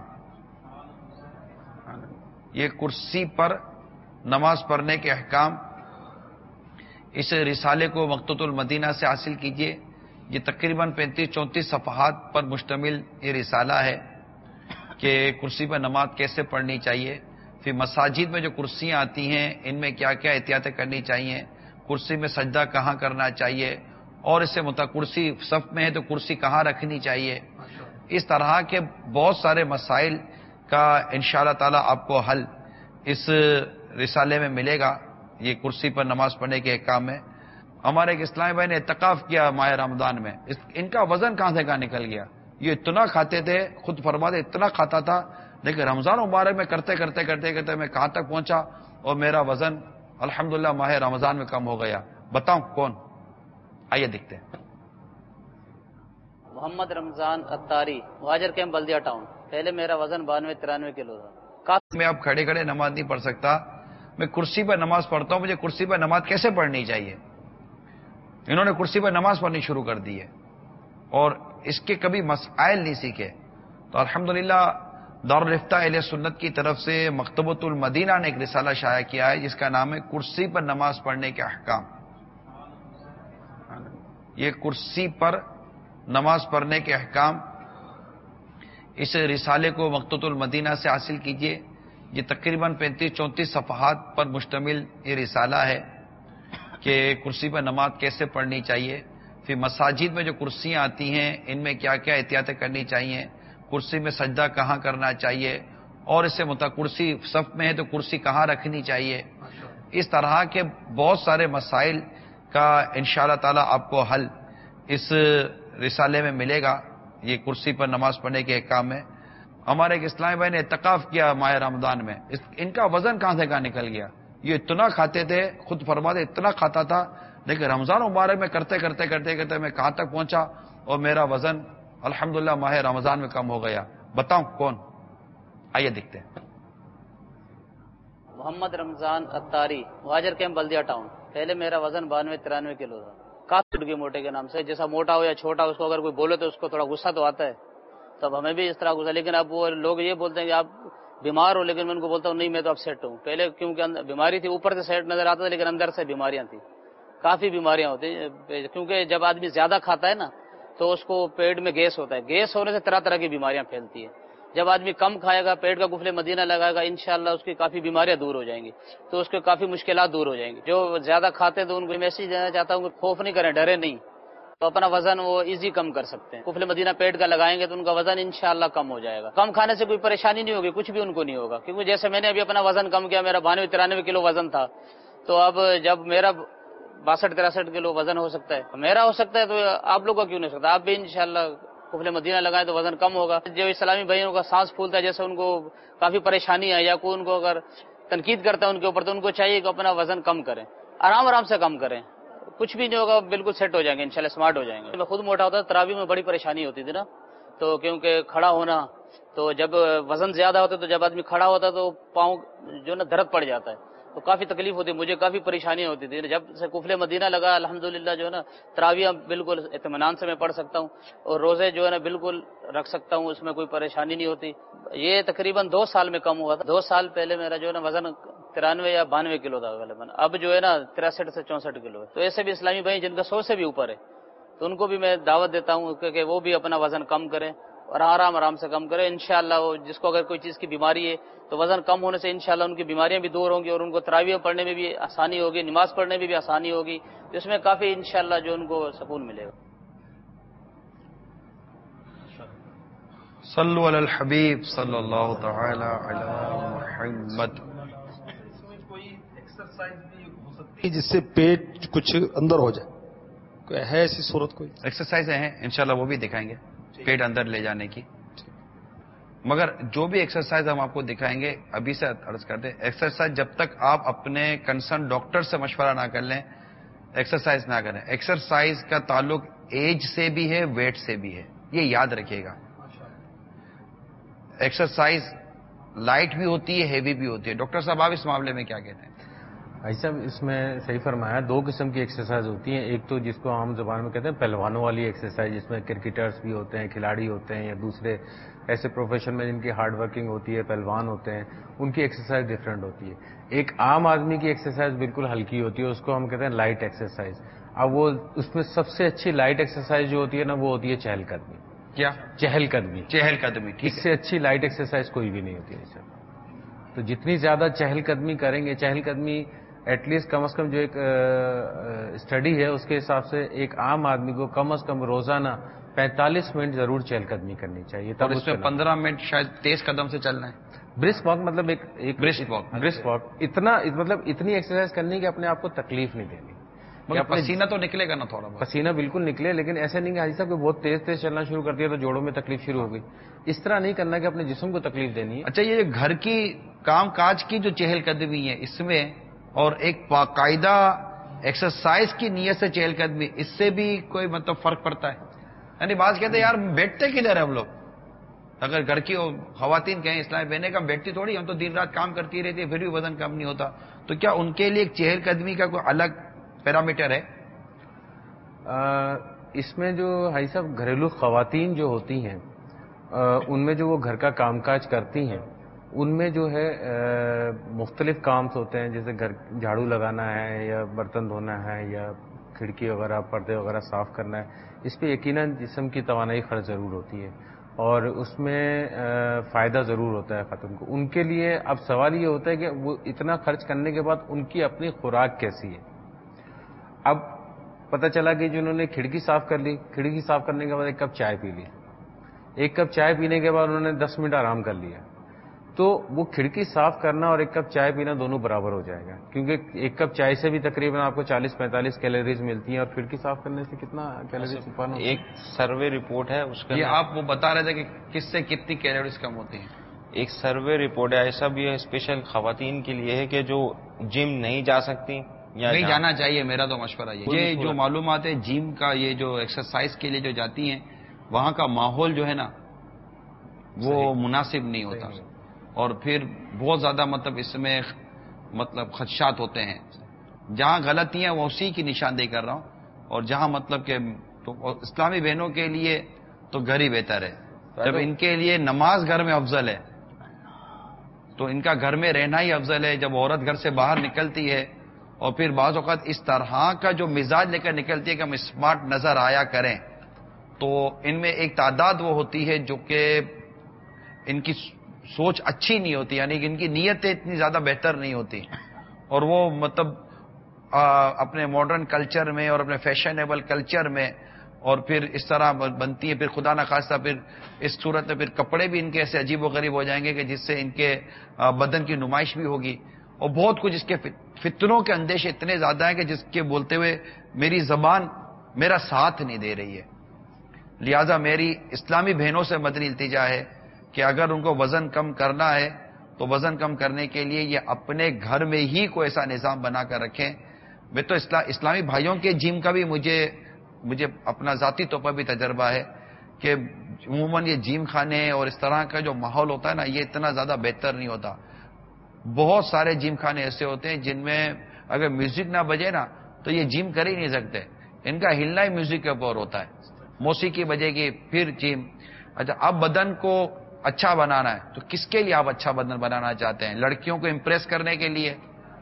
یہ کرسی پر نماز پڑھنے کے احکام، اس رسالے کو مکتبۃ المدینہ سے حاصل کیجئے۔ یہ تقریباً 35-34 صفحات پر مشتمل یہ رسالہ ہے کہ کرسی پر نماز کیسے پڑھنی چاہیے، پھر مساجد میں جو کرسیاں آتی ہیں ان میں کیا کیا احتیاطیں کرنی چاہیے، کرسی میں سجدہ کہاں کرنا چاہیے، اور اس سے متعلق کرسی صف میں ہے تو کرسی کہاں رکھنی چاہیے۔ اس طرح کے بہت سارے مسائل کا انشاءاللہ تعالی آپ کو حل اس رسالے میں ملے گا، یہ کرسی پر نماز پڑھنے کے احکام میں۔ ہمارے ایک اسلامی بھائی نے اعتکاف کیا ماہ رمضان میں، ان کا وزن کہاں سے کہاں نکل گیا؟ یہ اتنا کھاتے تھے، خود فرماتے اتنا کھاتا تھا، لیکن رمضان مبارک میں کرتے کرتے کرتے کرتے میں کہاں تک پہنچا اور میرا وزن الحمدللہ ماہ رمضان میں کم ہو گیا۔ بتاؤں کون؟ آئیے دیکھتے ہیں۔ محمد رمضان اتاری، مہاجر کیمپ بلدیہ ٹاؤن۔ پہلے میرا وزن 92-93 کلو تھا۔ میں اب کھڑے کھڑے نماز نہیں پڑھ سکتا، میں کرسی پر نماز پڑھتا ہوں، مجھے کرسی پر نماز کیسے پڑھنی چاہیے؟ انہوں نے کرسی پر نماز پڑھنی شروع کر دی ہے اور اس کے کبھی مسائل نہیں سیکھے۔ تو الحمدللہ دارالفتہ اہل سنت کی طرف سے مکتبۃ المدینہ نے ایک رسالہ شائع کیا ہے جس کا نام ہے کرسی پر نماز پڑھنے کے احکام۔ یہ کرسی پر نماز پڑھنے کے احکام، اس رسالے کو مکتبۃ المدینہ سے حاصل کیجئے۔ یہ تقریباً 35-34 صفحات پر مشتمل یہ رسالہ ہے کہ کرسی پر نماز کیسے پڑھنی چاہیے، پھر مساجد میں جو کرسیاں آتی ہیں ان میں کیا کیا احتیاطیں کرنی چاہیے، کرسی میں سجدہ کہاں کرنا چاہیے، اور اس سے متعلق کرسی صف میں ہے تو کرسی کہاں رکھنی چاہیے۔ اس طرح کے بہت سارے مسائل کا انشاءاللہ تعالی آپ کو حل اس رسالے میں ملے گا، یہ کرسی پر نماز پڑھنے کے احکام میں۔ ہمارے ایک اسلامی بھائی نے اعتکاف کیا ماہ رمضان میں، ان کا وزن کہاں سے کہاں نکل گیا؟ یہ اتنا کھاتے تھے، خود فرماتے اتنا کھاتا تھا، لیکن رمضان مبارک میں کرتے کرتے کرتے کرتے میں کہاں تک پہنچا اور میرا وزن الحمدللہ ماہ رمضان میں کم ہو گیا۔ بتاؤں کون؟ آئیے دیکھتے ہیں۔ محمد رمضان اتاری، مہاجر کیمپ بلدیہ ٹاؤن۔ پہلے میرا وزن 92-93 کلو تھا، کافی ٹوٹ گئی موٹے کے نام سے۔ جیسا موٹا ہو یا چھوٹا، اس کو اگر کوئی بولے تو اس کو تھوڑا غصہ تو آتا ہے، تب ہمیں بھی اس طرح غصہ۔ لیکن اب وہ لوگ یہ بولتے ہیں کہ آپ بیمار ہو، لیکن میں ان کو بولتا ہوں نہیں، میں تو اب سیٹ ہوں۔ پہلے کیونکہ بیماری تھی، اوپر سے سیٹ نظر آتا تھا لیکن اندر سے بیماریاں تھیں، کافی بیماریاں ہوتی ہیں، کیونکہ جب آدمی زیادہ کھاتا ہے نا تو اس کو پیٹ میں گیس ہوتا ہے، گیس ہونے سے طرح طرح کی بیماریاں پھیلتی ہیں۔ جب آدمی کم کھائے گا، پیٹ کا قفل مدینہ لگائے گا، انشاءاللہ اس کی کافی بیماریاں دور ہو جائیں گی، تو اس کے کافی مشکلات دور ہو جائیں گی. جو زیادہ کھاتے ہیں تو ان کو میسج دینا چاہتا ہوں کہ خوف نہیں کریں، ڈرے نہیں، تو اپنا وزن وہ ایزی کم کر سکتے ہیں. قفل مدینہ پیٹ کا لگائیں گے تو ان کا وزن انشاءاللہ کم ہو جائے گا. کم کھانے سے کوئی پریشانی نہیں ہوگی، کچھ بھی ان کو نہیں ہوگا، کیونکہ جیسے میں نے ابھی اپنا وزن کم کیا، میرا 92-93 کلو وزن تھا، تو اب جب میرا 62-63 کلو وزن ہو سکتا ہے، میرا ہو سکتا ہے تو آپ لوگوں کا کیوں نہیں ہو سکتا؟ آپ بھی انشاءاللہ قفل مدینہ لگائیں تو وزن کم ہوگا. جو اسلامی بھائیوں کا سانس پھولتا ہے، جیسے ان کو کافی پریشانی ہے یا کوئی ان کو اگر تنقید کرتا ہے ان کے اوپر، تو ان کو چاہیے کہ اپنا وزن کم کریں، آرام سے کم کریں، کچھ بھی نہیں ہوگا، بالکل سیٹ ہو جائیں گے انشاءاللہ، اسمارٹ ہو جائیں گے. میں خود موٹا ہوتا تھا، تراویح میں بڑی پریشانی ہوتی تھی نا، تو کیونکہ کھڑا ہونا، تو جب وزن زیادہ ہوتا ہے تو جب آدمی کھڑا ہوتا ہے تو پاؤں جو نا درد پڑ جاتا ہے، تو کافی تکلیف ہوتی ہے، مجھے کافی پریشانی ہوتی تھی. جب سے قفل مدینہ لگا الحمدللہ جو ہے نا تراویح بالکل اطمینان سے میں پڑھ سکتا ہوں، اور روزے جو ہے نا بالکل رکھ سکتا ہوں، اس میں کوئی پریشانی نہیں ہوتی. یہ تقریباً 2 سال میں کم ہوا تھا. 2 سال پہلے میرا جو ہے نا وزن 93 یا 92 کلو تھا غالباً، اب جو ہے نا 63 سے 64 کلو ہے. تو ایسے بھی اسلامی بھائی جن کا 100 سے بھی اوپر ہے، تو ان کو بھی میں دعوت دیتا ہوں کہ وہ بھی اپنا وزن کم کریں اور آرام سے کم کریں. انشاءاللہ وہ جس کو اگر کوئی چیز کی بیماری ہے تو وزن کم ہونے سے انشاءاللہ ان کی بیماریاں بھی دور ہوں گی، اور ان کو تراویح پڑھنے میں بھی آسانی ہوگی، نماز پڑھنے میں بھی آسانی ہوگی. اس میں کافی انشاءاللہ جو ان کو سکون ملے گا. صلو علی الحبیب صلی اللہ تعالی علی محمد. جس سے پیٹ کچھ اندر ہو جائے، کوئی ہے ایسی صورت؟ کوئی ایکسرسائز ہیں انشاءاللہ وہ بھی دکھائیں گے پیٹ اندر لے جانے کی. مگر جو بھی ایکسرسائز ہم آپ کو دکھائیں گے، ابھی سے عرض کرتے ہیں، ایکسرسائز جب تک آپ اپنے کنسرن ڈاکٹر سے مشورہ نہ کر لیں ایکسرسائز نہ کریں. ایکسرسائز کا تعلق ایج سے بھی ہے، ویٹ سے بھی ہے، یہ یاد رکھیے گا. ایکسرسائز لائٹ بھی ہوتی ہے، ہیوی بھی ہوتی ہے. ڈاکٹر صاحب آپ اس معاملے میں کیا کہتے ہیں؟ بھائی صاحب اس میں صحیح فرمایا، 2 قسم کی ایکسرسائز ہوتی ہیں. ایک تو جس کو عام زبان میں کہتے ہیں پہلوانوں والی ایکسرسائز، جس میں کرکٹرز بھی ہوتے ہیں، کھلاڑی ہوتے ہیں، یا دوسرے ایسے پروفیشن میں جن کی ہارڈ ورکنگ ہوتی ہے، پہلوان ہوتے ہیں، ان کی ایکسرسائز ڈفرینٹ ہوتی ہے. ایک عام آدمی کی ایکسرسائز بالکل ہلکی ہوتی ہے، اس کو ہم کہتے ہیں لائٹ ایکسرسائز. اب وہ اس میں سب سے اچھی لائٹ ایکسرسائز جو ہوتی ہے نا، وہ ہوتی ہے چہل قدمی. کیا؟ چہل قدمی. چہل قدمی، ٹھیک ہے. اس سے اچھی لائٹ ایکسرسائز کوئی بھی نہیں ہوتی ہے سر. تو جتنی زیادہ چہل قدمی کریں گے، چہل قدمی ایٹ لیسٹ کم از کم جو ایک اسٹڈی ہے اس کے حساب سے ایک عام آدمی کو کم از کم روزانہ 45 منٹ ضرور چہل قدمی کرنی چاہیے. اور اس میں 15 منٹ شاید تیز قدم سے چلنا ہے. برسک واک مطلب ایک برسک واک اتنا مطلب اتنی ایکسرسائز کرنی کہ اپنے آپ کو تکلیف نہیں دینی. پسینہ تو نکلے گا نا تھوڑا بہت؟ پسینہ بالکل نکلے، لیکن ایسے نہیں کہ حاجی صاحب کہ بہت تیز چلنا شروع کر دیا تو جوڑوں میں تکلیف شروع ہو گئی. اس طرح نہیں کرنا کہ اپنے جسم کو تکلیف دینی ہے. اچھا، یہ گھر کی کام کاج کی جو چہل قدمی ہے اس میں، اور ایک باقاعدہ ایکسرسائز کی نیت سے چہل قدمی، اس سے بھی کوئی مطلب فرق پڑتا ہے؟ یعنی بعض کہتے ہیں یار بیٹھتے کدھر ہے ہم لوگ؟ اگر گھر کی خواتین کہیں اسلامی بہنیں کا بیٹھتی تھوڑی، ہم تو دن رات کام کرتی رہتی ہے پھر بھی وزن کم نہیں ہوتا، تو کیا ان کے لیے ایک چہل قدمی کا کوئی الگ پیرامیٹر ہے؟ اس میں جو حاجی صاحب گھریلو خواتین جو ہوتی ہیں ان میں جو وہ گھر کا کام کاج کرتی ہیں، ان میں جو ہے مختلف کام ہوتے ہیں، جیسے گھر جھاڑو لگانا ہے یا برتن دھونا ہے یا کھڑکی وغیرہ پردے وغیرہ صاف کرنا ہے. اس پہ یقیناً جسم کی توانائی خرچ ضرور ہوتی ہے اور اس میں فائدہ ضرور ہوتا ہے ختم کو. ان کے لیے اب سوال یہ ہوتا ہے کہ وہ اتنا خرچ کرنے کے بعد ان کی اپنی خوراک کیسی ہے. اب پتہ چلا کہ جنہوں نے کھڑکی صاف کر لی، کھڑکی صاف کرنے کے بعد 1 کپ چائے پی لی، 1 کپ چائے پینے کے بعد انہوں نے 10 منٹ آرام کر لیا، تو وہ کھڑکی صاف کرنا اور 1 کپ چائے پینا دونوں برابر ہو جائے گا، کیونکہ 1 کپ چائے سے بھی تقریباً آپ کو 40-45 کیلوریز ملتی ہیں، اور کھڑکی صاف کرنے سے کتنا کیلوریز پانا؟ ایک سروے رپورٹ ہے اس کا، یہ آپ وہ بتا رہے تھے کہ کس سے کتنی کیلوریز کم ہوتی ہیں. ایک سروے رپورٹ ہے، ایسا بھی ہے اسپیشل خواتین کے لیے ہے کہ جو جم نہیں جا سکتی یا نہیں جانا چاہیے. میرا تو مشورہ یہ جو معلومات ہے جم کا، یہ جو ایکسرسائز کے لیے جو جاتی ہیں وہاں کا ماحول جو ہے نا وہ مناسب نہیں ہوتا، اور پھر بہت زیادہ مطلب اس میں مطلب خدشات ہوتے ہیں. جہاں غلطیاں وہ اسی کی نشاندہی کر رہا ہوں، اور جہاں مطلب کہ تو اسلامی بہنوں کے لیے تو گھر ہی بہتر ہے. جب ان کے لیے نماز گھر میں افضل ہے تو ان کا گھر میں رہنا ہی افضل ہے. جب عورت گھر سے باہر نکلتی ہے اور پھر بعض اوقات اس طرح کا جو مزاج لے کر نکلتی ہے کہ ہم اسمارٹ نظر آیا کریں، تو ان میں ایک تعداد وہ ہوتی ہے جو کہ ان کی سوچ اچھی نہیں ہوتی، یعنی کہ ان کی نیتیں اتنی زیادہ بہتر نہیں ہوتی، اور وہ مطلب اپنے ماڈرن کلچر میں اور اپنے فیشنیبل کلچر میں اور پھر اس طرح بنتی ہے، پھر خدا نخواستہ پھر اس صورت میں پھر کپڑے بھی ان کے ایسے عجیب و غریب ہو جائیں گے کہ جس سے ان کے بدن کی نمائش بھی ہوگی، اور بہت کچھ اس کے فتنوں کے اندیشے اتنے زیادہ ہیں کہ جس کے بولتے ہوئے میری زبان میرا ساتھ نہیں دے رہی ہے۔ لہذا میری اسلامی بہنوں سے مدنی التجا ہے کہ اگر ان کو وزن کم کرنا ہے تو وزن کم کرنے کے لیے یہ اپنے گھر میں ہی کوئی ایسا نظام بنا کر رکھیں۔ میں تو اسلامی بھائیوں کے جم کا بھی مجھے اپنا ذاتی طور پر بھی تجربہ ہے کہ عموماً یہ جم خانے اور اس طرح کا جو ماحول ہوتا ہے نا، یہ اتنا زیادہ بہتر نہیں ہوتا۔ بہت سارے جم خانے ایسے ہوتے ہیں جن میں اگر میوزک نہ بجے نا تو یہ جم کر ہی نہیں سکتے، ان کا ہلنا ہی میوزک کے اوپر ہوتا ہے، موسیقی بجے گی پھر جم۔ اچھا، اب بدن کو اچھا بنانا ہے تو کس کے لیے آپ اچھا بدن بنانا چاہتے ہیں؟ لڑکیوں کو امپریس کرنے کے لیے،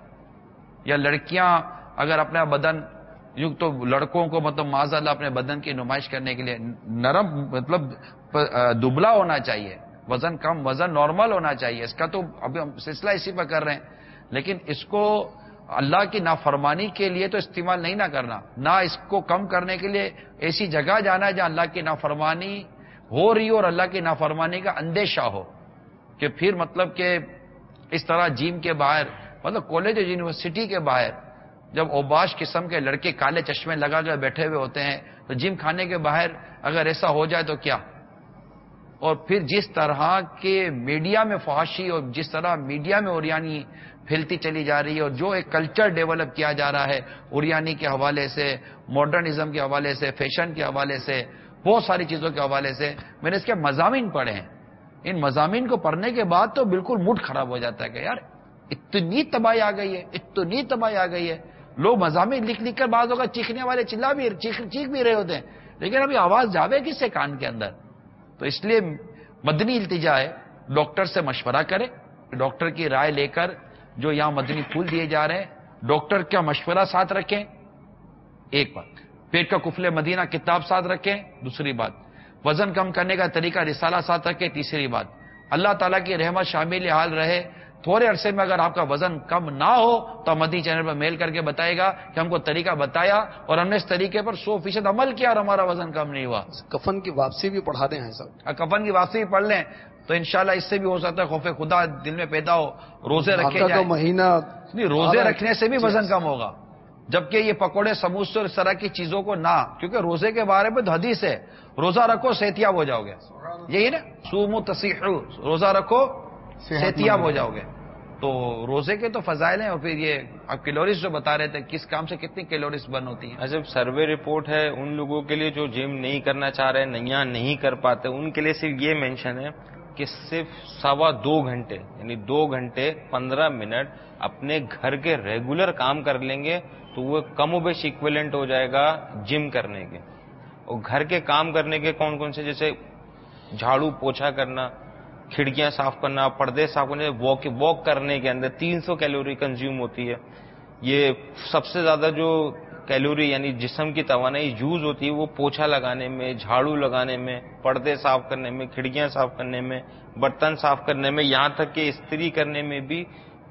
یا لڑکیاں اگر اپنا بدن یوں تو لڑکوں کو مطلب معاذ اللہ اپنے بدن کی نمائش کرنے کے لیے نرم مطلب دبلا ہونا چاہیے، وزن کم، وزن نارمل ہونا چاہیے، اس کا تو ابھی ہم سلسلہ اسی پر کر رہے ہیں، لیکن اس کو اللہ کی نافرمانی کے لیے تو استعمال نہیں نہ کرنا، نہ اس کو کم کرنے کے لیے ایسی جگہ جانا ہے جہاں اللہ کی نافرمانی ہو رہی ہو اور اللہ کی نافرمانی کا اندیشہ ہو، کہ پھر مطلب کہ اس طرح جیم کے باہر مطلب کالج اور یونیورسٹی کے باہر جب اوباش قسم کے لڑکے کالے چشمے لگا کر بیٹھے ہوئے ہوتے ہیں تو جم کھانے کے باہر اگر ایسا ہو جائے تو کیا؟ اور پھر جس طرح کے میڈیا میں فحاشی اور جس طرح میڈیا میں اوریانی پھیلتی چلی جا رہی ہے، اور جو ایک کلچر ڈیولپ کیا جا رہا ہے اوریانی کے حوالے سے، ماڈرنزم کے حوالے سے، فیشن کے حوالے سے، بہت ساری چیزوں کے حوالے سے، میں نے اس کے مضامین پڑھے ہیں۔ ان مضامین کو پڑھنے کے بعد تو بالکل موڈ خراب ہو جاتا ہے کہ یار اتنی تباہی آ گئی ہے، اتنی تباہی آ گئی ہے۔ لوگ مضامین لکھ لکھ کر بعض اوقات چیخنے والے چیخ بھی رہے ہوتے ہیں، لیکن ابھی آواز جاوے کس سے کان کے اندر؟ تو اس لیے مدنی التجا ہے ڈاکٹر سے مشورہ کرے، ڈاکٹر کی رائے لے کر جو یہاں مدنی پھول دیے جا رہے ہیں ڈاکٹر کا مشورہ ساتھ رکھیں، ایک بات، پیٹ کا کفل مدینہ کتاب ساتھ رکھیں، دوسری بات، وزن کم کرنے کا طریقہ رسالہ ساتھ رکھیں، تیسری بات، اللہ تعالیٰ کی رحمت شامل حال رہے۔ تھوڑے عرصے میں اگر آپ کا وزن کم نہ ہو تو مدنی چینل پر میل کر کے بتائے گا کہ ہم کو طریقہ بتایا اور ہم نے اس طریقے پر 100% عمل کیا اور ہمارا وزن کم نہیں ہوا۔ کفن کی واپسی بھی پڑھا دیں صاحب، کفن کی واپسی بھی پڑھ لیں تو انشاءاللہ اس سے بھی ہو سکتا ہے خوف خدا دل میں پیدا ہو، روزے رکھے جائیں، مہینہ روزے رکھنے سے بھی وزن کم ہوگا، جبکہ یہ پکوڑے سموسے اور اس طرح کی چیزوں کو نہ، کیونکہ روزے کے بارے میں تو حدیث ہے روزہ رکھو صحتیاب ہو جاؤ گے، یہی نا، صوموا تصیحوا، روزہ رکھو صحتیاب ہو جاؤ گے۔ تو روزے کے تو فضائل ہیں، اور پھر یہ اب کیلوریز جو بتا رہے تھے کس کام سے کتنی کیلوریز برن ہوتی ہیں۔ جب سروے رپورٹ ہے ان لوگوں کے لیے جو جم نہیں کرنا چاہ رہے ہیں، نہیں کر پاتے، ان کے لیے صرف یہ مینشن ہے کہ صرف 2.25 گھنٹے یعنی 2 گھنٹے 15 منٹ اپنے گھر کے ریگولر کام کر لیں گے تو وہ کم و بیش ایکویلنٹ ہو جائے گا جم کرنے کے۔ اور گھر کے کام کرنے کے کون کون سے، جیسے جھاڑو پوچھا کرنا، کھڑکیاں صاف کرنا، پردے صاف کرنے، واک کرنے کے اندر 300 کیلوری کنزیوم ہوتی ہے۔ یہ سب سے زیادہ جو کیلوری یعنی جسم کی توانائی یوز ہوتی ہے وہ پوچھا لگانے میں، جھاڑو لگانے میں، پردے صاف کرنے میں، کھڑکیاں صاف کرنے میں، برتن صاف کرنے میں، یہاں تک کہ استری کرنے میں بھی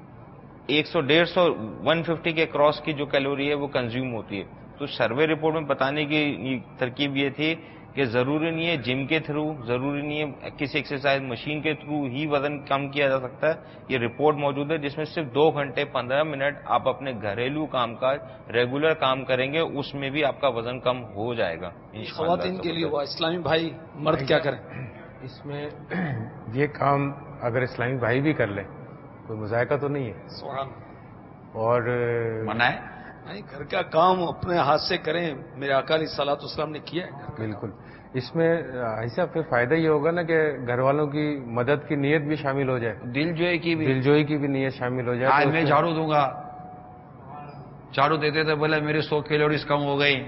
100 150 کے کراس کی جو کیلوری ہے وہ کنزیوم ہوتی ہے۔ تو سروے رپورٹ میں بتانے کی ترکیب یہ تھی کہ ضروری نہیں ہے جم کے تھرو، ضروری نہیں ہے کسی ایکسرسائز مشین کے تھرو ہی وزن کم کیا جا سکتا ہے۔ یہ رپورٹ موجود ہے جس میں صرف 2 گھنٹے 15 منٹ آپ اپنے گھریلو کام کاج ریگولر کام کریں گے، اس میں بھی آپ کا وزن کم ہو جائے گا۔ خواتین کے لیے وہ اسلامی بھائی مرد کیا کریں؟ اس میں یہ کام اگر اسلامی بھائی بھی کر لیں کوئی مذائقہ تو نہیں ہے، اور منع ہے نہیں، گھر کا کام اپنے ہاتھ سے کریں، میرے آقا علیہ الصلوۃ والسلام نے کیا ہے۔ بالکل، اس میں ایسا پھر فائدہ یہ ہوگا نا کہ گھر والوں کی مدد کی نیت بھی شامل ہو جائے، دلجوئی کی بھی نیت شامل ہو جائے۔ میں جھاڑو دوں گا، جھاڑو دیتے تھے بولے میری 100 کیلوریز کم ہو گئی،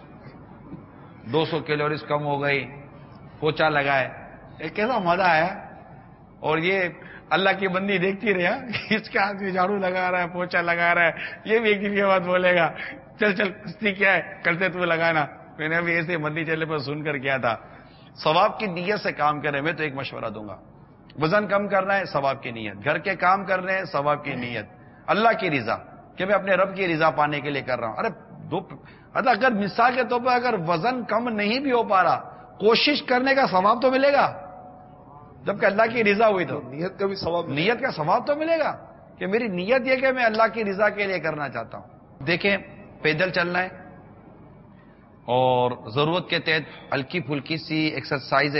200 کیلوریز کم ہو گئی، پوچھا لگائے، ایک کیسا مزہ آیا۔ اور یہ اللہ کی بندی دیکھتی رہا، اس کے ہاتھ میں جھاڑو لگا رہا ہے، پوچھا لگا رہا ہے، یہ بھی ایک دن یہ بات بولے گا، چل کشتی کیا ہے کرتے تو لگانا۔ میں نے ابھی ایسے مدنی چینل پر سن کر کیا تھا۔ ثواب کی نیت سے کام کرے، میں تو ایک مشورہ دوں گا وزن کم کر رہے ہیں ثواب کی نیت، گھر کے کام کر رہے ہیں ثواب کی نیت، اللہ کی رضا کہ میں اپنے رب کی رضا پانے کے لیے کر رہا ہوں. اگر مثال کے طور پر اگر وزن کم نہیں بھی ہو پا رہا، کوشش کرنے کا ثواب تو ملے گا. جبکہ اللہ کی رضا ہوئی تو نیت کا بھی ثواب، نیت کا ثواب تو ملے گا کہ میری نیت یہ کہ میں اللہ کی رضا کے لیے کرنا چاہتا ہوں. دیکھیں پیدل چلنا ہے اور ضرورت کے تحت ہلکی پھلکی سی ایکسرسائز ہے.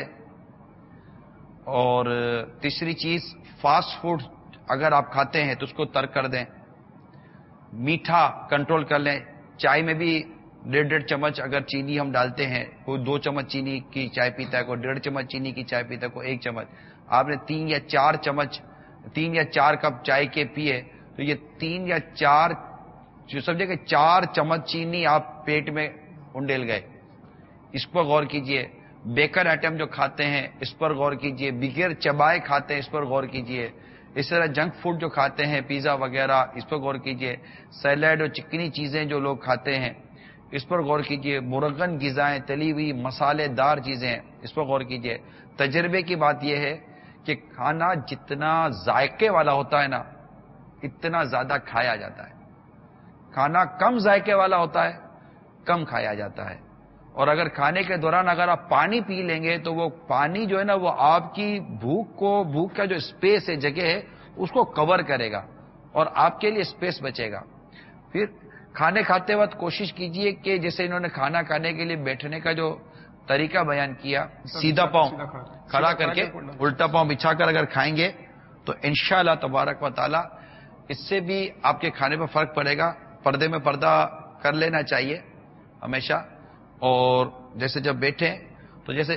اور تیسری چیز فاسٹ فوڈ اگر آپ کھاتے ہیں تو اس کو ترک کر دیں. میٹھا کنٹرول کر لیں. چائے میں بھی 1.5 چمچ اگر چینی ہم ڈالتے ہیں، کوئی 2 چمچ چینی کی چائے پیتا ہے، کوئی 1.5 چمچ چینی کی چائے پیتا ہے، کوئی 1 چمچ. آپ نے 3 یا 4 کپ چائے کے پیے تو یہ 3 یا 4 جو سمجھے کہ 4 چمچ چینی آپ پیٹ میں انڈیل گئے. اس پر غور کیجئے. بیکن آئٹم جو کھاتے ہیں اس پر غور کیجئے. بغیر چبائے کھاتے ہیں اس پر غور کیجئے. اس طرح جنک فوڈ جو کھاتے ہیں پیزا وغیرہ اس پر غور کیجئے. سیلیڈ اور چکنی چیزیں جو لوگ کھاتے ہیں اس پر غور کیجئے. مرغن غذائیں، تلی ہوئی مسالے دار چیزیں اس پر غور کیجئے. تجربے کی بات یہ ہے کہ کھانا جتنا ذائقے والا ہوتا ہے نا اتنا زیادہ کھایا جاتا ہے. کھانا کم ذائقے والا ہوتا ہے کم کھایا جاتا ہے. اور اگر کھانے کے دوران اگر آپ پانی پی لیں گے تو وہ پانی جو ہے نا وہ آپ کی بھوک کا جو اسپیس ہے، جگہ ہے، اس کو کور کرے گا اور آپ کے لیے اسپیس بچے گا. پھر کھانے کھاتے وقت کوشش کیجئے کہ جیسے انہوں نے کھانا کھانے کے لیے بیٹھنے کا جو طریقہ بیان کیا، سیدھا پاؤں کھڑا کر کے الٹا پاؤں بچھا کر اگر کھائیں گے تو انشاءاللہ تبارک و تعالی اس سے بھی آپ کے کھانے پر فرق پڑے گا. پردے میں پردہ کر لینا چاہیے ہمیشہ. اور جیسے جب بیٹھیں تو جیسے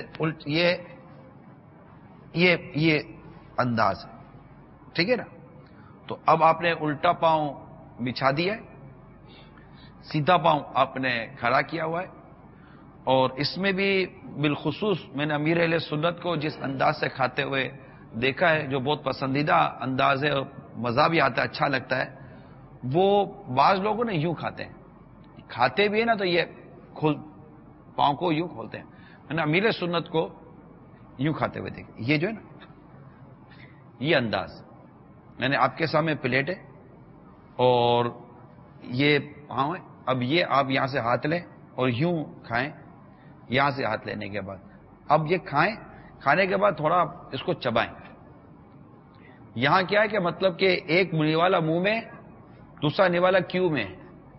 یہ انداز ہے، ٹھیک ہے نا. تو اب آپ نے الٹا پاؤں بچھا دیا ہے، سیدھا پاؤں آپ نے کھڑا کیا ہوا ہے. اور اس میں بھی بالخصوص میں نے امیر اہل سنت کو جس انداز سے کھاتے ہوئے دیکھا ہے، جو بہت پسندیدہ انداز ہے اور مزہ بھی آتا ہے، اچھا لگتا ہے، وہ بعض لوگوں نے یوں کھاتے ہیں. کھاتے بھی ہے نا تو یہ پاؤں کو یوں کھولتے ہیں. میں نے امیر سنت کو یوں کھاتے ہوئے دیکھا. یہ جو ہے نا یہ انداز میں نے آپ کے سامنے پلیٹ ہے اور یہ پاؤں ہے. اب یہ آپ یہاں سے ہاتھ لیں اور یوں کھائیں. یہاں سے ہاتھ لینے کے بعد اب یہ کھائیں. کھانے کے بعد تھوڑا اس کو چبائیں. یہاں کیا ہے کہ مطلب کہ ایک نوالا منہ میں، دوسرا نوالا کیو میں،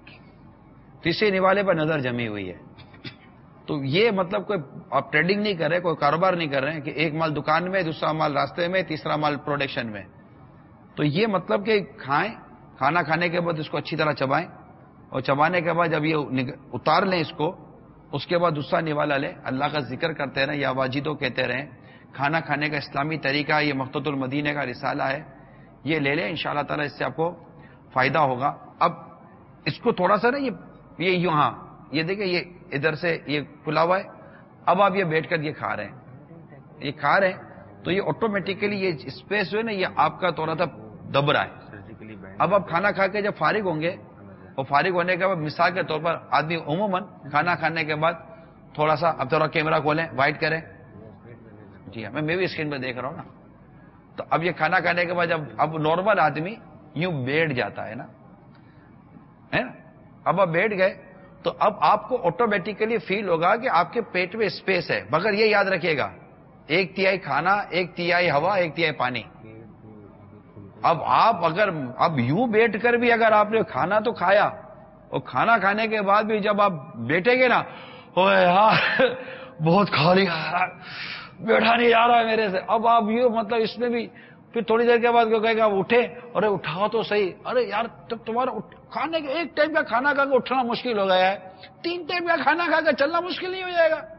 تیسرے نوالے پر نظر جمی ہوئی ہے. تو یہ مطلب کوئی آپ ٹریڈنگ نہیں کر رہے، کوئی کاروبار نہیں کر رہے ہیں کہ ایک مال دکان میں، دوسرا مال راستے میں، تیسرا مال پروڈکشن میں. تو یہ مطلب کہ کھائیں، کھانا کھانے کے بعد اس کو اچھی طرح چبائیں اور چبانے کے بعد جب یہ اتار لیں اس کو، اس کے بعد دوسرا نوالا لیں، اللہ کا ذکر کرتے رہیں یا واجدو کہتے رہیں. کھانا کھانے کا اسلامی طریقہ یہ مقتۃ المدینہ کا رسالہ ہے، یہ لے لیں. انشاءاللہ تعالی اس سے آپ کو فائدہ ہوگا. اب اس کو تھوڑا سا نا یہ یہاں یہ دیکھیں یہ ادھر سے یہ کھلا ہوا ہے. اب آپ یہ بیٹھ کر یہ کھا رہے ہیں، یہ کھا رہے ہیں تو یہ آٹومیٹیکلی یہ اسپیس جو ہے نا یہ آپ کا تھوڑا سا دب رہا ہے. اب آپ کھانا کھا کے جب فارغ ہوں گے اور فارغ ہونے کے بعد مثال کے طور پر آدمی عموماً کھانا کھانے کے بعد تھوڑا سا اب تھوڑا کیمرہ کھولیں، وائٹ کریں. جی ہاں میں بھی اسکرین پہ دیکھ رہا ہوں نا. تو اب یہ کھانا کھانے کے بعد جب اب نارمل آدمی یوں بیٹھ جاتا ہے نا، اب آپ بیٹھ گئے تو اب آپ کو آٹومیٹیکلی فیل ہوگا کہ آپ کے پیٹ میں اسپیس ہے. مگر یہ یاد رکھیے گا 1/3 کھانا، 1/3 ہوا، 1/3 پانی. اب آپ اگر اب یوں بیٹھ کر بھی اگر آپ نے کھانا تو کھایا اور کھانا کھانے کے بعد بھی جب آپ بیٹھیں گے نا، اوے یار بہت کھا لیا، بیٹھا نہیں جا رہا میرے سے. اب آپ یوں مطلب اس میں بھی پھر تھوڑی دیر کے بعد کیوں کہے گا آپ اٹھے، ارے اٹھاؤ تو صحیح. ارے یار جب تمہارا کھانے کے ایک ٹائم کا کھانا کھا کے اٹھنا مشکل ہو گیا ہے، 3 ٹائم کا کھانا کھا کے چلنا مشکل نہیں ہو جائے گا؟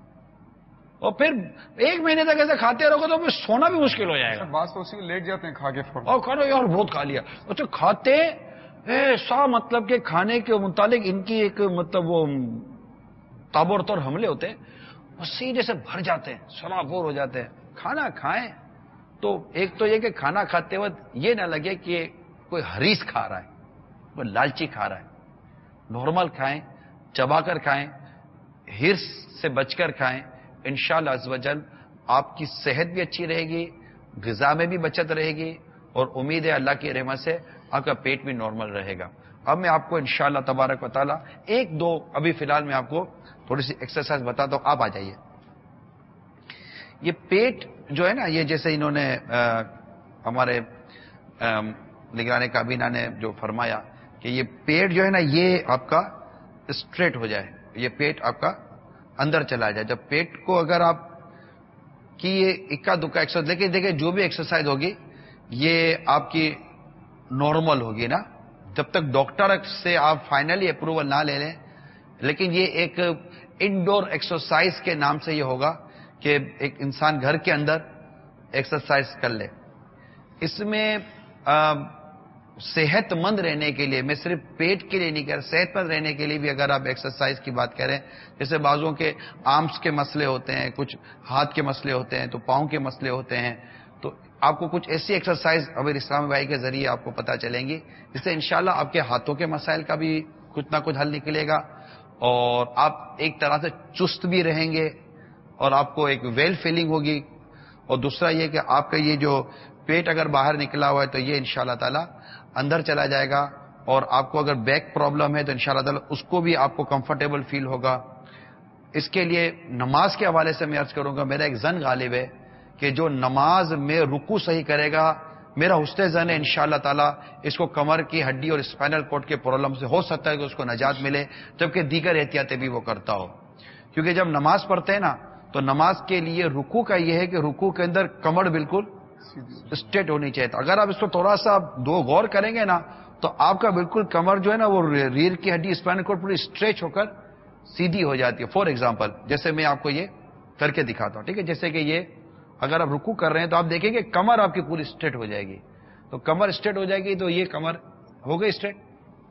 اور پھر 1 مہینے تک ایسے کھاتے رہو گے تو پھر سونا بھی مشکل ہو جائے گا. بعض تو اسی لیٹ جاتے ہیں کھا کے فوراً، اور کھانا یار بہت کھا لیا. اچھا کھاتے ایسا مطلب کہ کھانے کے متعلق ان کی ایک مطلب وہ تابور طور حملے ہوتے ہیں، وہ سیدھے سے بھر جاتے ہیں، سرابور ہو جاتے ہیں. کھانا کھائیں تو ایک تو یہ کہ کھانا کھاتے وقت یہ نہ لگے کہ کوئی حریص کھا رہا ہے، کوئی لالچی کھا رہا ہے. نارمل کھائیں، چبا کر کھائیں، ہرس سے بچ کر کھائیں. انشاءاللہ عز و جل آپ کی صحت بھی اچھی رہے گی، غذا میں بھی بچت رہے گی اور امید ہے اللہ کی رحمت سے آپ کا پیٹ بھی نارمل رہے گا. اب میں آپ کو انشاءاللہ تبارک و تعالی ایک دو ابھی فی الحال میں آپ کو تھوڑی سی ایکسرسائز بتاتا ہوں. آپ آ جائیے. یہ پیٹ جو ہے نا، یہ جیسے انہوں نے ہمارے نگران کابینہ نے جو فرمایا کہ یہ پیٹ جو ہے نا یہ آپ کا اسٹریٹ ہو جائے، یہ پیٹ آپ کا اندر چلا جائے. جب پیٹ کو اگر آپ کی یہ اکا دکا ایکسرسائز، لیکن دیکھیں جو بھی ایکسرسائز ہوگی یہ آپ کی نارمل ہوگی نا، جب تک ڈاکٹر سے آپ فائنلی اپروول نہ لے لیں. لیکن یہ ایک انڈور ایکسرسائز کے نام سے یہ ہوگا کہ ایک انسان گھر کے اندر ایکسرسائز کر لے. اس میں صحت مند رہنے کے لیے، میں صرف پیٹ کے لیے نہیں کہہ رہا، صحت مند رہنے کے لیے بھی اگر آپ ایکسرسائز کی بات کریں، جیسے بعضوں کے آرمز کے مسئلے ہوتے ہیں، کچھ ہاتھ کے مسئلے ہوتے ہیں، تو پاؤں کے مسئلے ہوتے ہیں، تو آپ کو کچھ ایسی ایکسرسائز ابھی اسلامی بھائی کے ذریعے آپ کو پتہ چلیں گی جس سے انشاءاللہ آپ کے ہاتھوں کے مسائل کا بھی کچھ نہ کچھ حل نکلے گا اور آپ ایک طرح سے چست بھی رہیں گے اور آپ کو ایک ویل فیلنگ ہوگی. اور دوسرا یہ کہ آپ کا یہ جو پیٹ اگر باہر نکلا ہوا ہے تو یہ انشاءاللہ تعالی اندر چلا جائے گا. اور آپ کو اگر بیک پرابلم ہے تو انشاءاللہ تعالی اس کو بھی آپ کو کمفرٹیبل فیل ہوگا. اس کے لیے نماز کے حوالے سے میں عرض کروں گا، میرا ایک ظن غالب ہے کہ جو نماز میں رکوع صحیح کرے گا، میرا حسن ظن ہے انشاءاللہ تعالی اس کو کمر کی ہڈی اور اسپائنل کارڈ کے پرابلم سے ہو سکتا ہے کہ اس کو نجات ملے، جبکہ دیگر احتیاطیں بھی وہ کرتا ہو. کیونکہ جب نماز پڑھتے ہیں نا تو نماز کے لیے رکوع کا یہ ہے کہ رکوع کے اندر کمر بالکل اسٹریٹ ہونی چاہیے. گا. اگر آپ اس کو تھوڑا سا دو غور کریں گے نا تو آپ کا بالکل کمر جو ہے نا وہ ریڑھ کی ہڈی اسپائنل کارڈ پوری اسٹریچ ہو کر سیدھی ہو جاتی ہے. فار ایگزامپل جیسے میں آپ کو یہ کر کے دکھاتا ہوں، ٹھیک ہے. جیسے کہ یہ اگر آپ رکوع کر رہے ہیں تو آپ دیکھیں کہ کمر آپ کی پوری اسٹریٹ ہو جائے گی. تو کمر اسٹریٹ ہو جائے گی تو یہ کمر ہو گئی اسٹریٹ.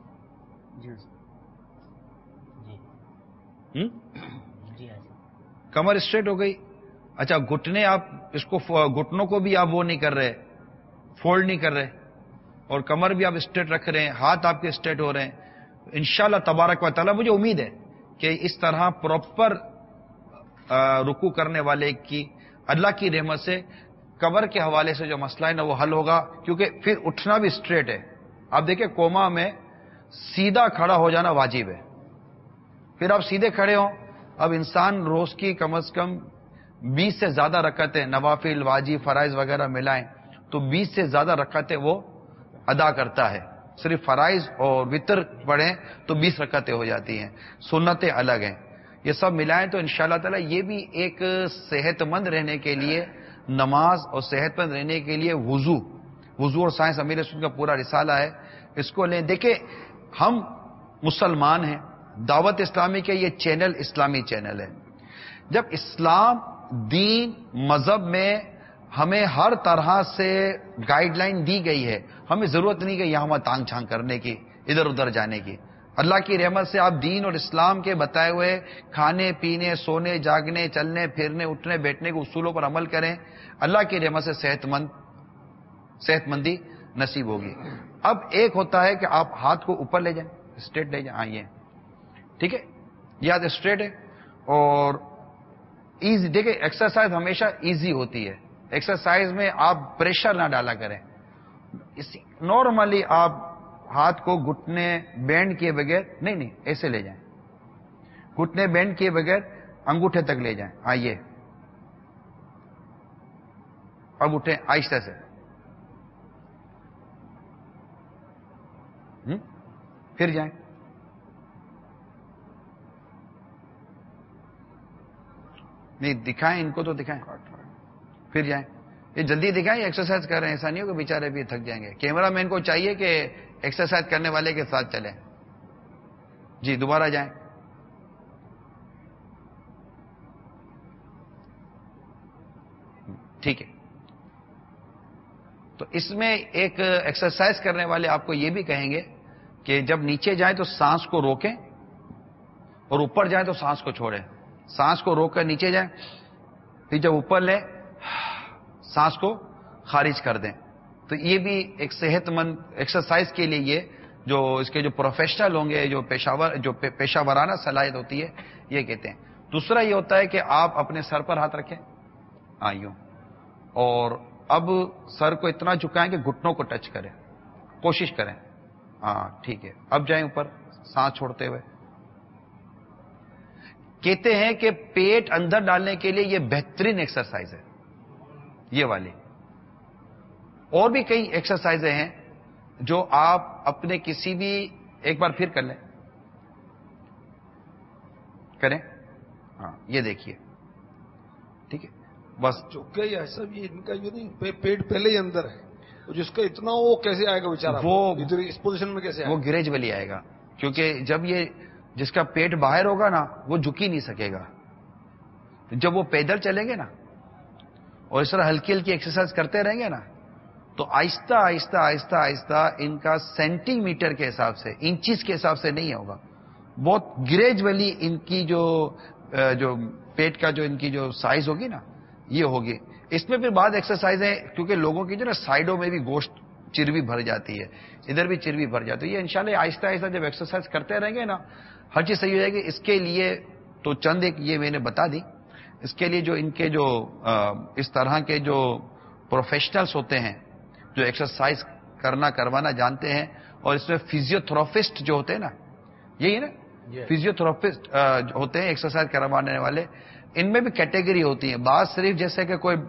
کمر اسٹریٹ ہو گئی. اچھا گھٹنے، آپ اس کو گھٹنوں کو بھی آپ وہ نہیں کر رہے، فولڈ نہیں کر رہے، اور کمر بھی آپ اسٹریٹ رکھ رہے ہیں، ہاتھ آپ کے اسٹریٹ ہو رہے ہیں. انشاءاللہ تبارک و تعالی مجھے امید ہے کہ اس طرح پراپر رکوع کرنے والے کی اللہ کی رحمت سے کمر کے حوالے سے جو مسئلہ ہے نا وہ حل ہوگا. کیونکہ پھر اٹھنا بھی اسٹریٹ ہے. آپ دیکھیں کوما میں سیدھا کھڑا ہو جانا واجب ہے. پھر آپ سیدھے کھڑے ہوں. اب انسان روز کی کم از کم 20 سے زیادہ رکعتیں، نوافل، واجب، فرائض وغیرہ ملائیں تو 20 سے زیادہ رکعتیں وہ ادا کرتا ہے. صرف فرائض اور وتر پڑھیں تو 20 رکعتیں ہو جاتی ہیں، سنتیں الگ ہیں. یہ سب ملائیں تو انشاءاللہ تعالی یہ بھی ایک صحت مند رہنے کے لیے نماز اور صحت مند رہنے کے لیے وضو اور سائنس امیر سنت کا پورا رسالہ ہے، اس کو لیں. دیکھیں ہم مسلمان ہیں، دعوت اسلامی کے یہ چینل اسلامی چینل ہے. جب اسلام دین مذہب میں ہمیں ہر طرح سے گائیڈ لائن دی گئی ہے، ہمیں ضرورت نہیں کہ یہاں تانگ چھانگ کرنے کی، ادھر ادھر جانے کی. اللہ کی رحمت سے آپ دین اور اسلام کے بتائے ہوئے کھانے پینے، سونے جاگنے، چلنے پھرنے، اٹھنے بیٹھنے کے اصولوں پر عمل کریں. اللہ کی رحمت سے صحت مندی نصیب ہوگی. اب ایک ہوتا ہے کہ آپ ہاتھ کو اوپر لے جائیں، اسٹریٹ لے جائیں، آئیے، ٹھیک ہے، یہ ہاتھ اسٹریٹ ہے اور ایزی. دیکھیں ایکسرسائز ہمیشہ ایزی ہوتی ہے. ایکسرسائز میں آپ پریشر نہ ڈالا کریں. نارملی آپ ہاتھ کو گھٹنے بینڈ کیے بغیر نہیں ایسے لے جائیں، گھٹنے بینڈ کیے بغیر انگوٹھے تک لے جائیں. آئیے اب اٹھیں آہستہ سے، پھر جائیں. نہیں دکھائیں ان کو تو دکھائیں، پھر جائیں. یہ جلدی دکھائیں، ایکسرسائز کر رہے ہیں، ایسا نہیں ہو کہ بیچارے بھی تھک جائیں گے. کیمرہ مین کو چاہیے کہ ایکسرسائز کرنے والے کے ساتھ چلیں. جی دوبارہ جائیں. ٹھیک ہے. تو اس میں ایک ایکسرسائز کرنے والے آپ کو یہ بھی کہیں گے کہ جب نیچے جائیں تو سانس کو روکیں اور اوپر جائیں تو سانس کو چھوڑیں. سانس کو روک کر نیچے جائیں، پھر جب اوپر لیں سانس کو خارج کر دیں. تو یہ بھی ایک صحت مند ایکسرسائز کے لیے یہ جو اس کے جو پروفیشنل ہوں گے، جو پیشہ ورانہ صلاحیت ہوتی ہے، یہ کہتے ہیں. دوسرا یہ ہوتا ہے کہ آپ اپنے سر پر ہاتھ رکھیں، یوں، اور اب سر کو اتنا جھکائیں کہ گھٹنوں کو ٹچ کریں، کوشش کریں. ہاں ٹھیک ہے. اب جائیں اوپر سانس چھوڑتے ہوئے. کہتے ہیں کہ پیٹ اندر ڈالنے کے لیے یہ بہترین ایکسرسائز ہے یہ والی. اور بھی کئی ایکسرسائزیں ہیں جو آپ اپنے کسی بھی، ایک بار پھر کر لیں، کریں. ہاں یہ دیکھیے ٹھیک ہے. بس چکے ایسا بھی ان کا جو نہیں، پیٹ پہلے ہی اندر ہے، جس کا اتنا وہ کیسے آئے گا بیچارہ، وہ اس پوزیشن میں کیسے آئے گا؟ وہ گریجولی آئے گا، کیونکہ جب یہ جس کا پیٹ باہر ہوگا نا وہ جھک ہی نہیں سکے گا. جب وہ پیدل چلیں گے نا اور اس طرح ہلکی ہلکی ایکسرسائز کرتے رہیں گے نا تو آہستہ آہستہ آہستہ آہستہ ان کا سینٹی میٹر کے حساب سے، انچز کے حساب سے نہیں ہوگا، بہت گریجولی ان کی جو پیٹ کا جو ان کی جو سائز ہوگی نا یہ ہوگی. اس میں پھر بعض ایکسرسائزیں، کیونکہ لوگوں کی جو نا سائڈوں میں بھی گوشت چربی بھر جاتی ہے، ادھر بھی چربی بھر جاتی ہے. یہ انشاءاللہ آہستہ آہستہ جب ایکسرسائز کرتے رہیں گے نا ہر چیز صحیح ہو جائے گی. اس کے لیے تو چند ایک یہ میں نے بتا دی. اس کے لیے جو ان کے جو اس طرح کے جو پروفیشنلز ہوتے ہیں جو ایکسرسائز کروانا جانتے ہیں، اور اس میں فزیوتھراپسٹ جو ہوتے ہیں نا، یہی نا فزیوتھراپسٹ ہوتے ہیں ایکسرسائز کروانے والے. ان میں بھی کیٹیگری ہوتی ہیں. بعض صرف جیسے کہ کوئی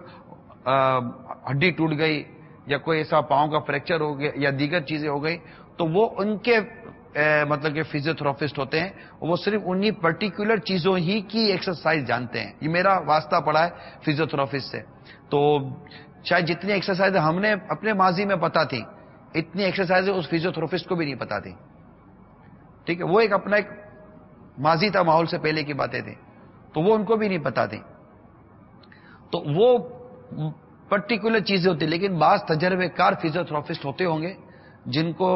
ہڈی ٹوٹ گئی یا کوئی ایسا پاؤں کا فریکچر ہو گیا یا دیگر چیزیں ہو گئی تو وہ ان کے مطلب کہ فزیوتھراپسٹ ہوتے ہیں، وہ صرف انہی پرٹیکولر چیزوں ہی کی ایکسرسائز جانتے ہیں. یہ میرا واسطہ پڑا ہے فزیوتھراپسٹ سے. تو شاید جتنی ایکسرسائز ہم نے اپنے ماضی میں پتا تھی اتنی ایکسرسائز اس فزیوتھراپسٹ کو بھی نہیں پتا تھی. ٹھیک ہے. وہ ایک اپنا ایک ماضی تھا، ماحول سے پہلے کی باتیں تھیں تو وہ ان کو بھی نہیں پتا تھی. تو وہ پرٹیکولر چیزیں ہوتی. لیکن بعض تجربے کار فزیوتھراپسٹ ہوتے ہوں گے جن کو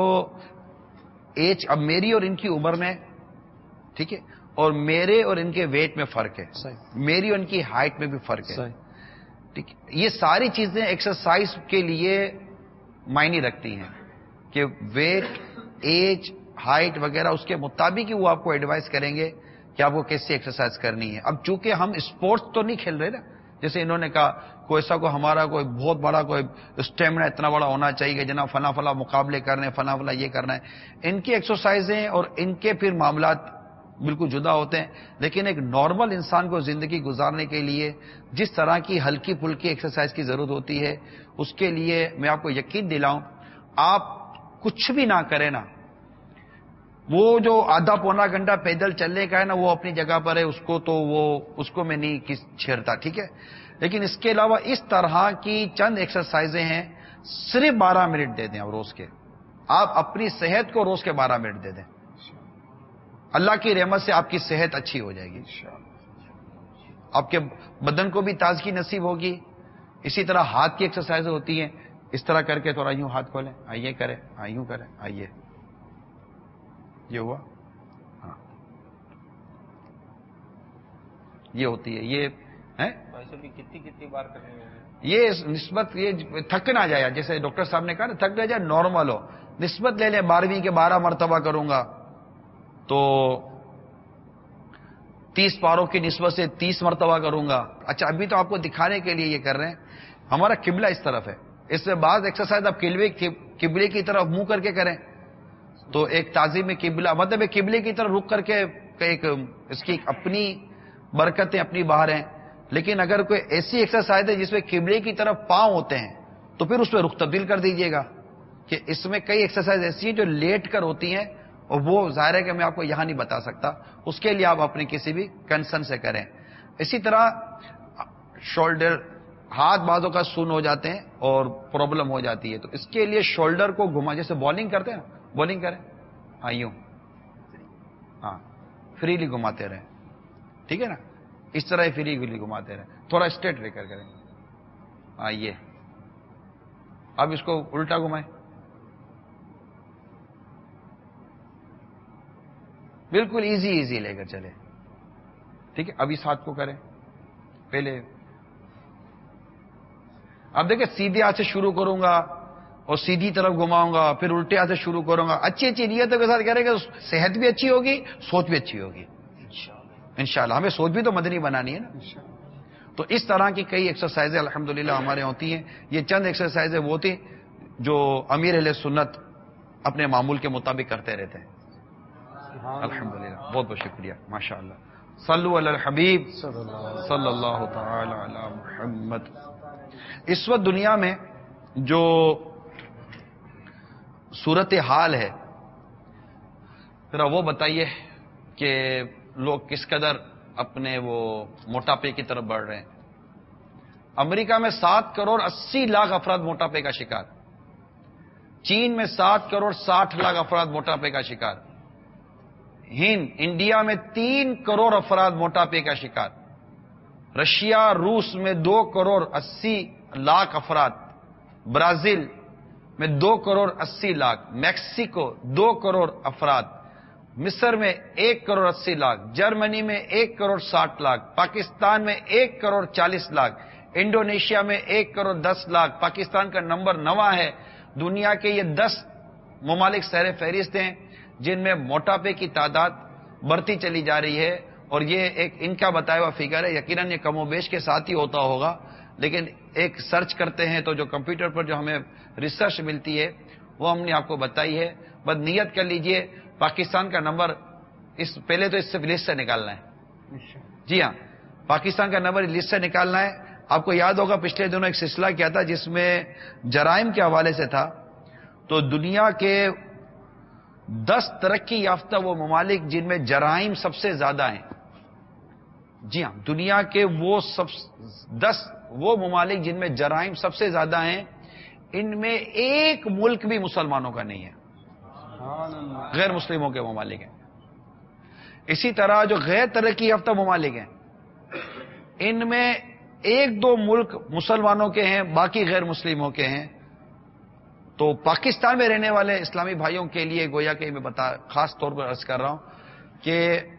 ایج، اب میری اور ان کی عمر میں ٹھیک ہے، اور میرے اور ان کے ویٹ میں فرق ہے، میری اور ان کی ہائٹ میں بھی فرق ہے. ٹھیک ہے. یہ ساری چیزیں ایکسرسائز کے لیے معنی رکھتی ہیں کہ ویٹ، ایج، ہائٹ وغیرہ اس کے مطابق ہی وہ آپ کو ایڈوائز کریں گے کہ آپ کو کیسی ایکسرسائز کرنی ہے. اب چونکہ ہم اسپورٹس تو نہیں کھیل رہے نا، جیسے انہوں نے کہا کوئی ایسا کوئی ہمارا کوئی بہت بڑا کوئی اسٹیمنا اتنا بڑا ہونا چاہیے کہ جناب فلاں فلاں مقابلے کرنے، فلاں فلاں یہ کرنا ہے. ان کی ایکسرسائزیں اور ان کے پھر معاملات بالکل جدا ہوتے ہیں. لیکن ایک نارمل انسان کو زندگی گزارنے کے لیے جس طرح کی ہلکی پھلکی ایکسرسائز کی ضرورت ہوتی ہے اس کے لیے میں آپ کو یقین دلاؤں، آپ کچھ بھی نہ کریں نا، وہ جو آدھا پونا گھنٹہ پیدل چلنے کا ہے نا وہ اپنی جگہ پر ہے، اس کو میں نہیں چھیڑتا. ٹھیک ہے. لیکن اس کے علاوہ اس طرح کی چند ایکسرسائزیں ہیں، صرف 12 منٹ دے دیں آپ روز کے. آپ اپنی صحت کو روز کے 12 منٹ دے دیں، اللہ کی رحمت سے آپ کی صحت اچھی ہو جائے گی. آپ کے بدن کو بھی تازگی نصیب ہوگی. اسی طرح ہاتھ کی ایکسرسائز ہوتی ہیں، اس طرح کر کے تھوڑا یوں ہاتھ کھولیں، آئیے کریں، یوں کریں، آئیے، یہ ہوا. ہاں یہ ہوتی ہے. یہ ہے کتنی بار کرنی ہے یہ نسبت، یہ تھک نہ جائے، جیسے ڈاکٹر صاحب نے کہا نا تھک نہ جائے، نارمل ہو. نسبت لے لیں 12 کے 12 مرتبہ کروں گا تو 30 پاروں کی نسبت سے 30 مرتبہ کروں گا. اچھا ابھی تو آپ کو دکھانے کے لیے یہ کر رہے ہیں. ہمارا قبلہ اس طرف ہے، اس میں بعض ایکسرسائز آپ قبلے کی طرف منہ کر کے کریں تو ایک تعظیم قبلہ، مطلب ایک قبلے کی طرف رک کر کے ایک اس کی اپنی برکتیں اپنی باہر ہیں. لیکن اگر کوئی ایسی ایکسرسائز ہے جس میں قبلے کی طرف پاؤں ہوتے ہیں تو پھر اس میں رخ تبدیل کر دیجئے گا. کہ اس میں کئی ایکسرسائز ایسی ہیں جو لیٹ کر ہوتی ہیں اور وہ ظاہر ہے کہ میں آپ کو یہاں نہیں بتا سکتا، اس کے لیے آپ اپنے کسی بھی کنسرن سے کریں. اسی طرح شولڈر، ہاتھ بعضوں کا سن ہو جاتے ہیں اور پرابلم ہو جاتی ہے تو اس کے لیے شولڈر کو گھما، جیسے بالنگ کرتے ہیں نا، بالنگ کریں، یوں، ہاں فریلی گھماتے رہیں. ٹھیک ہے نا، اس طرح فریلی گھماتے رہیں، تھوڑا اسٹریٹ رہ کر کریں. آئیے اب اس کو الٹا گھمائیں، بالکل ایزی لے کر چلے. ٹھیک ہے. اب اس ہاتھ کو کریں. پہلے اب دیکھیں سیدھے ہاتھ سے شروع کروں گا اور سیدھی طرف گھماؤں گا، پھر الٹے ہاتھ سے شروع کروں گا. اچھی نیتوں کے ساتھ کریں گے صحت بھی اچھی ہوگی، سوچ بھی اچھی ہوگی انشاءاللہ. ہمیں سوچ بھی تو مدنی بنانی ہے نا. تو اس طرح کی کئی ایکسرسائزیں الحمدللہ ہمارے ہوتی ہیں. یہ چند ایکسرسائزیں وہ تھی جو امیر اہل سنت اپنے معمول کے مطابق کرتے رہتے ہیں. الحمدللہ. بہت بہت شکریہ. ماشاءاللہ. صلو علی الحبیب صلی اللہ تعالی علی محمد. اس وقت دنیا میں جو صورتحال ہے ذرا وہ بتائیے کہ لوگ کس قدر اپنے وہ موٹاپے کی طرف بڑھ رہے ہیں. امریکہ میں 7 کروڑ 80 لاکھ افراد موٹاپے کا شکار. چین میں 7 کروڑ 60 لاکھ افراد موٹاپے کا شکار. انڈیا میں 3 کروڑ افراد موٹاپے کا شکار. رشیا روس میں 2 کروڑ 80 لاکھ افراد. برازیل میں 2 کروڑ 80 لاکھ. میکسیکو 2 کروڑ افراد. مصر میں 1 کروڑ 80 لاکھ. جرمنی میں 1 کروڑ 60 لاکھ. پاکستان میں 1 کروڑ 40 لاکھ. انڈونیشیا میں 1 کروڑ 10 لاکھ. پاکستان کا نمبر 9 ہے. دنیا کے یہ 10 ممالک سیر فہرست ہیں جن میں موٹاپے کی تعداد بڑھتی چلی جا رہی ہے. اور یہ ایک ان کا بتایا ہوا فگر ہے. یقیناً یہ کم و بیش کے ساتھ ہی ہوتا ہوگا، لیکن ایک سرچ کرتے ہیں تو جو کمپیوٹر پر جو ہمیں ریسرچ ملتی ہے وہ ہم نے آپ کو بتائی ہے. بس نیت کر لیجئے پاکستان کا نمبر پہلے تو اس سے لسٹ سے نکالنا ہے. جی ہاں، پاکستان کا نمبر لسٹ سے نکالنا ہے. آپ کو یاد ہوگا پچھلے دنوں ایک سلسلہ کیا تھا جس میں جرائم کے حوالے سے تھا. تو دنیا کے 10 ترقی یافتہ وہ ممالک جن میں جرائم سب سے زیادہ ہیں. جی ہاں، دنیا کے وہ 10 وہ ممالک جن میں جرائم سب سے زیادہ ہیں، ان میں ایک ملک بھی مسلمانوں کا نہیں ہے، غیر مسلموں کے ممالک ہیں. اسی طرح جو غیر ترقی یافتہ ممالک ہیں ان میں 1-2 ملک مسلمانوں کے ہیں، باقی غیر مسلموں کے ہیں. تو پاکستان میں رہنے والے اسلامی بھائیوں کے لیے گویا کہ میں خاص طور پر عرض کر رہا ہوں کہ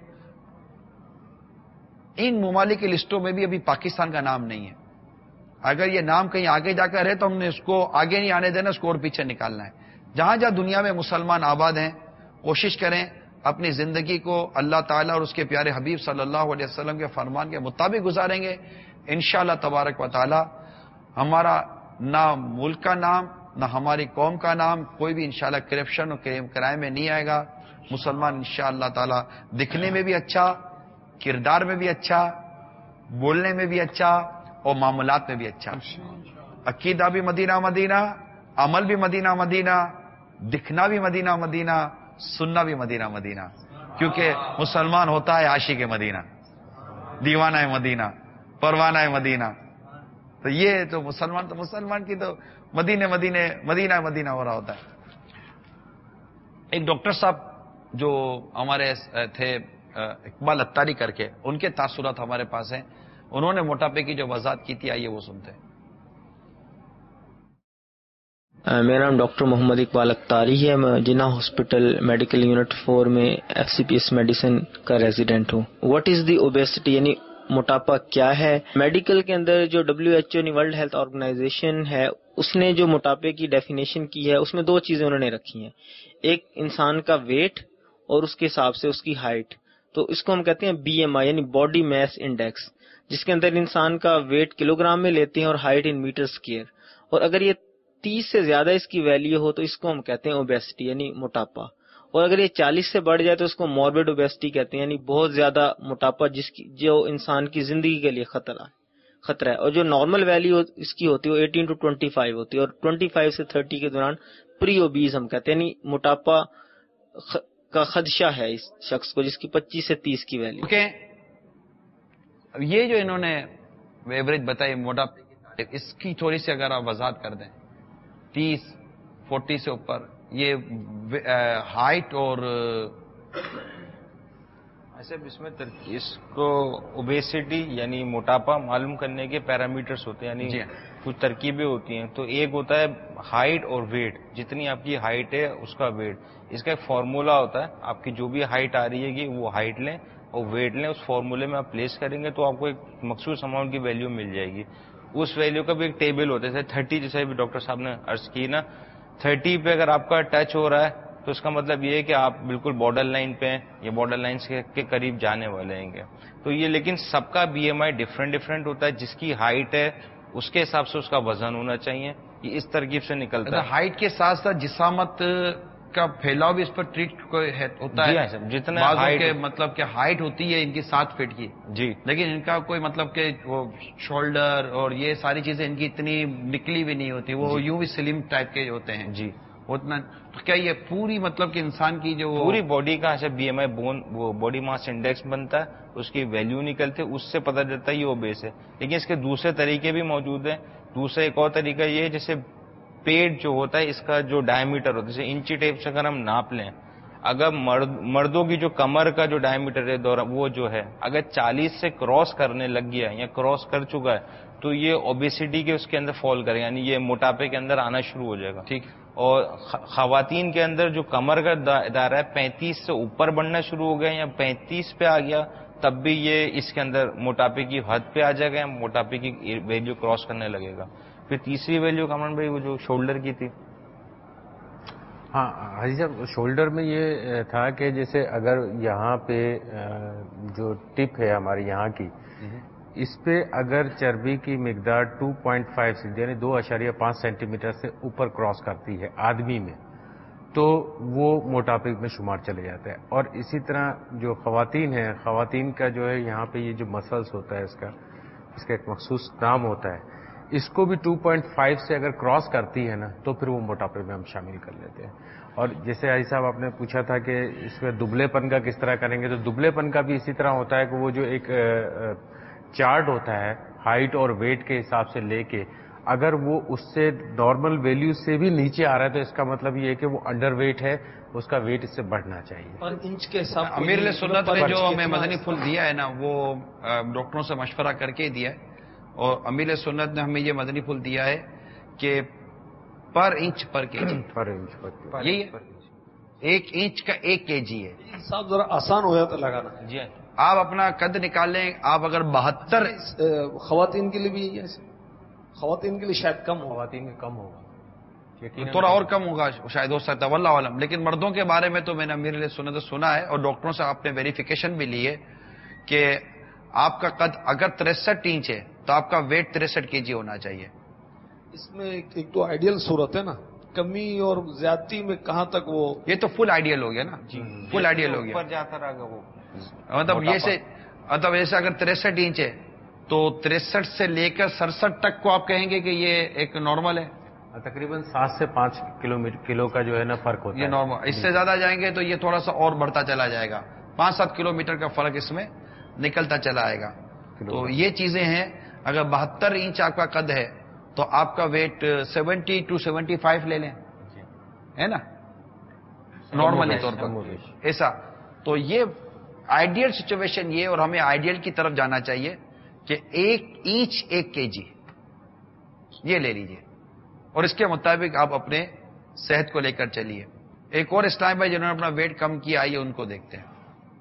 ان ممالک کی لسٹوں میں بھی ابھی پاکستان کا نام نہیں ہے. اگر یہ نام کہیں آگے جا کر ہے تو ہم نے اس کو آگے نہیں آنے دینا، اس کو اور پیچھے نکالنا ہے. جہاں جہاں دنیا میں مسلمان آباد ہیں کوشش کریں اپنی زندگی کو اللہ تعالیٰ اور اس کے پیارے حبیب صلی اللہ علیہ وسلم کے فرمان کے مطابق گزاریں گے. انشاءاللہ تبارک و تعالی ہمارا نہ ملک کا نام نہ ہماری قوم کا نام کوئی بھی انشاءاللہ کرپشن اور کرائم میں نہیں آئے گا. مسلمان انشاءاللہ تعالی دکھنے میں بھی اچھا، کردار میں بھی اچھا، بولنے میں بھی اچھا اور معاملات میں بھی اچھا. عقیدہ بھی مدینہ مدینہ، عمل بھی مدینہ مدینہ، دکھنا بھی مدینہ مدینہ، سننا بھی مدینہ مدینہ. کیونکہ مسلمان ہوتا ہے عاشق مدینہ، دیوانہ مدینہ، پروانہ مدینہ. تو یہ تو مسلمان کی تو مدینہ مدینہ مدینہ مدینہ ہو رہا ہوتا ہے. ایک ڈاکٹر صاحب جو ہمارے تھے اقبال اتاری کر کے، ان کے تاثرات ہمارے پاس ہیں. انہوں نے موٹاپے کی جو وضاحت کی تھی، آئیے وہ سنتے ہیں. میرا نام ڈاکٹر محمد اقبال اتاری ہے. میں جناح ہاسپٹل میڈیکل یونٹ 4 میں FCPS میڈیسن کا ریزیڈنٹ ہوں. واٹ از دی اوبیسٹی یعنی موٹاپا کیا ہے؟ میڈیکل کے اندر جو WHO یعنی ورلڈ ہیلتھ آرگنائزیشن ہے، اس نے جو موٹاپے کی ڈیفینیشن کی ہے اس میں 2 چیزیں انہوں نے رکھی ہیں. ایک انسان کا ویٹ اور اس کے حساب سے اس کی ہائٹ. تو اس کو ہم کہتے ہیں BMI یعنی باڈی میس انڈیکس، جس کے اندر انسان کا ویٹ کلو گرام میں لیتے ہیں اور ہائٹ ان میٹر اسکوائر. اور اگر یہ 30 سے زیادہ اس کی ویلیو ہو تو اس کو ہم کہتے ہیں اوبیسٹی یعنی موٹاپا. اور اگر یہ 40 سے بڑھ جائے تو اس کو موربڈ اوبیسٹی کہتے ہیں یعنی بہت زیادہ موٹاپا جو انسان کی زندگی کے لیے خطرہ ہے. اور جو نارمل ویلیو اس کی ہوتی ہے وہ 18 to 25 ہوتی ہے، اور 25 سے 30 کے دوران پری اوبیز ہم کہتے ہیں یعنی موٹاپا کا خدشہ ہے اس شخص کو، جس کی 25 سے 30 کی ویلیو. یہ جو انہوں نے ایوریج بتائی موٹاپے کی، اس کی تھوڑی سی اگر آپ وضاحت کر دیں. 30-40 سے اوپر یہ ہائٹ اور ایسے اس میں اس کو اوبیسٹی یعنی موٹاپا معلوم کرنے کے پیرامیٹرز ہوتے ہیں، یعنی کچھ ترکیبیں ہوتی ہیں. تو ایک ہوتا ہے ہائٹ اور ویٹ، جتنی آپ کی ہائٹ ہے اس کا ویٹ. اس کا ایک فارمولا ہوتا ہے، آپ کی جو بھی ہائٹ آ رہی ہے کہ وہ ہائٹ لیں اور ویٹ لیں، اس فارمولے میں آپ پلیس کریں گے تو آپ کو ایک مخصوص اماؤنٹ کی ویلیو مل جائے گی. اس ویلیو کا بھی ایک ٹیبل ہوتا ہے. جیسے 30 جیسے بھی ڈاکٹر صاحب نے عرض کی نا، 30 پہ اگر آپ کا ٹچ ہو رہا ہے تو اس کا مطلب یہ ہے کہ آپ بالکل بارڈر لائن پہ ہیں یا بارڈر لائن کے قریب جانے والے ہیں گے. تو یہ لیکن سب کا بی ایم آئی ڈفرینٹ ہوتا ہے. جس کی ہائٹ ہے اس کے حساب سے اس کا وزن ہونا چاہیے. یہ اس ترکیب سے نکلتا ہے. ہائٹ کے ساتھ ساتھ جسامت کا پھیلاؤ بھی اس پر ٹریٹ ہوتا ہے. جتنا مطلب کہ ہائٹ ہوتی ہے ان کی 7 فٹ کی جی، لیکن ان کا کوئی مطلب کہ وہ شولڈر اور یہ ساری چیزیں ان کی اتنی نکلی بھی نہیں ہوتی. وہ یوں بھی سلیم ٹائپ کے ہوتے ہیں جی. اتنا کیا یہ پوری مطلب کہ انسان کی جو پوری باڈی کا بی ایم آئی وہ باڈی ماس انڈیکس بنتا ہے. اس کی ویلیو نکلتے اس سے پتہ چلتا ہے یہ اوبیس ہے. لیکن اس کے دوسرے طریقے بھی موجود ہیں. دوسرا ایک اور طریقہ یہ ہے جیسے پیٹ جو ہوتا ہے اس کا جو ڈائمیٹر ہوتا ہے جیسے انچی ٹیپ سے اگر ہم ناپ لیں, اگر مردوں کی جو کمر کا جو ڈائمیٹر ہے وہ جو ہے اگر 40 سے کراس کرنے لگ گیا یا کراس کر چکا ہے تو یہ اوبیسٹی کے اس کے اندر فال کرے گا, یعنی یہ موٹاپے کے اندر آنا شروع ہو جائے گا. ٹھیک. اور خواتین کے اندر جو کمر کا دائرہ ہے 35 سے اوپر بڑھنا شروع ہو گیا یا 35 پہ آ گیا تب بھی یہ اس کے اندر موٹاپے کی حد پہ آ جائے گا, موٹاپے کی ویلیو کراس کرنے لگے گا. پھر تیسری ویلیو کامن بھائی وہ جو شولڈر کی تھی. ہاں حاجی صاحب, شولڈر میں یہ تھا کہ جیسے اگر یہاں پہ جو ٹپ ہے ہماری یہاں کی اس پہ اگر چربی کی مقدار 2.5 یعنی 2.5 سینٹی میٹر سے اوپر کراس کرتی ہے آدمی میں تو وہ موٹاپے میں شمار چلے جاتا ہے. اور اسی طرح جو خواتین ہیں, خواتین کا جو ہے یہاں پہ یہ جو مسلس ہوتا ہے اس کا ایک مخصوص نام ہوتا ہے, اس کو بھی 2.5 سے اگر کراس کرتی ہے نا تو پھر وہ موٹاپے میں ہم شامل کر لیتے ہیں. اور جیسے حاجی صاحب آپ نے پوچھا تھا کہ اس میں دبلے پن کا کس طرح کریں گے, تو دبلے پن کا بھی اسی طرح ہوتا ہے کہ وہ جو ایک چارٹ ہوتا ہے ہائٹ اور ویٹ کے حساب سے لے کے اگر وہ اس سے نارمل ویلیو سے بھی نیچے آ رہا ہے تو اس کا مطلب یہ ہے کہ وہ انڈر ویٹ ہے, اس کا ویٹ اس سے بڑھنا چاہیے. اور انچ کے حساب امیر علیہ سنت نے جو ہمیں مدنی پھول دیا ہے نا وہ ڈاکٹروں سے مشورہ کر کے دیا ہے, اور امیر علیہ سنت نے ہمیں یہ مدنی پھول دیا ہے کہ پر انچ پر کے جی, پر انچ پر یہی ہے 1 انچ کا 1 kg ہے. صاحب ذرا آسان ہو جاتا لگانا. جی آپ اپنا قد نکال لیں, آپ اگر 72 خواتین کے لیے بھی یہی ہے, خواتین کے لیے شاید کم ہو, خواتین کا کم ہوگا, تھوڑا اور کم ہوگا شاید ہو سکتا ہے واللہ عالم. لیکن مردوں کے بارے میں تو میں نے امیر علیہ سنت سنا ہے اور ڈاکٹروں سے آپ نے ویریفیکیشن بھی لی ہے کہ آپ کا قد اگر 63 انچ ہے تو آپ کا ویٹ 63 kg ہونا چاہیے. اس میں ایک تو آئیڈیل صورت ہے نا, کمی اور زیادتی میں کہاں تک وہ, یہ تو فل آئیڈیل ہو گیا نا, فل آئیڈیل ہو گیا. اوپر جاتا رہے گا وہ مطلب جیسے اگر 63 انچ ہے تو 63 سے لے کر 67 تک کو آپ کہیں گے کہ یہ ایک نارمل ہے. تقریباً 7 سے 5 کلو کا جو ہے نا فرق ہوتا ہے, یہ نارمل. اس سے زیادہ جائیں گے تو یہ تھوڑا سا اور بڑھتا چلا جائے گا, 5-7 کلومیٹر کا فرق اس میں نکلتا چلا آئے گا. تو یہ چیزیں ہیں. اگر 72 انچ آپ کا قد ہے تو آپ کا ویٹ 70 to 75 لے لیں, ہے نا نارملی طور پر ایسا. تو یہ آئیڈیل سچویشن یہ, اور ہمیں آئیڈیل کی طرف جانا چاہیے کہ 1 انچ 1 kg یہ لے لیجئے, اور اس کے مطابق آپ اپنے صحت کو لے کر چلیے. ایک اور اسلام بھائی جنہوں نے اپنا ویٹ کم کیا, آئیے ان کو دیکھتے ہیں.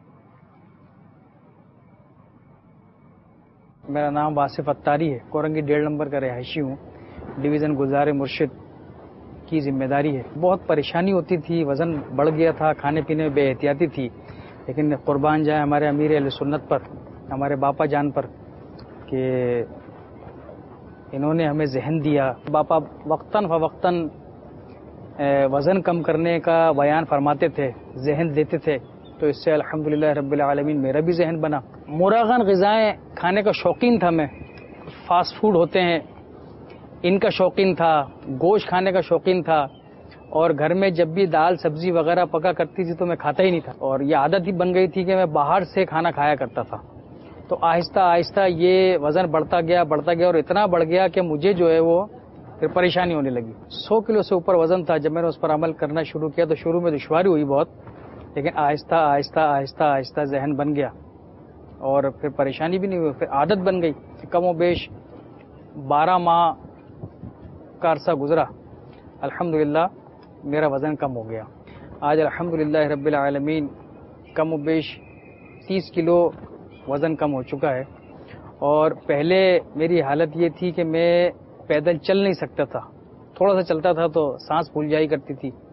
میرا نام واصف اتاری ہے, کورنگی 1.5 نمبر کا رہائشی ہوں. ڈویژن گلزار مرشد کی ذمہ داری ہے. بہت پریشانی ہوتی تھی, وزن بڑھ گیا تھا, کھانے پینے میں بے احتیاطی تھی, لیکن قربان جائے ہمارے امیر اہل سنت پر, ہمارے باپا جان پر کہ انہوں نے ہمیں ذہن دیا. باپا وقتاً فوقتاً وزن کم کرنے کا بیان فرماتے تھے, ذہن دیتے تھے, تو اس سے الحمدللہ رب العالمین میرا بھی ذہن بنا. مراغن غذائیں کھانے کا شوقین تھا میں, فاسٹ فوڈ ہوتے ہیں ان کا شوقین تھا, گوشت کھانے کا شوقین تھا, اور گھر میں جب بھی دال سبزی وغیرہ پکا کرتی تھی تو میں کھاتا ہی نہیں تھا, اور یہ عادت ہی بن گئی تھی کہ میں باہر سے کھانا کھایا کرتا تھا. تو آہستہ آہستہ یہ وزن بڑھتا گیا اور اتنا بڑھ گیا کہ مجھے جو ہے وہ پھر پریشانی ہونے لگی. 100 کلو سے اوپر وزن تھا. جب میں نے اس پر عمل کرنا شروع کیا تو شروع میں دشواری ہوئی بہت, لیکن آہستہ آہستہ آہستہ آہستہ ذہن بن گیا اور پھر پریشانی بھی نہیں ہوئی, پھر عادت بن گئی. کم و بیش 12 ماہ کا عرصہ گزرا, الحمدللہ میرا وزن کم ہو گیا. آج الحمدللہ رب العالمین کم و بیش 30 کلو وزن کم ہو چکا ہے. اور پہلے میری حالت یہ تھی کہ میں پیدل چل نہیں سکتا تھا, تھوڑا سا چلتا تھا تو سانس پھول جائی کرتی تھی.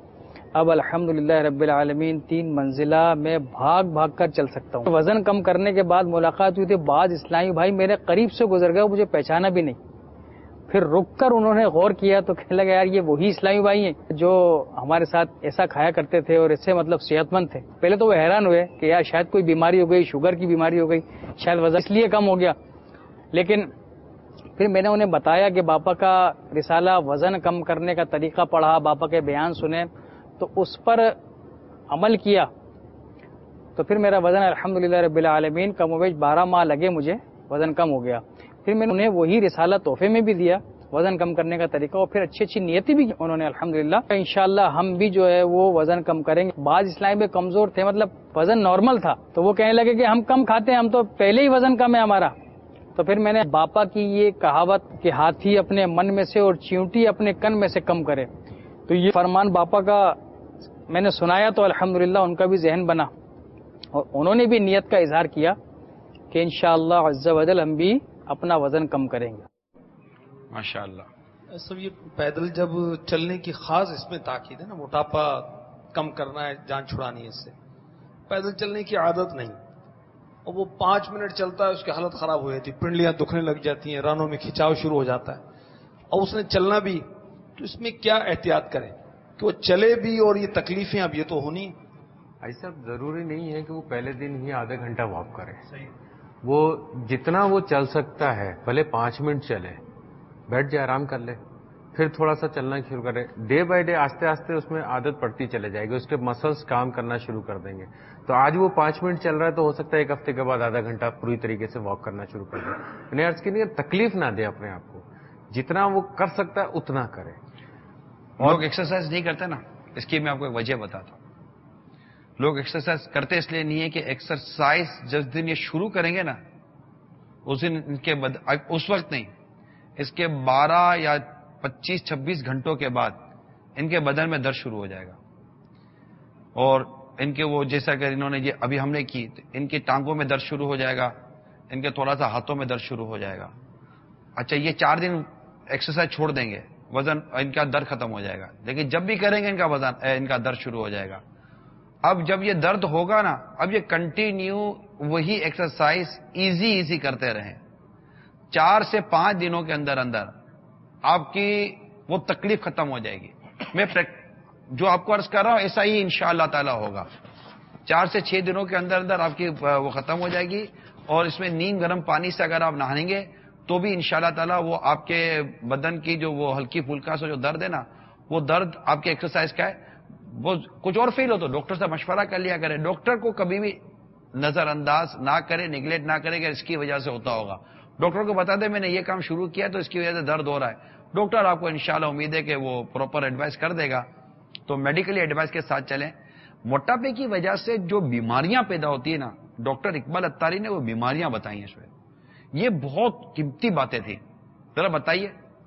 اب الحمدللہ رب العالمین 3 منزلہ میں بھاگ بھاگ کر چل سکتا ہوں. وزن کم کرنے کے بعد ملاقات ہوئی تھی، بعض اسلامی بھائی میرے قریب سے گزر گئے، مجھے پہچانا بھی نہیں. پھر رک کر انہوں نے غور کیا تو کہنے لگا یار یہ وہی اسلامی بھائی ہیں جو ہمارے ساتھ ایسا کھایا کرتے تھے اور اس سے مطلب صحت مند تھے. پہلے تو وہ حیران ہوئے کہ یار شاید کوئی بیماری ہو گئی، شوگر کی بیماری ہو گئی، شاید وزن اس لیے کم ہو گیا. لیکن پھر میں نے انہیں بتایا کہ باپا کا رسالہ وزن کم کرنے کا طریقہ پڑھا، باپا کے بیان سنے تو اس پر عمل کیا، تو پھر میرا وزن الحمدللہ رب العالمین کم و بیش 12 ماہ لگے مجھے، وزن کم ہو گیا. پھر میں نے انہیں وہی رسالہ تحفے میں بھی دیا وزن کم کرنے کا طریقہ، اور پھر اچھی نیتی بھی انہوں نے الحمدللہ. انشاءاللہ ہم بھی جو ہے وہ وزن کم کریں گے. بعض اسلامی میں کمزور تھے، مطلب وزن نارمل تھا، تو وہ کہنے لگے کہ ہم کم کھاتے ہیں، ہم تو پہلے ہی وزن کم ہے ہمارا. تو پھر میں نے باپا کی یہ کہاوت کہ ہاتھی اپنے من میں سے اور چیونٹی اپنے کن میں سے کم کرے، تو یہ فرمان باپا کا میں نے سنایا تو الحمدللہ ان کا بھی ذہن بنا اور انہوں نے بھی نیت کا اظہار کیا کہ انشاءاللہ عز و جل ہم بھی اپنا وزن کم کریں گے. ماشاءاللہ. سب یہ پیدل جب چلنے کی خاص اس میں تاکید ہے نا، موٹاپا کم کرنا ہے، جان چھڑانی ہے اس سے. پیدل چلنے کی عادت نہیں، اور وہ 5 منٹ چلتا ہے اس کی حالت خراب ہو جاتی ہے، پنڈلیاں دکھنے لگ جاتی ہیں، رانوں میں کھچاؤ شروع ہو جاتا ہے، اور اس نے چلنا بھی. تو اس میں کیا احتیاط کریں کہ وہ چلے بھی اور یہ تکلیفیں اب یہ تو ہونی. ایسا ضروری نہیں ہے کہ وہ پہلے دن ہی آدھا گھنٹہ واک کرے. وہ جتنا وہ چل سکتا ہے بھلے 5 منٹ چلے، بیٹھ جائے، آرام کر لے، پھر تھوڑا سا چلنا شروع کرے. ڈے بائی ڈے آہستہ آہستہ اس میں عادت پڑتی چلے جائے گی، اس کے مسلس کام کرنا شروع کر دیں گے. تو آج وہ 5 منٹ چل رہا ہے تو ہو سکتا ہے 1 ہفتے کے بعد آدھا گھنٹہ پوری طریقے سے واک کرنا شروع کر دے. میں نے عرض کی نہیں، تکلیف نہ دے اپنے آپ کو، جتنا وہ کر سکتا ہے اتنا کرے. لوگ ایکسرسائز نہیں کرتے نا، اس کی میں آپ کو ایک وجہ بتاتا ہوں. لوگ ایکسرسائز کرتے اس لیے نہیں ہے کہ ایکسرسائز جس دن یہ شروع کریں گے نا اس دن ان کے اس وقت نہیں، اس کے 12 یا 25-26 گھنٹوں کے بعد ان کے بدن میں درد شروع ہو جائے گا. اور ان کے وہ جیسا کہ انہوں نے یہ ابھی ہم نے کی، ان کی ٹانگوں میں درد شروع ہو جائے گا، ان کے تھوڑا سا ہاتھوں میں درد شروع ہو جائے گا. اچھا یہ 4 دن ایکسرسائز چھوڑ دیں گے، وزن ان کا درد ختم ہو جائے گا. لیکن جب بھی کریں گے ان کا درد شروع ہو جائے گا. اب جب یہ درد ہوگا نا، اب یہ کنٹینیو وہی ایکسرسائز ایزی کرتے رہیں، 4 سے 5 دنوں کے اندر آپ کی وہ تکلیف ختم ہو جائے گی. میں جو آپ کو عرض کر رہا ہوں ایسا ہی انشاءاللہ تعالی ہوگا. 4 سے 6 دنوں کے اندر آپ کی وہ ختم ہو جائے گی. اور اس میں نیم گرم پانی سے اگر آپ نہائیں گے تو بھی انشاءاللہ تعالی وہ آپ کے بدن کی جو وہ ہلکی پھلکا سا جو درد ہے نا، وہ درد آپ کے ایکسرسائز کا ہے. وہ کچھ اور فیل ہو تو ڈاکٹر سے مشورہ کر لیا کرے. ڈاکٹر کو کبھی بھی نظر انداز نہ کرے، نیگلیکٹ نہ کرے کہ اس کی وجہ سے ہوتا ہوگا. ڈاکٹر کو بتا دے میں نے یہ کام شروع کیا تو اس کی وجہ سے درد ہو رہا ہے. ڈاکٹر آپ کو انشاءاللہ امید ہے کہ وہ پراپر ایڈوائز کر دے گا. تو میڈیکلی ایڈوائز کے ساتھ چلیں. موٹاپے کی وجہ سے جو بیماریاں پیدا ہوتی ہیں نا، ڈاکٹر اقبال اتاری نے وہ بیماریاں بتائی ہیں اس میں. یہ بہت قیمتی باتیں تھیں، ذرا بتائیے.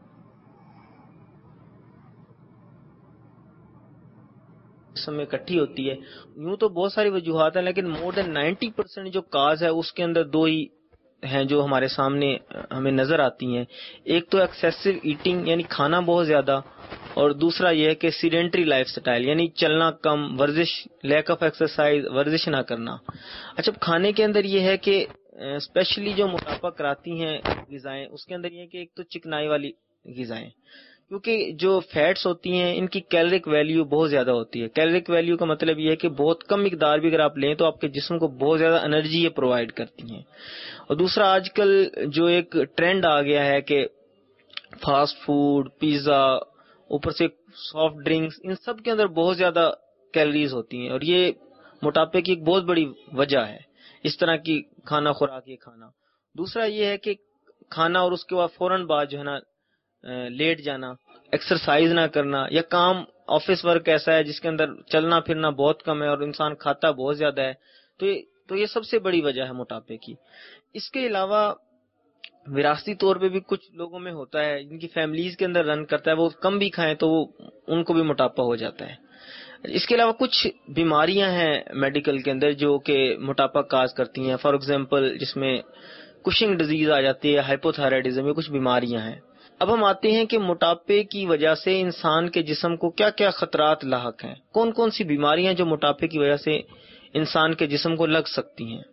میں اکٹھی ہوتی ہے. یوں تو بہت ساری وجوہات ہیں، لیکن مور دین 90% جو کاز ہے اس کے اندر 2 ہی ہیں جو ہمارے سامنے ہمیں نظر آتی ہیں. ایک تو ایکسیسو ایٹنگ یعنی کھانا بہت زیادہ، اور دوسرا یہ ہے کہ سیڈینٹری لائف سٹائل یعنی چلنا کم، ورزش، لیک آف ایکسرسائز، ورزش نہ کرنا. اچھا کھانے کے اندر یہ ہے کہ اسپیشلی جو موٹاپا کراتی ہیں غذائیں، اس کے اندر یہ ہے کہ ایک تو چکنائی والی غذائیں، کیونکہ جو فیٹس ہوتی ہیں ان کی کیلورک ویلیو بہت زیادہ ہوتی ہے. کیلورک ویلیو کا مطلب یہ ہے کہ بہت کم مقدار بھی اگر آپ لیں تو آپ کے جسم کو بہت زیادہ انرجی یہ پرووائڈ کرتی ہیں. اور دوسرا آج کل جو ایک ٹرینڈ آ گیا ہے کہ فاسٹ فوڈ، پیزا، اوپر سے سافٹ ڈرنکس، ان سب کے اندر بہت زیادہ کیلوریز ہوتی ہیں، اور یہ موٹاپے کی ایک بہت بڑی وجہ ہے اس طرح کی کھانا خوراک یہ کھانا. دوسرا یہ ہے کہ کھانا اور اس کے بعد فوراً بعد جو ہے نا لیٹ جانا، ایکسرسائز نہ کرنا، یا کام آفس ورک ایسا ہے جس کے اندر چلنا پھرنا بہت کم ہے اور انسان کھاتا بہت زیادہ ہے، تو یہ سب سے بڑی وجہ ہے موٹاپے کی. اس کے علاوہ وراثتی طور پہ بھی کچھ لوگوں میں ہوتا ہے جن کی فیملیز کے اندر رن کرتا ہے، وہ کم بھی کھائیں تو ان کو بھی موٹاپا ہو جاتا ہے. اس کے علاوہ کچھ بیماریاں ہیں میڈیکل کے اندر جو کہ موٹاپا کاز کرتی ہیں. فار ایگزامپل جس میں کشنگ ڈیزیز آ جاتی ہے، ہائپوتھائرائڈزم، یہ کچھ بیماریاں ہیں. اب ہم آتے ہیں کہ موٹاپے کی وجہ سے انسان کے جسم کو کیا کیا خطرات لاحق ہیں، کون کون سی بیماریاں جو موٹاپے کی وجہ سے انسان کے جسم کو لگ سکتی ہیں۔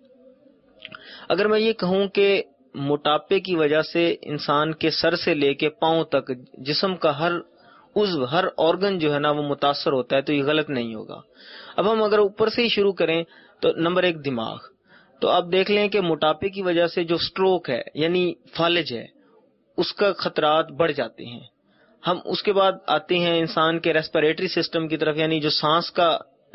اگر میں یہ کہوں کہ موٹاپے کی وجہ سے انسان کے سر سے لے کے پاؤں تک جسم کا ہر عضو، ہر آرگن جو ہے نا وہ متاثر ہوتا ہے، تو یہ غلط نہیں ہوگا۔ اب ہم اگر اوپر سے ہی شروع کریں تو نمبر 1 دماغ، تو آپ دیکھ لیں کہ موٹاپے کی وجہ سے جو سٹروک ہے یعنی فالج ہے اس کا خطرات بڑھ جاتے ہیں۔ ہم اس کے بعد آتے ہیں انسان کے ریسپیریٹری سسٹم کی طرف، یعنی جو سانس کا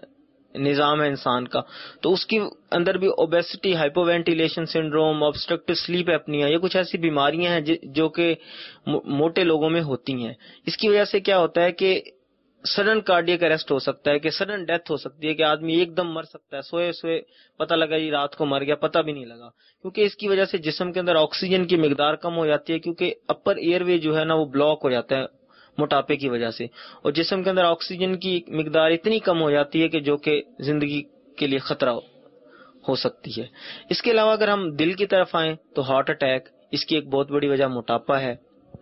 نظام ہے انسان کا، تو اس کی اندر بھی obesity, hypoventilation syndrome, obstructive sleep apnea, یہ کچھ ایسی بیماریاں ہیں جو کہ موٹے لوگوں میں ہوتی ہیں۔ اس کی وجہ سے کیا ہوتا ہے کہ سڈن کارڈیک اریسٹ ہو سکتا ہے، کہ سڈن ڈیتھ ہو سکتی ہے، کہ آدمی ایک دم مر سکتا ہے، سوئے سوئے پتہ لگا یہ رات کو مر گیا، پتہ بھی نہیں لگا، کیونکہ اس کی وجہ سے جسم کے اندر آکسیجن کی مقدار کم ہو جاتی ہے، کیونکہ اپر ایئر وے جو ہے نا وہ بلاک ہو جاتا ہے موٹاپے کی وجہ سے، اور جسم کے اندر آکسیجن کی مقدار اتنی کم ہو جاتی ہے کہ جو کہ زندگی کے لیے خطرہ ہو سکتی ہے۔ اس کے علاوہ اگر ہم دل کی طرف آئیں تو ہارٹ اٹیک، اس کی ایک بہت بڑی وجہ موٹاپا ہے۔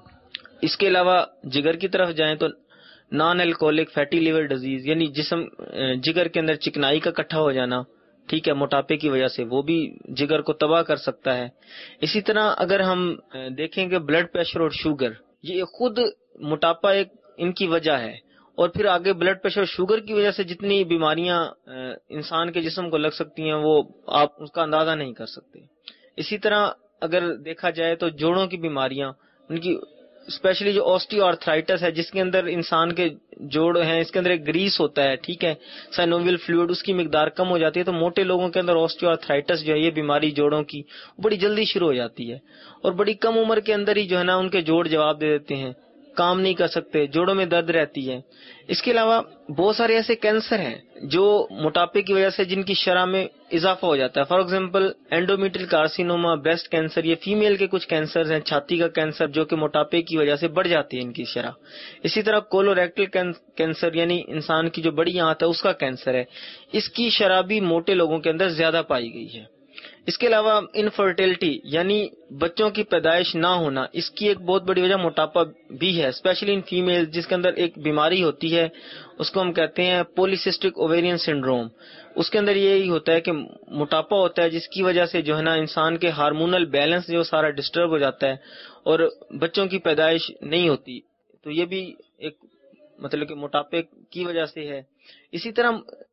اس کے علاوہ جگر کی طرف جائیں تو non alcoholic fatty liver disease, یعنی جگر کے اندر چکنائی کا اکٹھا ہو جانا، ٹھیک ہے، موٹاپے کی وجہ سے وہ بھی جگر کو تباہ کر سکتا ہے۔ اسی طرح اگر ہم دیکھیں کہ بلڈ پریشر اور شوگر، یہ خود موٹاپا ایک ان کی وجہ ہے، اور پھر آگے بلڈ پریشر شوگر کی وجہ سے جتنی بیماریاں انسان کے جسم کو لگ سکتی ہیں وہ آپ اس کا اندازہ نہیں کر سکتے۔ اسی طرح اگر دیکھا جائے تو جوڑوں کی بیماریاں، ان کی اسپیشلی جو آسٹیو آرتھرائٹس ہے، جس کے اندر انسان کے جوڑ ہیں، اس کے اندر ایک گریس ہوتا ہے، ٹھیک ہے، سائنوویل فلوئڈ، اس کی مقدار کم ہو جاتی ہے، تو موٹے لوگوں کے اندر آسٹیو آرتھرائٹس جو ہے، یہ بیماری جوڑوں کی بڑی جلدی شروع ہو جاتی ہے، اور بڑی کم عمر کے اندر ہی جو ہے نا ان کے جوڑ جواب دے دیتے ہیں، کام نہیں کر سکتے، جوڑوں میں درد رہتی ہے۔ اس کے علاوہ بہت سارے ایسے کینسر ہیں جو موٹاپے کی وجہ سے جن کی شرح میں اضافہ ہو جاتا ہے۔ For example endometrial carcinoma, breast cancer, یہ فیمیل کے کچھ کینسر ہیں، چھاتی کا کینسر، جو کہ موٹاپے کی وجہ سے بڑھ جاتی ہے ان کی شرح۔ اسی طرح کولوریکٹل کینسر، یعنی انسان کی جو بڑی آنت ہے اس کا کینسر ہے، اس کی شرح بھی موٹے لوگوں کے اندر زیادہ پائی گئی ہے۔ اس کے علاوہ انفرٹیلٹی، یعنی بچوں کی پیدائش نہ ہونا، اس کی ایک بہت بڑی وجہ موٹاپا بھی ہے، اسپیشلی ان فیمیل، جس کے اندر ایک بیماری ہوتی ہے، اس کو ہم کہتے ہیں پولیسسٹک اوویرین سنڈروم۔ اس کے اندر یہی ہوتا ہے کہ موٹاپا ہوتا ہے، جس کی وجہ سے جو ہے نا انسان کے ہارمونل بیلنس جو سارا ڈسٹرب ہو جاتا ہے اور بچوں کی پیدائش نہیں ہوتی، تو یہ بھی ایک مطلب کہ موٹاپے کی وجہ سے ہے۔ اسی طرح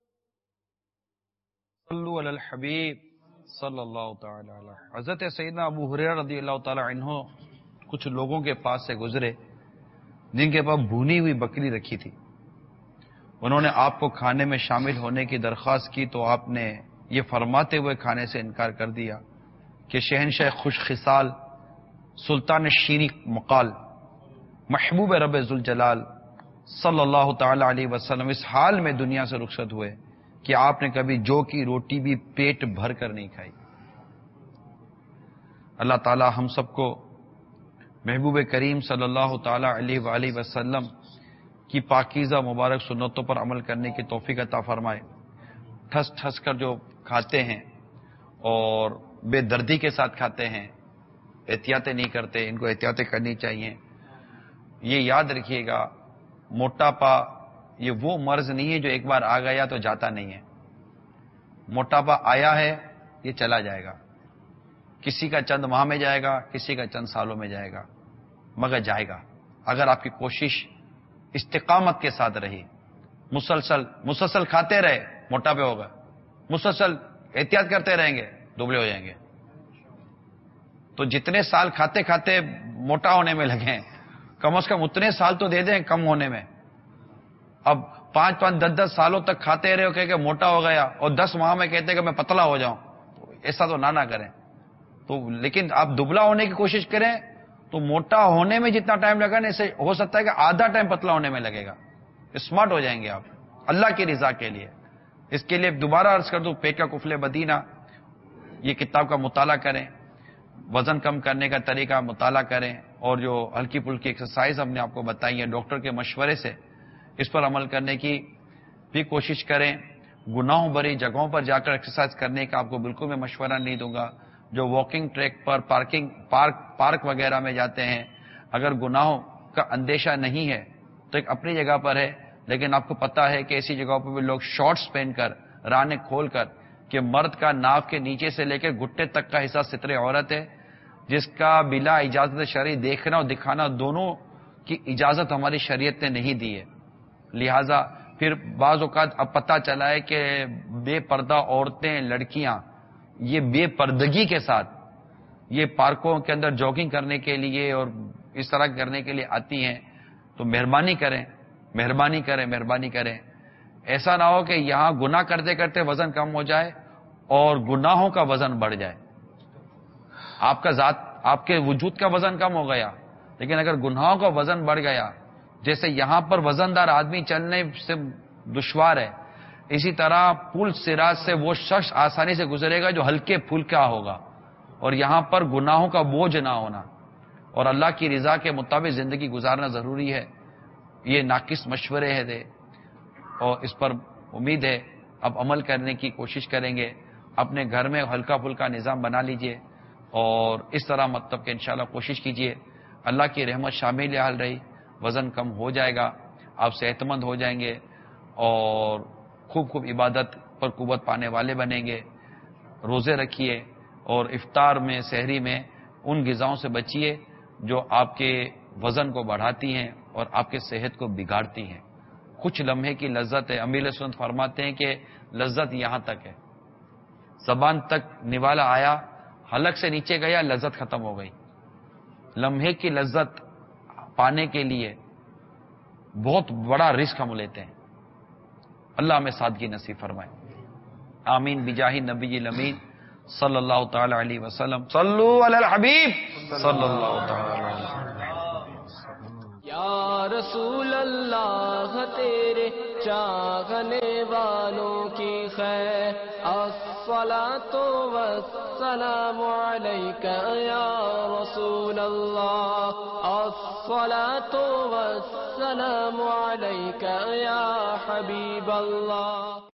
صلو علی الحبیب صلی اللہ تعالی علیہ۔ حضرت سیدنا ابو ہریرہ رضی اللہ تعالی عنہ کچھ لوگوں کے پاس سے گزرے جن کے پاس بھونی ہوئی بکری رکھی تھی۔ انہوں نے آپ کو کھانے میں شامل ہونے کی درخواست کی تو آپ نے یہ فرماتے ہوئے کھانے سے انکار کر دیا کہ شہنشاہ خوش خصال، سلطان شیریں مقال، محبوب رب ذوالجلال صلی اللہ تعالی علیہ وسلم اس حال میں دنیا سے رخصت ہوئے کہ آپ نے کبھی جو کی روٹی بھی پیٹ بھر کر نہیں کھائی۔ اللہ تعالی ہم سب کو محبوب کریم صلی اللہ تعالی علیہ وآلہ وسلم کی پاکیزہ مبارک سنتوں پر عمل کرنے کی توفیق عطا فرمائے۔ ٹھس ٹھس کر جو کھاتے ہیں اور بے دردی کے ساتھ کھاتے ہیں، احتیاطیں نہیں کرتے، ان کو احتیاطیں کرنی چاہیے۔ یہ یاد رکھیے گا، موٹاپا یہ وہ مرض نہیں ہے جو ایک بار آ گیا تو جاتا نہیں ہے۔ موٹاپا آیا ہے، یہ چلا جائے گا، کسی کا چند ماہ میں جائے گا، کسی کا چند سالوں میں جائے گا، مگر جائے گا اگر آپ کی کوشش استقامت کے ساتھ رہی، مسلسل کھاتے رہے، موٹاپے ہوگا، مسلسل احتیاط کرتے رہیں گے، دبلے ہو جائیں گے۔ تو جتنے سال کھاتے کھاتے موٹا ہونے میں لگے ہیں، کم از کم اتنے سال تو دے دیں کم ہونے میں۔ اب 5-10 سالوں تک کھاتے رہے ہو کہ موٹا ہو گیا، اور 10 ماہ میں کہتے ہیں کہ میں پتلا ہو جاؤں، ایسا تو نہ کریں۔ تو لیکن آپ دبلا ہونے کی کوشش کریں تو موٹا ہونے میں جتنا ٹائم لگا نا، اسے ہو سکتا ہے کہ آدھا ٹائم پتلا ہونے میں لگے گا۔ اسمارٹ ہو جائیں گے آپ اللہ کی رضا کے لیے۔ اس کے لیے دوبارہ عرض کر دوں، پیٹ کا کفل مدینہ، یہ کتاب کا مطالعہ کریں، وزن کم کرنے کا طریقہ مطالعہ کریں، اور جو ہلکی پھلکی ایکسرسائز ہم نے آپ کو بتائی ہے ڈاکٹر کے مشورے سے، اس پر عمل کرنے کی بھی کوشش کریں۔ گناہوں بھری جگہوں پر جا کر ایکسرسائز کرنے کا آپ کو بالکل میں مشورہ نہیں دوں گا۔ جو واکنگ ٹریک پر پارک وغیرہ میں جاتے ہیں، اگر گناہوں کا اندیشہ نہیں ہے تو ایک اپنی جگہ پر ہے، لیکن آپ کو پتا ہے کہ ایسی جگہوں پہ بھی لوگ شارٹس پہن کر، رانے کھول کر، کہ مرد کا ناف کے نیچے سے لے کے گھٹنے تک کا حصہ ستر عورت ہے، جس کا بلا اجازت شرعی دیکھنا اور دکھانا دونوں کی اجازت ہماری شریعت نے نہیں دی ہے. لہذا پھر بعض اوقات اب پتہ چلا ہے کہ بے پردہ عورتیں، لڑکیاں یہ بے پردگی کے ساتھ یہ پارکوں کے اندر جاگنگ کرنے کے لیے اور اس طرح کرنے کے لیے آتی ہیں. تو مہربانی کریں، مہربانی کریں، مہربانی کریں. ایسا نہ ہو کہ یہاں گناہ کرتے کرتے وزن کم ہو جائے اور گناہوں کا وزن بڑھ جائے. آپ کا ذات، آپ کے وجود کا وزن کم ہو گیا، لیکن اگر گناہوں کا وزن بڑھ گیا، جیسے یہاں پر وزندار آدمی چلنے سے دشوار ہے، اسی طرح پل صراط سے وہ شخص آسانی سے گزرے گا جو ہلکے پھلکا ہوگا. اور یہاں پر گناہوں کا بوجھ نہ ہونا اور اللہ کی رضا کے مطابق زندگی گزارنا ضروری ہے. یہ ناقص مشورے ہیں اور اس پر امید ہے اب عمل کرنے کی کوشش کریں گے. اپنے گھر میں ہلکا پھلکا نظام بنا لیجئے اور اس طرح مطلب کہ انشاءاللہ کوشش کیجئے. اللہ کی رحمت شامل حال رہی، وزن کم ہو جائے گا، آپ صحت مند ہو جائیں گے اور خوب عبادت پر قوت پانے والے بنیں گے. روزے رکھیے اور افطار میں، سحری میں ان غذاؤں سے بچیے جو آپ کے وزن کو بڑھاتی ہیں اور آپ کے صحت کو بگاڑتی ہیں. کچھ لمحے کی لذت ہے. امیر سنت فرماتے ہیں کہ لذت یہاں تک ہے، زبان تک نوالا آیا، حلق سے نیچے گیا، لذت ختم ہو گئی. لمحے کی لذت پانے کے لیے بہت بڑا رسک ہم لیتے ہیں. اللہ ہمیں سادگی نصیب فرمائے. آمین بجاہ نبی الامین صلی اللہ تعالی علیہ وسلم. صلو علی الحبیب صلی اللہ تعالی علیہ وسلم. یا رسول اللہ تیرے چاہنے والوں کی خیر، الصلاۃ والسلام علیک یا رسول اللہ، الصلاۃ والسلام علیک یا حبیب اللہ.